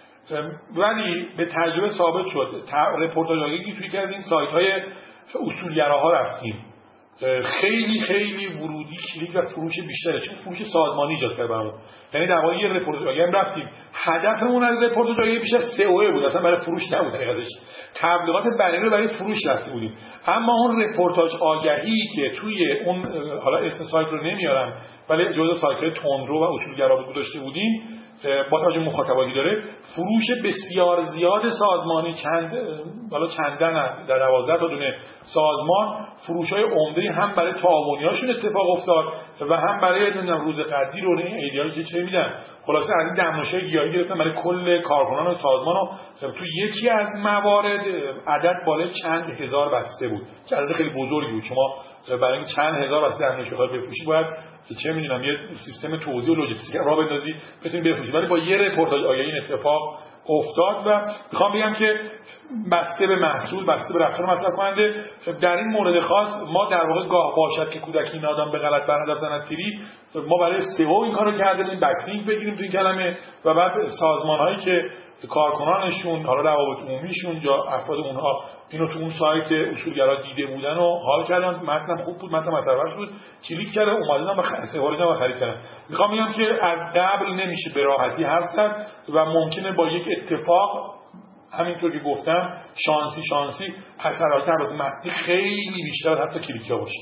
[SPEAKER 1] ولی به تجربه ثابت شد. رپورتاج آگهی توی که از این سایت‌های اصولگراها رفتیم، خیلی خیلی ورودی کلیک و فروش بیشتره، چون فروش سازمانی ایجاد کرد برامون. یعنی در واقع یه رپورتاج آگهی هم رفتیم، هدفمون از رپورتاج آگهی بیش از سئو بود، اصلا برای فروش نبود. حقیقتش تبلیغات بنری رو برای فروش رفته بودیم. اما اون رپورتاج آگهی که توی اون، حالا اسم سایت رو نمیارم ولی جزء سایت‌های تندرو و اصولگرا بود داشته بودیم، با توجه مخاطباتی داره، فروش بسیار زیاد سازمانی، چند حالا چندن در دوازده تا دونه سازمان، فروش‌های عمده هم برای تعاونی‌هاشون اتفاق افتاد و هم برای نمیدونم روز قدیر و این ایده‌ای که چه میدن. خلاصه از این دمنوش‌های گیاهی گرفتن برای کل کارکنان و سازمان و تو یکی از موارد عدد بالای چند هزار بسته بود که عدد خیلی بزرگی بود. شما برای اینکه چند هزار بسته دمنوش بخواد بفروشی باید چه میدونم یه سیستم توزیع و لوجستیک راه بندازی بتونی بفروشی، ولی با یه رپورتاج آگهی این اتفاق افتاد. و میخوام بگم که بسته به محصول، بسته به رفتار مصرف کننده، در این مورد خاص ما در واقع گاه باشد که کودکی نادان به غلط بر هدف زند تیری، ما برای سئو این کارو کردیم، بکلینک بگیریم تو این کلمه و بعد سازمان‌هایی که کارکنانشون، حالا روابط عمومیشون یا افراد اونها اینو تو اون سایت اصولگرا دیده بودن و حال کردن، متنم خوب بود، متن مطلب شد، کلیک کردم اومدم و سفارشم و خرید کردم. میخوام بگم که از قبل نمیشه به راحتی حرف زد و ممکنه با یک اتفاق، همینطور که گفتم، شانسی شانسی اثرات البته متنی خیلی بیشتر از حتی کلیک‌ها باشه.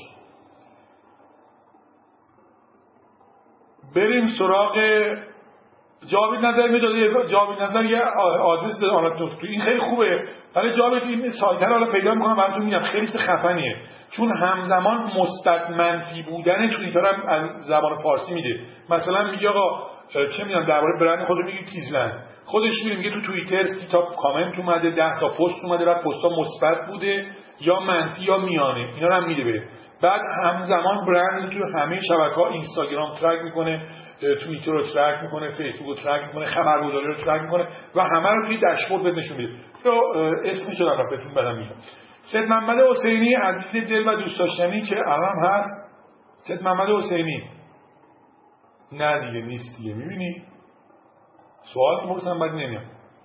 [SPEAKER 1] بریم سراغ جاوید نظر. میدونید جاوید نظر یه آدرس به آنات تو این خیلی خوبه، ولی جاوید این سایت رو حالا پیدا می‌کنم براتون میگم، خیلی خفنیه، چون همزمان مثبت منفی بودن توییتر هم از زبان فارسی میده. مثلا میگه آقا چه میدونم درباره برند خودت میگه تیزلند، خودش میگه تو توییتر سی تا کامنت اومده، ده تا پست اومده، بعد پست‌ها مثبت بوده یا منفی یا میانه، اینا رو هم میده بره. بعد همزمان برند تو همه شبکه‌ها، اینستاگرام ترک میکنه، توییتر رو ترک میکنه، فیسبوک رو ترک میکنه، خبرگزاری رو ترک میکنه و همه رو توی داشبورد بهت نشون میده. تو اسمش رو دارم بهتون بدم میگم. سید محمد حسینی عزیز دل و دوست داشتنی که الان هست، سید محمد حسینی نه دیگه نیست دیگه، میبینی سوال که مرسم بعد نمیام.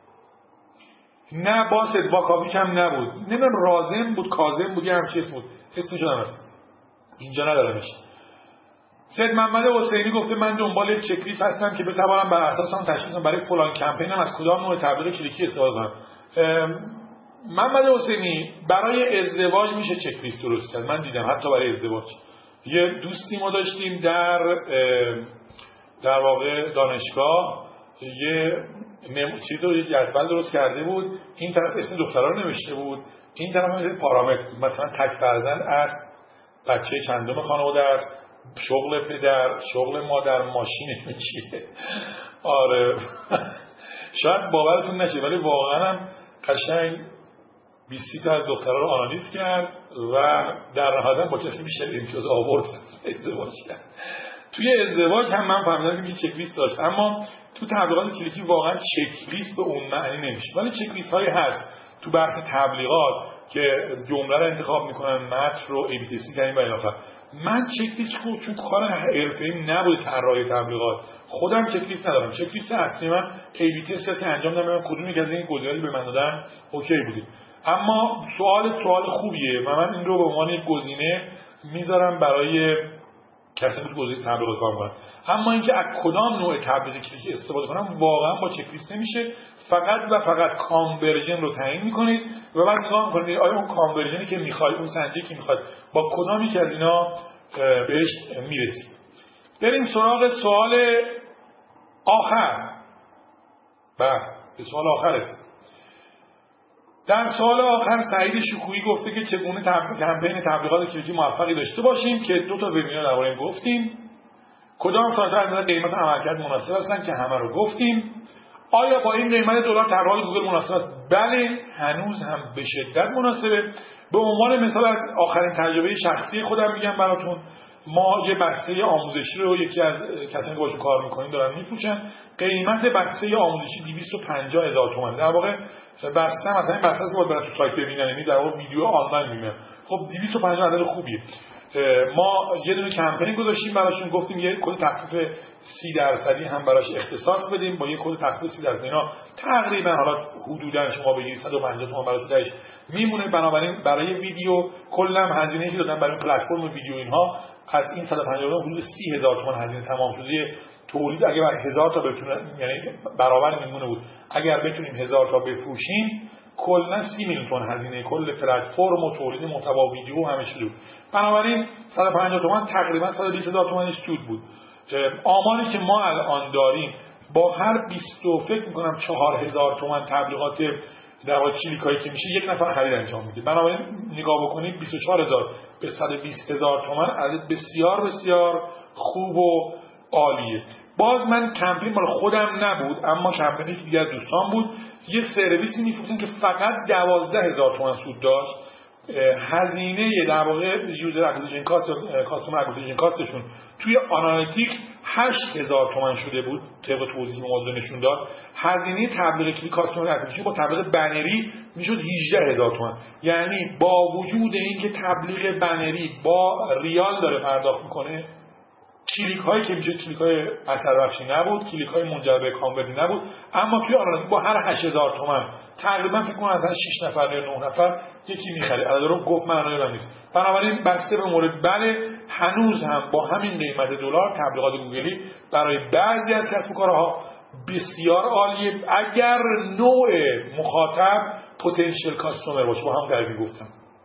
[SPEAKER 1] نه باسد واکاویچ هم نبود، نمیدونم رازم بود، کاظم بود، یه همچی اسم بود، اسمش رو دارم اینجا ندارمش. سید محمد حسینی گفته من دنبال یک چک لیست هستم که بتوانم بر اساس آن تشخیص کنم برای فلان کمپینم از کدام نوع تبلیغ کلیکی استفاده کنم. محمد حسینی برای ازدواج میشه چک لیست درست کرد، من دیدم حتی برای ازدواج. یه دوستی ما داشتیم در در واقع دانشگاه، یه چیز رو یه جدول درست کرده بود، این طرف اسم دخترها رو نوشته بود، این طرف مثلا پارامتر، مثلا تک فرزند است، بچه چندم خانواده است، شغل پدر، شغل مادر، ماشین چیه. آره شاید باورتون نشه ولی واقعا هم قشنگ بیست تا از دخترها رو آنالیز کرد و در نهایت با کسی بیشتر امتیاز آورد ازدواج کرد. توی ازدواج هم من فهمیدم که چک لیست داشت، اما تو تبلیغات کلیکی واقعا چک لیست به اون معنی نمیشه، ولی چک لیست هایی هست تو بحث تبلیغات که جمله رو انتخاب میکنن، متن رو ای بی تستی کردیم و الی آخر. من چک لیست خود چون کار حرفه‌ای نبود طراحی تبلیغات، خودم چک لیست ندارم. چک لیست اصلی من ای بی تست انجام دادم، کدوم یک از این گزینه‌ای به من دادن اوکی بودید. اما سوال سوال خوبیه و من این رو به عنوان یک گزینه میذارم برای کسی که گزینه تبلیغات کار کنه. اما اینکه از کدام نوع تبلیغ کلیکی استفاده کنم واقعا با چک لیست نمیشه. فقط و فقط کانورژن رو تعیین میکنید و بعد نگاه میکنید آیا اون کانورژنی که میخواید، اون سنجی که میخواید، با کدام یک از اینا بهش میرسید. بریم سراغ سوال آخر. بله به سوال آخر است. در سوال آخر سعید شکویی گفته که چگونه کمپین تبلیغات کلیکی موفقی داشته باشیم که دو تا وبینار درباره این گفتیم. کدام سایت‌ها از نظر قیمت عملکرد مناسب هستن که همه رو گفتیم. آیا با این قیمت دلار طرح‌های گوگل مناسب است؟ بله، هنوز هم به شدت مناسبه. به عنوان مثال از آخرین تجربه شخصی خودم میگم براتون، ما یه بسته آموزشی رو یکی از کسانی که باشون کار میکنیم دارن میفروشن. قیمت بسته آموزشی دویست و پنجاه هزار تومان. در واقع بسته مثلا این بسته رو برای تو سایت ببینن، یعنی در واقع ویدیو آنلاین میبینن. خب دویست و پنجاه عدد خوبیه. ما یه دونه کمپین گذاشتیم براشون، گفتیم یه کد تخفیف سی درصدی هم براش اختصاص بدیم. با یه کد تخفیف سی درصدی اینا تقریبا حالا حدودا شما بگیرید صد و پنجاه تومان براش درش میمونه. بنابراین برای ویدیو کلا هزینه‌ای که دادن برای پلتفرم ویدیو اینها از این صد و پنجاه تومان حدود سی هزار تومان هزینه تمام شده تولید. اگه بر هزار تا بتونه، یعنی برابر میمونه بود، اگر بتونیم هزار تا بفروشیم کلا سی میلیون تومان هزینه کل پلتفرم و تولید محتوا ویدیو و همه چیز بود. بنابراین صد و پنجاه تومان تقریبا صد و بیست هزار تومانش سود بود. آماری که ما الان داریم با هر بیست فکر میکنم چهار هزار تومان تبلیغات در واقع کلیکایی که میشه یک نفر خرید انجام میده. بنابراین نگاه بکنید بیست و چهار هزار به صد و بیست هزار تومان عدد بسیار بسیار خوب و عالیه. باز من کمپین مال خودم نبود، اما کمپینی که دیگه از دوستان بود. یه سرویسی میفروختن که فقط دوازده هزار تومان سود داشت. هزینه در واقع یوزر اکوزیشن کاست، کاستومر اکوزیشن کاستشون توی آنالیتیک هشت هزار تومان شده بود طبق توضیح موضوع نشون داد. هزینه تبلیغ کلیک کاستومر اکوزیشن با تبلیغ بنری میشد هجده هزار تومان. یعنی با وجود اینکه تبلیغ بنری با ریال داره پرداخت میکنه، کلیک هایی که میشه کلیک های اثر بخشی نبود، کلیک های منجر به کانورتی نبود، اما توی آنالیتیک با هر هشت هزار تومان تقریبا فکر کنم از شش نفر یا نه نفر یکی میخره. عدد رو گفت من الان یادم نیست. بنابراین بسته به مورد بله، هنوز هم با همین قیمت دلار تبلیغات گوگلی برای بعضی از کسب و کارها بسیار عالیه، اگر نوع مخاطب پتانسیل کاستومر باشه. با هم درگیر گفتم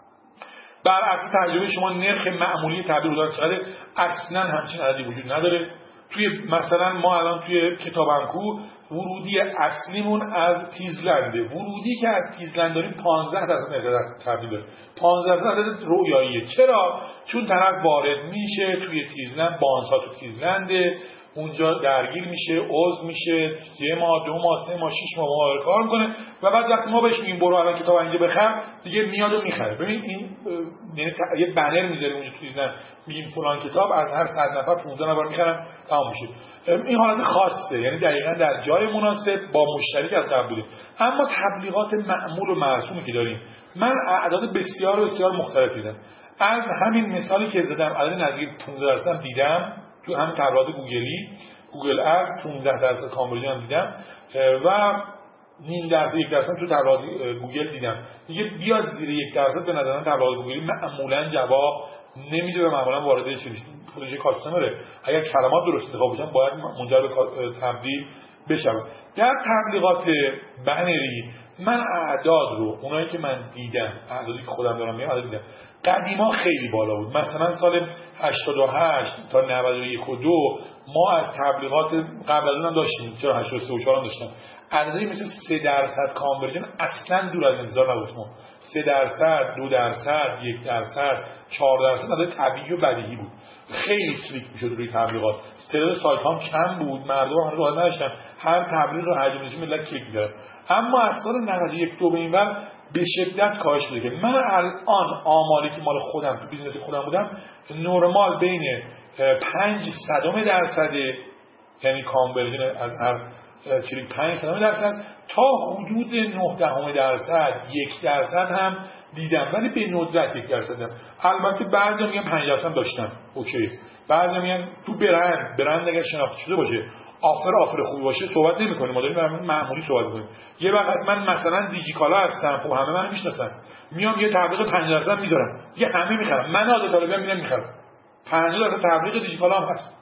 [SPEAKER 1] بر اساس تجربه شما نرخ معمولی تبلیغ دلار چقدره؟ اصلا همچین عددی وجود نداره. توی مثلا ما الان توی کتابنکو ورودی اصلیمون از تیزلنده. ورودی که از تیزلند داریم پانزده درصد تبلیغ داره. پانزده درصد عدد رویاییه. چرا؟ چون طرف وارد میشه توی تیزلند، بانسا تو تیزلنده، اونجا درگیر میشه، عضو میشه، یه ماه، دو ماه، سه ماه، شش ماه با کار میکنه و بعد وقتی ما بهش میگیم برو الان کتاب اینجا بخر، دیگه میاد و میخره. ببین این یعنی یه بنر میذاریم اونجا توی زن، میگیم فلان کتاب از هر صد نفر پانزده نفر میخرن، تمام میشه. این حالت خاصه، یعنی دقیقاً در جای مناسب با مشتری از قبل بوده. اما تبلیغات معمول و مرسومی که داریم، من اعداد بسیار بسیار مختلف دیدم. از همین مثالی که زدم عدد نزدیک پانزده درصد دیدم تو همین تبلیغات گوگلی، گوگل ادز پانزده درصد کامبریج هم دیدم و نیم درصد یک درصد تو تبلیغات گوگل دیدم. دیگه بیاد زیر یک درصد به نظر من تبلیغات گوگلی معمولا جواب نمیده و معمولا وارد پروژه کاستومره. اگر کلمات درست انتخاب بشن باید منجر به تبدیل بشه. در تبلیغات بنری من اعداد رو اونایی که من دیدم، اعدادی که خودم دارم میگم، اعداد دیدم قدیما خیلی بالا بود. مثلا سال هشتاد و هشت تا نود و یک و دو ما از تبلیغات قبل از اون هم داشتیم، چرا هشتاد و سه و چهار هم داشتم، عددی مثل سه درصد کانورژن اصلا دور از انتظار نبود. ما سه درصد، دو درصد، یک درصد، چهار درصد عدد طبیعی و بدیهی بود. خیلی کلیک میشد روی تبلیغات. استعداد سایت هم کم بود، مردم هم راه نداشتن، هر تبلیغ رو هر جمله ملت کلیک می‌کردن. اما از سال نود و یک دو به این ور به شدت کاهش شده که من الان آماری که مال خودم تو بیزنس خودم بودم نورمال بین پنج صدم درصد، یعنی کانورژن از هر کلیک پنج صدم درصد تا حدود نه دهم درصد، یک درصد هم دیدم، ولی به ندرت یک درصد دیدم. البته بعضی میگن پنج درصد داشتم، اوکی. بعضی میگن تو برند برند اگر شناخته شده باشه، آفر آفر خوبی باشه، صحبت نمی‌کنیم، ما داریم معمولی صحبت می‌کنیم. یه وقت من مثلا دیجیکالا هستم، خب همه منو میشناسن، میام یه تبلیغ پنج درصد میذارم، دیگه همه میخرن، من عادت طالبم میرم میخرم. پنج درصد تبلیغ دیجیکالا هم هست.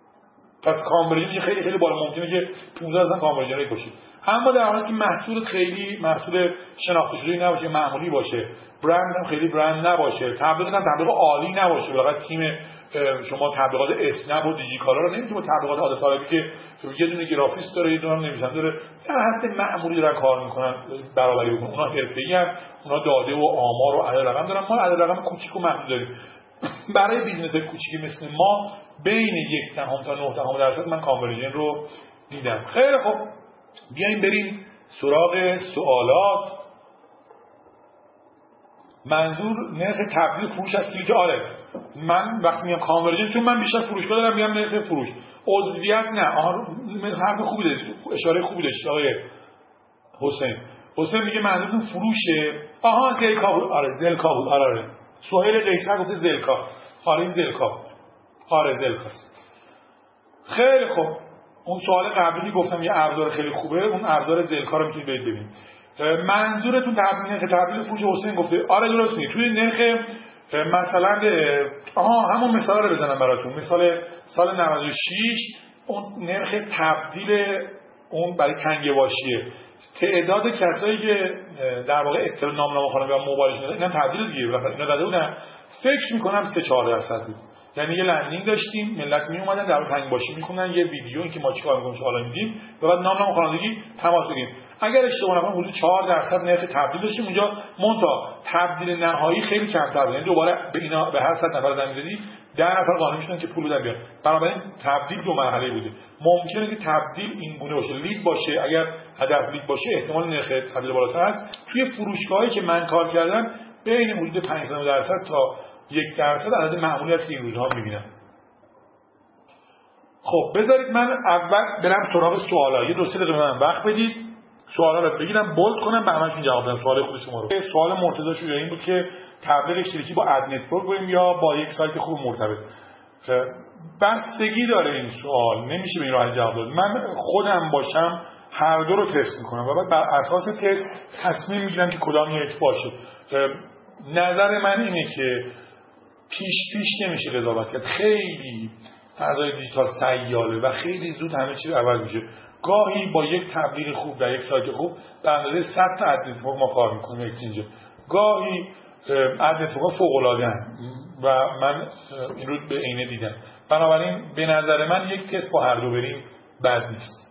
[SPEAKER 1] پس کانورژن خیلی خیلی بالا، ممکنه که پانزده درصد کانورژن ریت باشه. اما در حالی که محصول خیلی محصول شناخته شده نباشه، معمولی باشه، برند هم خیلی برند نباشه، تبلیغ هم تبلیغ عالی نباشه، واقعا تیم شما تبلیغات اسنپ و دیجیکالا رو نمیتونه با تبلیغات عادت طالبی که یه دونه گرافیست داره، یه دونه نویسنده داره، در حد معمولی دارن کار میکنن برابری بکنن. اونا حرفه‌ای ان، اونا داده و آمار و عدد رقم دارن، ما عدد رقم کوچیک و محدود داریم. برای بیزنس کوچیکی مثل ما بین یک دهم تا نه دهم درصد من کانورژن رو دیدم. خیلی خوب، بیایم بریم سراغ سوالات. منظور نرخ تبدیل فروش از کلیک. آره من وقتی میگم کانورژن چون من بیشتر فروشگاه دارم میگم نرخ فروش. عضویت نه. آها حرف خوبی داشت، اشاره خوبی داشت آقای حسین. حسین میگه منظورتون فروشه. آها زلکا بود. آره زلکا بود. آره آره سهیل قیصر گفته زلکا. آره این زلکا بود. آره زلکاست. خیلی خوب. اون سوال قبلی گفتم یه ابزار خیلی خوبه، اون ابزار زلکا رو میتونید برید ببینید. منظورتون تبدیل نرخ تبدیل فروش حسین گفته آره درست میگه. توی نرخ مثلا آها همون مثال رو بزنم براتون. مثال سال نود و شش اون نرخ تبدیل اون برای تنگه واشیه، تعداد کسایی که در واقع اطلاع نامنامه خواننده و موبایلش میدن اینا تبدیل دیگه اینا داده بودن، فکر میکنم سه چهار درصد بود. یعنی یه لندینگ داشتیم ملت می اومدن در تنگ باشی میخوندن یه ویدیو اینکه ما چیکار میکنیم حالا میدیم و بعد نامنامه خوانندگی تماس بگیریم. اگر اشتباه نکنم حدود چهار درصد نرخ تبدیل داشتیم اونجا، منتها تبدیل نهایی خیلی کمتر بود. یعنی دوباره به اینا به هر صد نفر زنگ زدی ده نفر قانع میشدن که پول بدن بیان. بنابراین تبدیل دو مرحله بوده. ممکنه که تبدیل این گونه باشه، لید باشه. اگر هدف لید باشه احتمال نرخ تبدیل بالاتر است. توی فروشگاهی که من کار کردم بین حدود پنجاه درصد تا یک درصد عدد معمولی است که این روزها میبینم. خب بذارید من اول برم سراغ سوالا. یه دو سه دقیقه من وقت بدید سوالا رو بگیرم بولد کنم به همه‌شون جواب بدم. سوال خود شما رو. سوال مرتضی شجاعی این بود که تبلیغ اشتراکی با اد نتورک بریم یا با یک سایت خوب مرتبط. بستگی داره این سوال، نمیشه به این راحت جواب داد. من خودم باشم هر دو رو تست میکنم و بعد بر اساس تست تصمیم میگیرم که کدام یک باشه. نظر من اینه که پیش پیش نمیشه قضاوت کرد. خیلی فضای دیجیتال سیاله و خیلی زود همه چیز عوض میشه. گاهی با یک تبلیغ خوب و یک سایت خوب به اندازه صد تا اد نتورک ما کار میکنیم اکسچنج. گاهی اد نتورک فوق العاده و من این رو به عینه دیدم. بنابراین به نظر من یک تست با هر دو بریم بد نیست.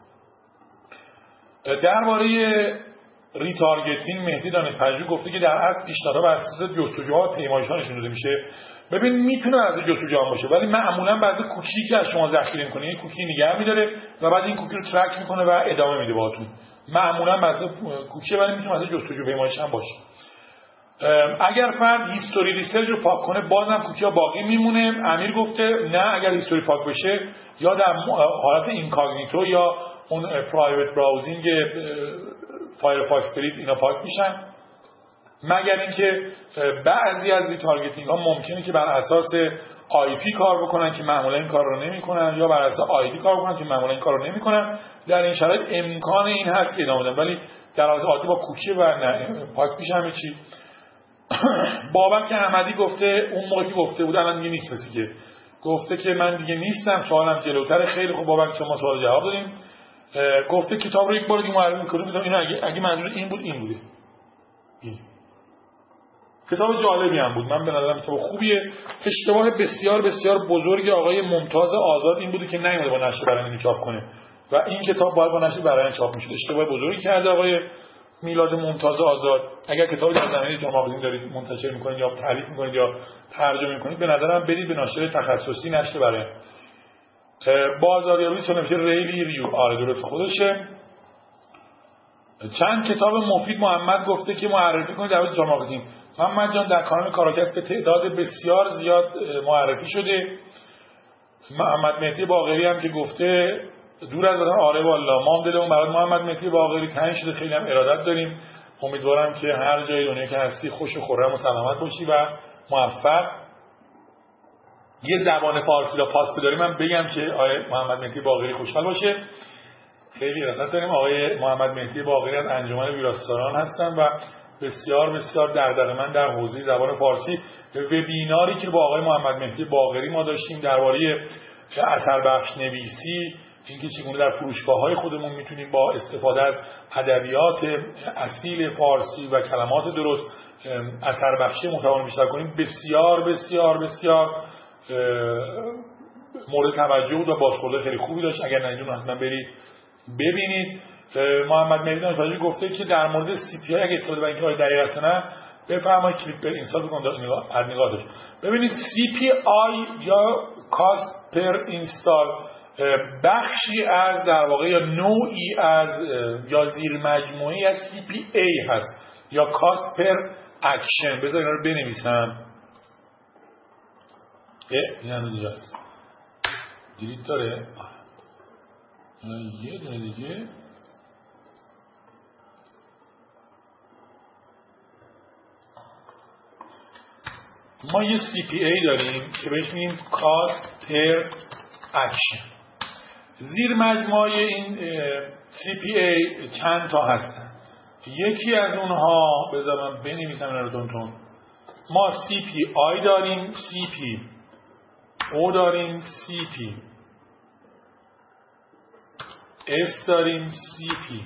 [SPEAKER 1] درباره ریتارگتینگ مهدی دانشپژوه گفته که در اصل پیشنهادها بر اساس جستجوها و پیمایش‌ها نشون داده میشه. ببین میتونه از جستجو هم باشه ولی معمولا بعد کوکی که از شما ذخیره میکنه این کوکی نگه میداره و بعد این کوکی رو ترک میکنه و ادامه میده باهاتون. معمولا بعد کوکی ولی میتونه از جستجو پیمایش هم باشه. اگر فرد هیستوری ریسرچ رو پاک کنه بازم کوکی ها باقی میمونه. امیر گفته نه اگر هیستوری پاک بشه یا در حالت اینکاگنیتو یا اون پرایوت براوزینگ فایرفاکس برید اینا پاک میشن، مگر اینکه بعضی از ریتارگتینگ ها ممکنه که بر اساس آی پی کار بکنن که معمولا این کار رو نمیکنن یا بر اساس آی دی کار بکنن که معمولا این کار رو نمیکنن. در این شرایط امکان این هست که ادامه بدن ولی در حالت عادی با کوکی و پاک میشه همه چی. بابک احمدی گفته اون موقعی گفته بود الان دیگه نیست کسی که گفته که من دیگه نیستم، سوالم جلوتر. خیلی خوب بابک شما سوال جواب دادیم. گفته کتاب رو یک بار دیگه معرفی می‌کنم. اینا اگه اگه منظور این بود این بوده. این. کتاب جالبی هم بود. من به نظرم کتاب خوبیه. اشتباه بسیار بسیار بزرگ آقای ممتاز آزاد این بوده که نیومده با نشر برنامه چاپ کنه و این کتاب باید با نشر برنامه چاپ می‌شد. اشتباه بزرگی کرده آقای میلاد ممتاز آزاد. اگر کتابی در زمینه جامعه آموزی دارید منتشر می‌کنید یا تعریف می‌کنید یا ترجمه می‌کنید به نظرم برید به ناشر تخصصی نشر برنامه. بازاریابی چون نمیشه ریلی ریو آره درست خودشه. چند کتاب مفید محمد گفته که معرفی کنید در مورد جامعه آموزی. محمد جان در کانال کاراکس به تعداد بسیار زیاد معرفی شده. محمد مهدی باقری هم که گفته دور از آدم آره والله ما هم دلمون برای محمد مهدی باقری تنگ شده، خیلی هم ارادت داریم. امیدوارم که هر جای دنیا که هستی خوش و خرم و سلامت باشی و موفق. یه زبان فارسی را پاس بداریم من بگم که آقای محمد مهدی باقری خوشحال باشه. خیلی ارادت داریم. آقای محمد مهدی باقری از انجمن ویراستاران هستن و بسیار بسیار دغدغه‌مند در حوزه زبان فارسی. وبیناری که با آقای محمد مهدی باقری ما داشتیم درباره اثر بخش نویسی، اینکه چگونه در فروشگاه‌های خودمون میتونیم با استفاده از ادبیات اصیل فارسی و کلمات درست اثر بخشی محتوا رو بیشتر کنیم، بسیار بسیار بسیار مورد توجه بود و بازخورد خیلی خوبی داشت. اگر ندیدین حتما برید ببینید. محمد مهدی دانشپژوه گفته که در مورد سی پی آی اگه اطلاع برای اینکه دقیقاً نه بفرمایید کلیپ پر اینستال بکنید نگاه نگاه داشت. ببینید سی پی آی یا کاست پر اینستال بخشی از در واقع یا نوعی از یا زیر مجموعی از سی پی ای هست یا کاست پر اکشن. بذار اینا رو بنویسم. این هم دیگه هست دیلیت داره یه دونه دیگه. ما یه سی پی ای داریم که بهش میگیم کاست پر اکشن. زیر مجموعه این سی پی ای چند تا هستن. یکی از اونها بذار من بنویسم اینا رو تون تون. ما سی پی آی داریم، سی پی او داریم، سی پی اس داریم، سی پی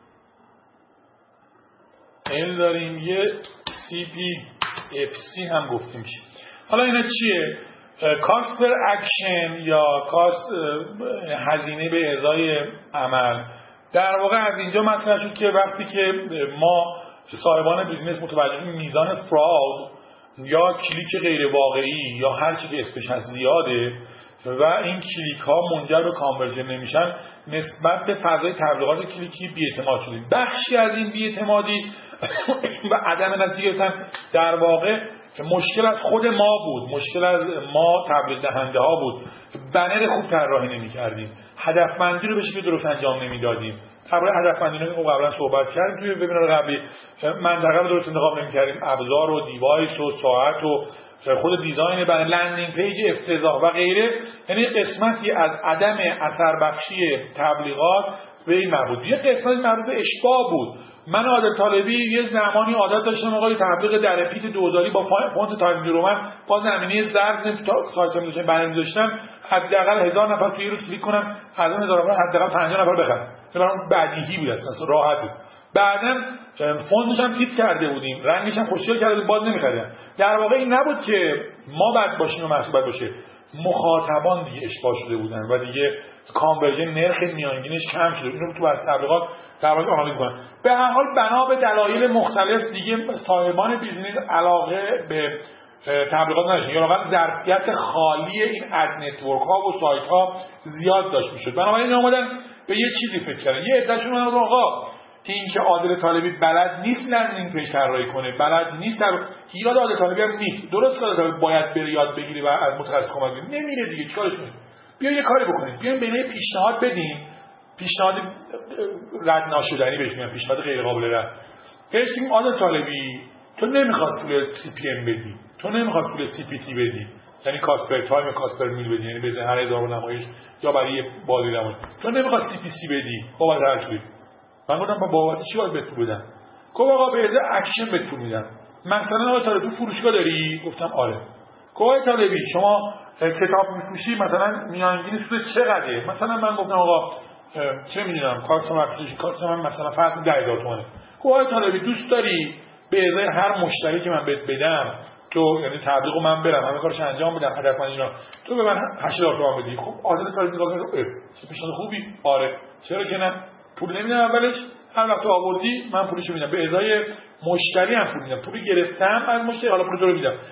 [SPEAKER 1] ال داریم، یه سی پی اف سی هم گفتیم میشه. حالا اینا چیه؟ کاست پر اکشن یا کاست هزینه به ازای عمل در واقع از اینجا مطرح شد که وقتی که ما صاحبان بیزنس متوجه میزان فراود یا کلیک غیر واقعی یا هر چی که اسمش هست زیاده و این کلیک ها منجر به کانورژن نمیشن، نسبت به فضای تبلیغات کلیکی بی‌اعتماد شدیم. بخشی از این بی‌اعتمادی و عدم نتیجه گرفتن در واقع مشکل از خود ما بود، مشکل از ما تبلیغ دهنده ها بود. بنر خوب طراحی نمی‌کردیم، هدفمندی رو به شکل درست انجام نمیدادیم. درباره هدفمندی رو قبلا صحبت کردیم توی وبینار قبلی. منطقه رو درست انتخاب نمی‌کردیم، ابزار و دیوایس و ساعت و خود دیزاین بنر، لندینگ پیج افتضاح و غیره. یعنی قسمتی از عدم اثر بخشی تبلیغات به این مربوط. یه قسمت مربوط به اشباع بود. من عادل طالبی یه زمانی عادت داشتم آقای تبلیغ در پیت دوزاری با فونت تایمز رومن با زمینه زرد سایت می‌ذاشتم بنر می‌ذاشتم، حداقل هزار نفر توی روز کلیک کنم، از اون هزار نفر حداقل پنجاه نفر بخرن. برام بدیهی بود، اصلا راحت بود. بعداً فونتش هم تیپ کرده بودیم، رنگش هم خوشگل کرده بودیم، باز نمی‌خریدن. در واقع این نبود که ما بد باشیم و محسوب بد باشه، مخاطبان دیگه اشباع شده بودن و دیگه کانورژن نرخ میانگینش کم شده. اینو تو تبلیغات در واقع آنالیز کنن. به هر حال بنا به دلایل مختلف دیگه صاحبان بیزنس علاقه به تبلیغات نداشتن، یا واقعا ظرفیت خالی این اد نتورک ها و سایت ها زیاد داشت میشد. بنابراین اومدن به یه چیزی فکر کردن. یه عدهشون اومدن آقا این که عادل طالبی بلد نیست لندینگ پیج طراحی کنه، بلد نیست در ایراد عادل طالبی هم نیست. درست که عادل طالبی باید بره یاد بگیره و از متخصص کمک بگیره، نمیره دیگه، چیکارش کنیم؟ بیا یه کاری بکنیم، بیایم بینه پیشنهاد بدیم، پیشنهاد رد ناشدنی بهش میگن، پیشنهاد غیر قابل رد. بهش میگیم عادل طالبی تو نمیخواد پول سی پی ام بدی، تو نمیخواد پول سی پی تی بدی، یعنی کاست پر تایم یا کاست پر میل بدی، یعنی بزن هر هزار نمایش یا برای بازی نمایش تو نمیخواد سی پی سی بدی، بابت هر چیزی. من گفتم با بابت چی باید بهت پول بدم؟ گفت آقا به ازای اکشن بهت پول میدم. مثلا آقا طالبی فروشگاه داری؟ گفتم آره. گفت آقا طالبی شما کتاب میفروشی، مثلا میانگین سود چقدره؟ مثلا من گفتم آقا چه میدونم کاستومر اکوزیشن کاست من مثلا فرض ده هزار تومانه. گفت آقا طالبی دوست داری به ازای هر مشتری که من بهت بدم تو، یعنی تبلیغو من برم همه کارش انجام بدم، هدف من اینا، تو به من هشت هزار تومان بدی؟ خب عادل طالبی نگاه کرد، چه پیشنهاد خوبی، آره چرا که نه، پول نمیدم اولش، هر وقت آوردی من پولشو میدم، به ازای مشتری هم پول میدم، پولی گرفتم از مشتری حالا پول تو رو میدم.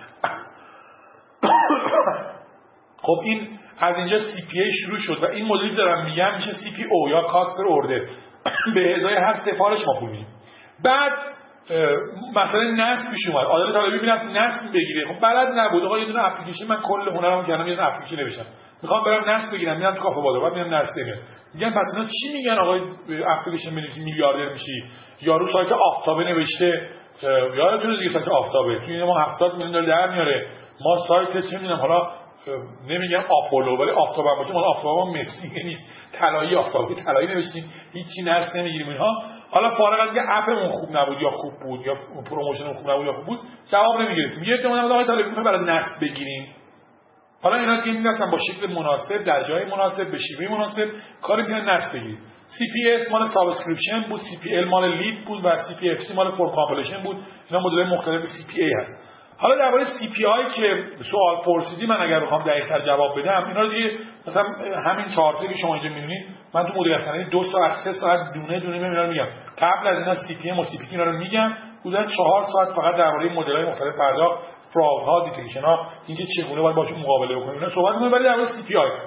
[SPEAKER 1] خب این از اینجا سی پی ای شروع شد و این مدلی دارم میگم میشه سی پی او یا کاست پر اوردر. به ازای هر سفارش ما پول میدیم. بعد مثلا نصب پیش اومد، عادل طالبی میرفت نصب بگیره، خب بلد نبود، آقا یه دونه اپلیکیشن، من کل هنرمو کردم یه دونه اپلیکیشن نوشتم، میخوام برم نصب بگیرم، میرم تو کافه بازار، بعد میرم نصب میگیرم. میگن پس اینا چی میگن آقای اپلیکیشن بنویسی میلیاردر میشی؟ یارو سایت آفتابه نوشته، یادتونه دیگه سایت آفتابه تو این ما هفتاد میلیون دلار در میاره، ما سایت چه میدونم حالا نمیگم آپولو ولی آفتاب هم باشه، ما آفتاب هم مسی نیست، طلایی آفتابی طلایی نوشتیم، هیچی نصب نمیگیریم اینها. حالا فارغ از اینکه اپمون خوب نبود یا خوب بود یا پروموشنمون خوب نبود یا خوب بود جواب نمیگیریم. یه دونه آقای طالبی میخواد برای نصب بگیریم، حالا اینا که میگن با شکل مناسب در جای مناسب به شیوه مناسب کاری میکنن نصب بگیریم. سی پی اس مال سابسکریپشن بود، سی پی ال مال لید بود و سی پی اف سی مال فور کامپلیشن بود. اینا مدل مختلف سی پی ای هست. حالا درباره سی پی آی که سوال پرسیدی، من اگر بخوام دقیق‌تر جواب بدم اینا رو دیگه مثلا همین چارتی که شما اینجا می‌بینید من تو مدیر رسانه‌ای دو ساعت سه ساعت دونه دونه اینا رو میگم. قبل از اینا سی پی ام و سی پی تی اینا رو میگم، حدود چهار ساعت فقط درباره مدل‌های مختلف پرداخت، فراودها، دیتکشن‌ها، اینکه چگونه باید باشون مقابله بکنیم اینا صحبت می‌کنم. ولی درباره سی پی آی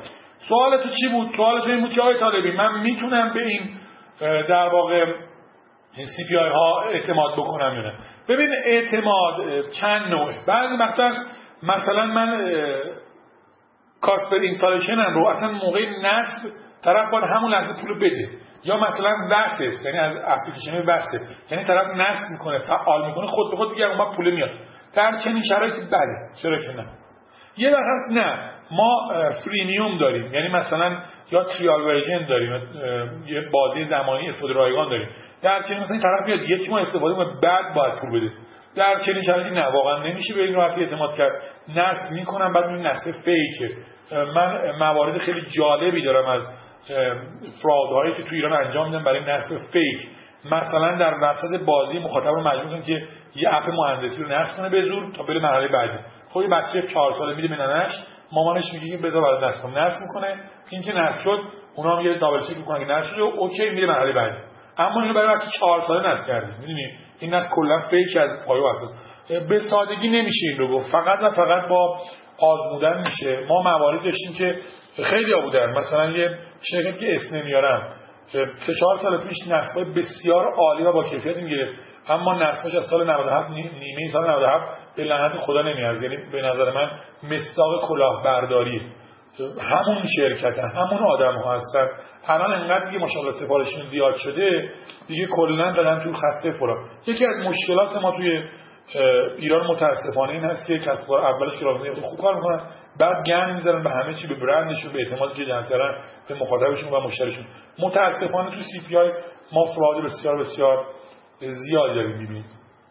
[SPEAKER 1] سوال تو چی بود؟ سوال تو این بود که آقای طالبی من میتونم به این در واقع سی پی آی ها اعتماد بکنم یا نه؟ ببین اعتماد چند نوعه. بعضی وقتا مثلا من کاست پر اینستالیشنم رو اصلا موقع نصب طرف باید همون لحظه پول بده، یا مثلا وصل، یعنی از اپلیکیشن وصل، یعنی طرف نصب میکنه فعال میکنه خود به خود دیگه اون وقت پول میاد. در چنین شرایطی بله، چرا که نه. یه وقت هست نه ما فریمیوم داریم، یعنی مثلا یا تریال ورژن داریم، یه بازی زمانی استفاده رایگان داریم. در چنین مثلا این طرف میاد یک ماه استفاده کنه بعد باید پول بده. در چنین شرایطی نه، واقعا نمیشه به این راحتی اعتماد کرد. نصب میکنم بعد میبینم نصب فیکه. من موارد خیلی جالبی دارم از فرادهایی که تو ایران انجام میدن برای نصب فیک. مثلا در وسط بازی مخاطب رو مجبور کنن که یه اپ مهندسی رو نصب کنه به زور تا بره مرحله بعدی. خب یه بچه چهار ساله میده به ننه‌اش، مامانش میگه که بذار برات نصب کنم، نصب میکنه، این که نصب شد اونا هم یه دابل چک میکنن که نصب شد، اوکی میره مرحله بعدی. اما اینو برای بچه چهار ساله نصب کردیم. میدونی این نصب کلا فیک از پایه واسه. به سادگی نمیشه این رو گفت، فقط و فقط با آزمودن میشه. ما موارد داشتیم که خیلی ها بودن، مثلا یه شرکتی که اسم نمیارم سه چهار سال پیش نصبای بسیار عالی و با کیفیت میگرفت، اما نصبش از سال نود و هفت نیمه سال نود و هفت به لعنت خدا نمیاد. یعنی به نظر من مصداق کلاهبرداری همون شرکتن، همون آدم ها هستن. الان انقدر دیگه ماشاءالله سفارششون زیاد شده دیگه کلا دادن تو خط فلان. یکی از مشکلات ما توی ایران متاسفانه این هست که کسب و کار اولش که راهنمایی خوب کار میکنن، بعد گند میذارن به همه چی، به برندشون، به اعتمادی که جمع کردن به مخاطبشون و مشتریشون. متاسفانه تو سی پی آی ما فراد بسیار بسیار زیاد داریم میبینیم.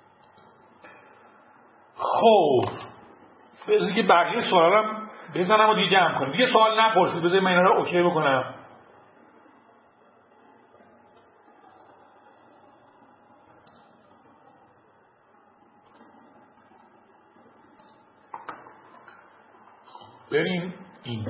[SPEAKER 1] خب دیگه بقیه سوالام بزنم و دیگه جمع کنیم. دیگه سوال نپرسید، بذارید من اینا رو اوکی بکنم. بریم اینجا.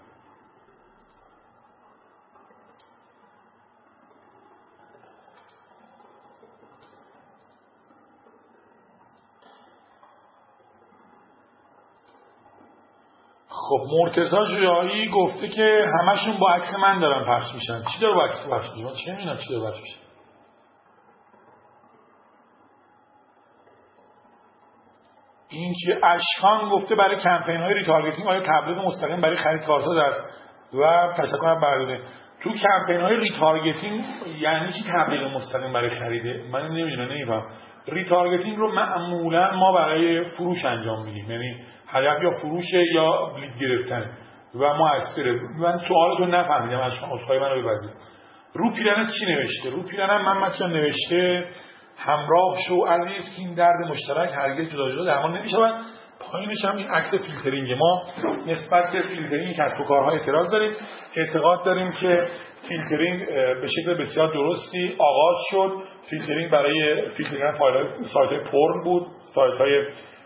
[SPEAKER 1] خب مرتضی ژیایی گفته که همشون با عکس من دارن پخش میشن. چی داره با عکس پخش میشه؟ من چه میدونم چی داره پخش میشه. این که اشکان گفته برای کمپین های ریتارگتینگ آیا تبلیغ مستقیم برای خرید کارساز است و تشکر از برنامه. تو کمپین های ریتارگتینگ یعنی چی تبلیغ مستقیم برای خریده؟ من نمیدونم، نمیفهم. ریتارگتینگ رو معمولا ما برای فروش انجام میدیم، یعنی هدف یا فروشه یا لید گرفتن و موثره. من سوالتو نفهمیدم، اشکان عذرخواهی منو بپذیر. رو پیرنت چی نوشته؟ رو پیرنم محمد جان نوشته همراه شو عزیز که این درد مشترک هرگز جدا جدا درمان نمی‌شود. پایینش هم این عکس فیلترینگ. ما نسبت به فیلترینگ کسب و کارها اعتراض داریم. اعتقاد داریم که فیلترینگ به شکل بسیار درستی آغاز شد. فیلترینگ برای فیلترینگ فایل‌های سایت‌های پورن بود، سایت‌های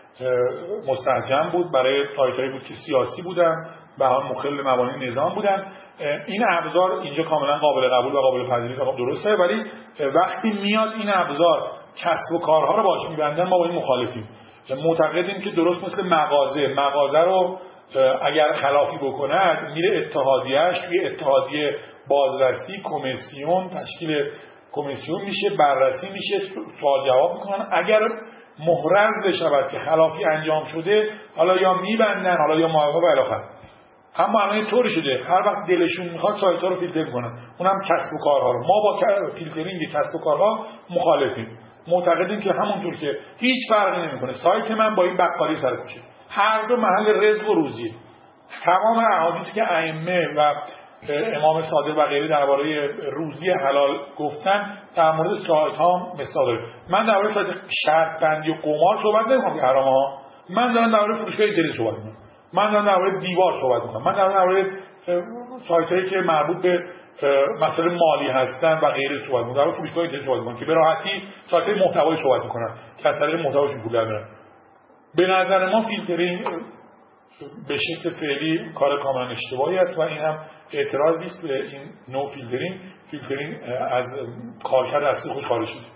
[SPEAKER 1] مستحجم بود، برای سایت‌هایی بود که سیاسی بودن، به حال مخل مبانی نظام بودن. این ابزار اینجا کاملا قابل قبول و قابل پذیری و درسته، ولی وقتی میاد این ابزار کسب و کارها رو باش میبندن ما با این مخالفیم. معتقدیم که درست مثل مغازه مغازه رو اگر خلافی بکند میره اتحادیه‌اش، توی اتحادیه بازرسی کمیسیون تشکیل کمیسیون میشه، بررسی میشه، سوال جواب میکنن. اگر محرز بشود که خلافی انجام شده حالا یا میبندن حالا یا موافقه و الی آخر. اما الان طوری شده هر وقت دلشون میخواد سایت‌ها رو فیلتر میکنن، اونم کسب و کارها رو. ما با فیلترینگ کسب و کارها مخالفیم. معتقدیم که همونطور که هیچ فرقی نمیکنه سایت من با این بقالی سرکوشه، هر دو محل رزق و روزیه. تمام احادیثی که ائمه و امام صادق و غیره درباره روزی حلال گفتن در مورد سایت ها مثال داره. من در مورد سایت شرط بندی و قمار صحبت نمی‌کنم که حرام ها، من دارم در مورد فروشگاه اینترنتی صحبت می‌کنم، من دارم در مورد دیوار صحبت می‌کنم، من دارم در مورد سایت‌هایی که مربوط به مسائل مالی هستن و غیره صحبت می‌کنم، در مورد فروشگاه اینترنتی صحبت می‌کنم که به راحتی سایت‌های محتوایی صحبت می‌کنن که از طریق محتواشون پول درمیارن. به نظر ما فیلترینگ به شکل فعلی کار کاملا اشتباهی است و این هم اعتراضی است به این نوع فیلترینگ. فیلترینگ از کارکرد اصلی خود خارج شده.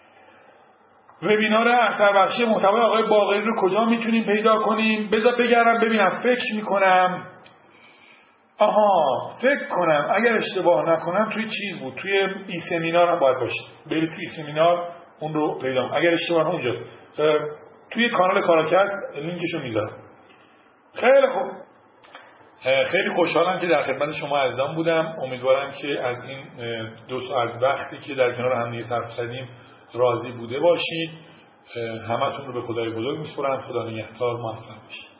[SPEAKER 1] وبینار اثر بخشی محتوای آقای باقری رو کجا میتونیم پیدا کنیم؟ بذار بگردم ببینم، فکر میکنم آها فکر کنم اگر اشتباه نکنم توی چیز بود، توی ای سمینار هم باید باشه. برید توی سمینار اون رو پیدا کنم. اگر اشتباه نکنم اونجاست. توی کانال کاراکست لینکشو میذارم. خیلی خوب. خیلی خوشحالم که در خدمت شما عزیزان بودم. امیدوارم که از این دو ساعت وقتی که در کنار هم دیگه صرف کردیم راضی بوده باشید. همتون رو به خدای بزرگ میسپارم. خدا نگهدار، موفق باشید.